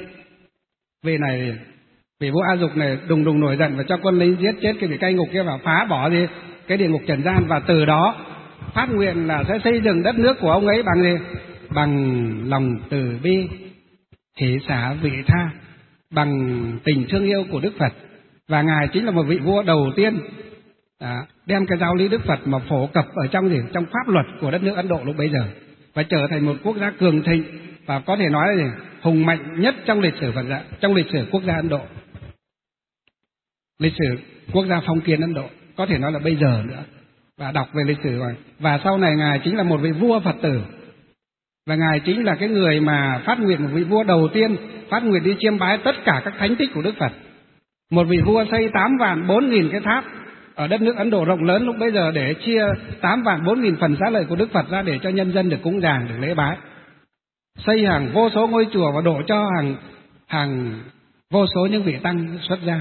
vị vua A Dục này đùng nổi giận và cho quân lính giết chết cái vị cai ngục kia và phá bỏ cái địa ngục trần gian. Và từ đó phát nguyện là sẽ xây dựng đất nước của ông ấy bằng gì? Bằng lòng từ bi, hỷ xả vị tha, bằng tình thương yêu của Đức Phật. Và ngài chính là một vị vua đầu tiên đem cái giáo lý Đức Phật mà phổ cập ở trong pháp luật của đất nước Ấn Độ lúc bấy giờ, và trở thành một quốc gia cường thịnh và có thể nói là hùng mạnh nhất trong lịch sử Phật giáo, trong lịch sử quốc gia Ấn Độ, lịch sử quốc gia phong kiến Ấn Độ, có thể nói là bây giờ nữa. Và đọc về lịch sử rồi. Và sau này ngài chính là một vị vua Phật tử, Và Ngài chính là cái người mà phát nguyện, một vị vua đầu tiên phát nguyện đi chiêm bái tất cả các thánh tích của Đức Phật. Một vị vua xây 8.400.000 cái tháp ở đất nước Ấn Độ rộng lớn lúc bấy giờ để chia 8.400.000 phần xá lợi của Đức Phật ra để cho nhân dân được cúng dường, được lễ bái. Xây hàng vô số ngôi chùa và đổ cho hàng vô số những vị tăng xuất gia.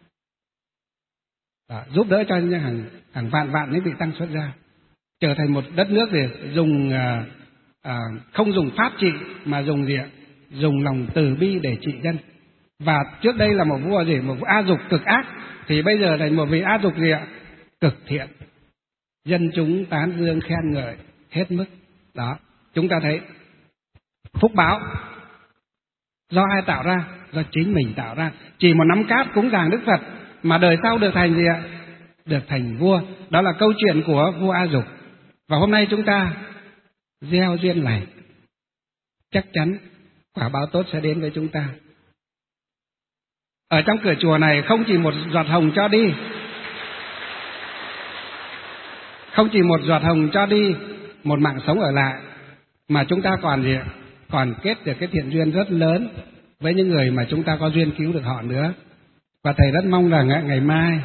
Đó, giúp đỡ cho hàng vạn những vị tăng xuất gia, trở thành một đất nước để dùng không dùng pháp trị mà dùng gì ạ? Dùng lòng từ bi để trị dân. Và trước đây là một vua gì? Một vua A Dục cực ác, thì bây giờ thành một vị A Dục gì ạ? Cực thiện. Dân chúng tán dương khen ngợi hết mức. Đó, chúng ta thấy phúc báo do ai tạo ra? Do chính mình tạo ra. Chỉ một nắm cát cúng dường Đức Phật mà đời sau được thành gì ạ? Được thành vua. Đó là câu chuyện của vua A Dục. Và hôm nay chúng ta gieo duyên này, chắc chắn quả báo tốt sẽ đến với chúng ta. Ở trong cửa chùa này không chỉ một giọt hồng cho đi, không chỉ một giọt hồng cho đi, một mạng sống ở lại, mà chúng ta còn gì? Còn kết được cái thiện duyên rất lớn với những người mà chúng ta có duyên cứu được họ nữa. Và Thầy rất mong rằng ngày mai,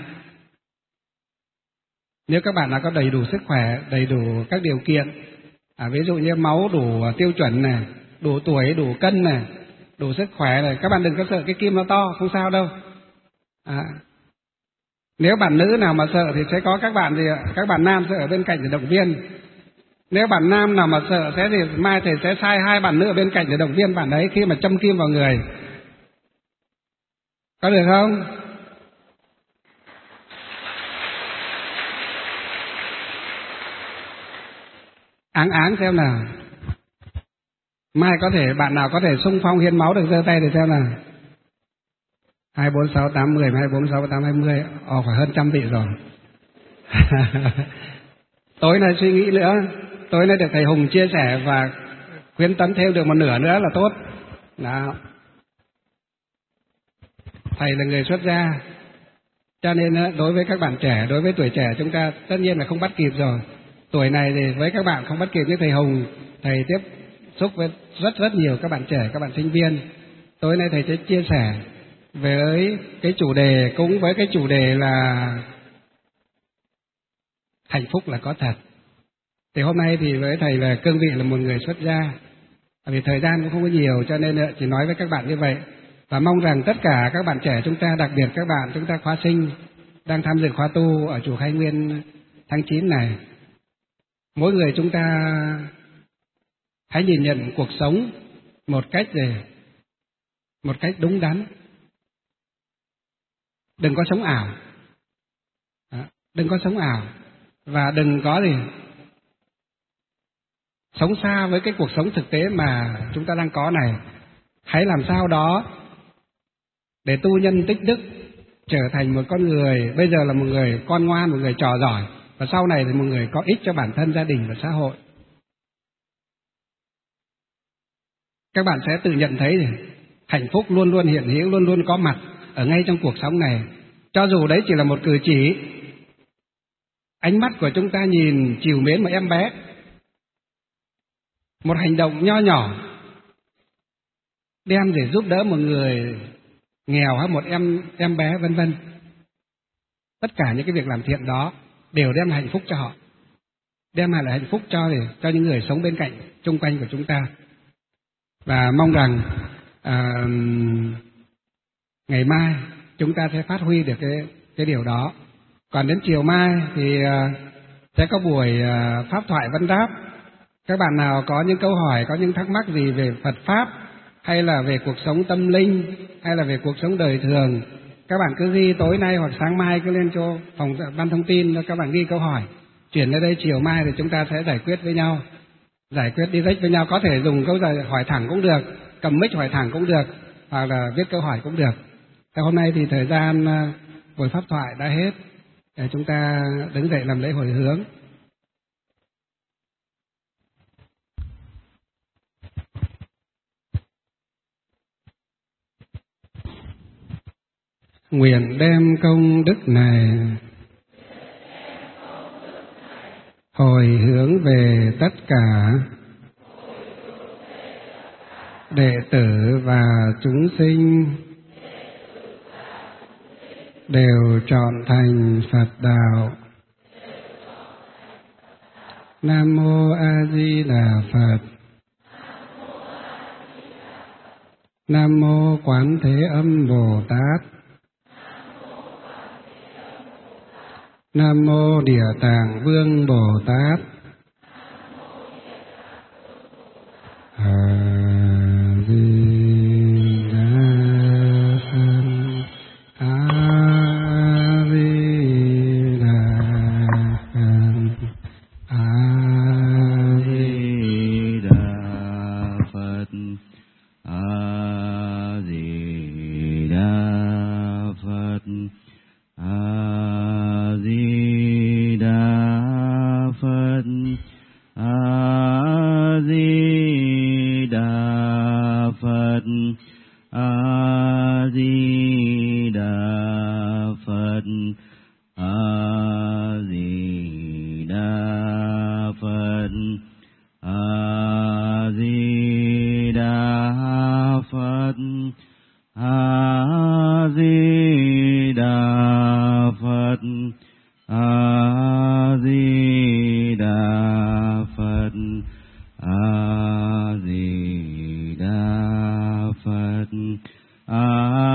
nếu các bạn nào có đầy đủ sức khỏe, đầy đủ các điều kiện, ví dụ như máu đủ tiêu chuẩn này, đủ tuổi, đủ cân này, đủ sức khỏe này, các bạn đừng có sợ cái kim nó to, không sao đâu. Nếu bạn nữ nào mà sợ thì sẽ có các bạn gì ạ? Các bạn nam sẽ ở bên cạnh để động viên. Nếu bạn nam nào mà sợ thì mai Thầy sẽ sai 2 bạn nữ ở bên cạnh để động viên bạn ấy khi mà châm kim vào người. Có được không? Áng xem nào. Mai có thể bạn nào có thể xung phong hiến máu được giơ tay để xem nào. 2, 4, 6, 8, 10, 2, 4, 6, 8, 20. Phải hơn 100 vị rồi. Tối nay suy nghĩ nữa. Tối nay được Thầy Hùng chia sẻ và khuyến tấn thêm được một nửa nữa là tốt. Đó. Thầy là người xuất gia, cho nên đối với các bạn trẻ, đối với tuổi trẻ chúng ta tất nhiên là không bắt kịp rồi. Tuổi này thì với các bạn không bắt kịp như Thầy Hùng, Thầy tiếp xúc với rất nhiều các bạn trẻ, các bạn sinh viên. Tối nay Thầy sẽ chia sẻ với cái chủ đề, cũng với cái chủ đề là hạnh phúc là có thật. Thì hôm nay thì với Thầy là cương vị là một người xuất gia, vì thời gian cũng không có nhiều cho nên chỉ nói với các bạn như vậy. Và mong rằng tất cả các bạn trẻ chúng ta, đặc biệt các bạn chúng ta khóa sinh đang tham dự khóa tu ở chùa Khai Nguyên tháng 9 này, mỗi người chúng ta hãy nhìn nhận cuộc sống một cách đúng đắn. Đừng có sống ảo. Đừng có sống ảo. Và đừng có sống xa với cái cuộc sống thực tế mà chúng ta đang có này. Hãy làm sao đó để tu nhân tích đức, trở thành một con người, bây giờ là một người con ngoan, một người trò giỏi, và sau này thì một người có ích cho bản thân, gia đình và xã hội. Các bạn sẽ tự nhận thấy hạnh phúc luôn luôn hiện hữu, luôn luôn có mặt ở ngay trong cuộc sống này. Cho dù đấy chỉ là một cử chỉ, ánh mắt của chúng ta nhìn trìu mến một em bé, một hành động nho nhỏ đem để giúp đỡ một người nghèo hay một em bé vân vân. Tất cả những cái việc làm thiện đó đều đem hạnh phúc cho họ, đem lại hạnh phúc cho những người sống bên cạnh, chung quanh của chúng ta. Và mong rằng ngày mai chúng ta sẽ phát huy được cái điều đó. Còn đến chiều mai thì sẽ có buổi pháp thoại vấn đáp. Các bạn nào có những câu hỏi, có những thắc mắc gì về Phật Pháp, hay là về cuộc sống tâm linh, hay là về cuộc sống đời thường, các bạn cứ ghi tối nay hoặc sáng mai cứ lên cho phòng ban thông tin, các bạn ghi câu hỏi, chuyển lên đây chiều mai thì chúng ta sẽ giải quyết với nhau, giải quyết direct với nhau. Có thể dùng câu hỏi thẳng cũng được, cầm mic hỏi thẳng cũng được, hoặc là viết câu hỏi cũng được. Thế hôm nay thì thời gian buổi pháp thoại đã hết, để chúng ta đứng dậy làm lễ hồi hướng. Nguyện đem công đức này hồi hướng về tất cả đệ tử và chúng sinh đều trọn thành Phật đạo. Nam mô A Di Đà Phật. Nam mô Quán Thế Âm Bồ Tát. Nam mô Địa Tạng Vương Bồ Tát. A Di Đà Phật. A Di Đà Phật. A Di Đà Phật. A Di Đà Phật. A Di Đà Phật. A Di Đà Phật. A Di Đà Phật. A Di Đà Phật. A Di Đà Phật. A Di Đà Phật. A Di Đà Phật. A Di Đà Phật. A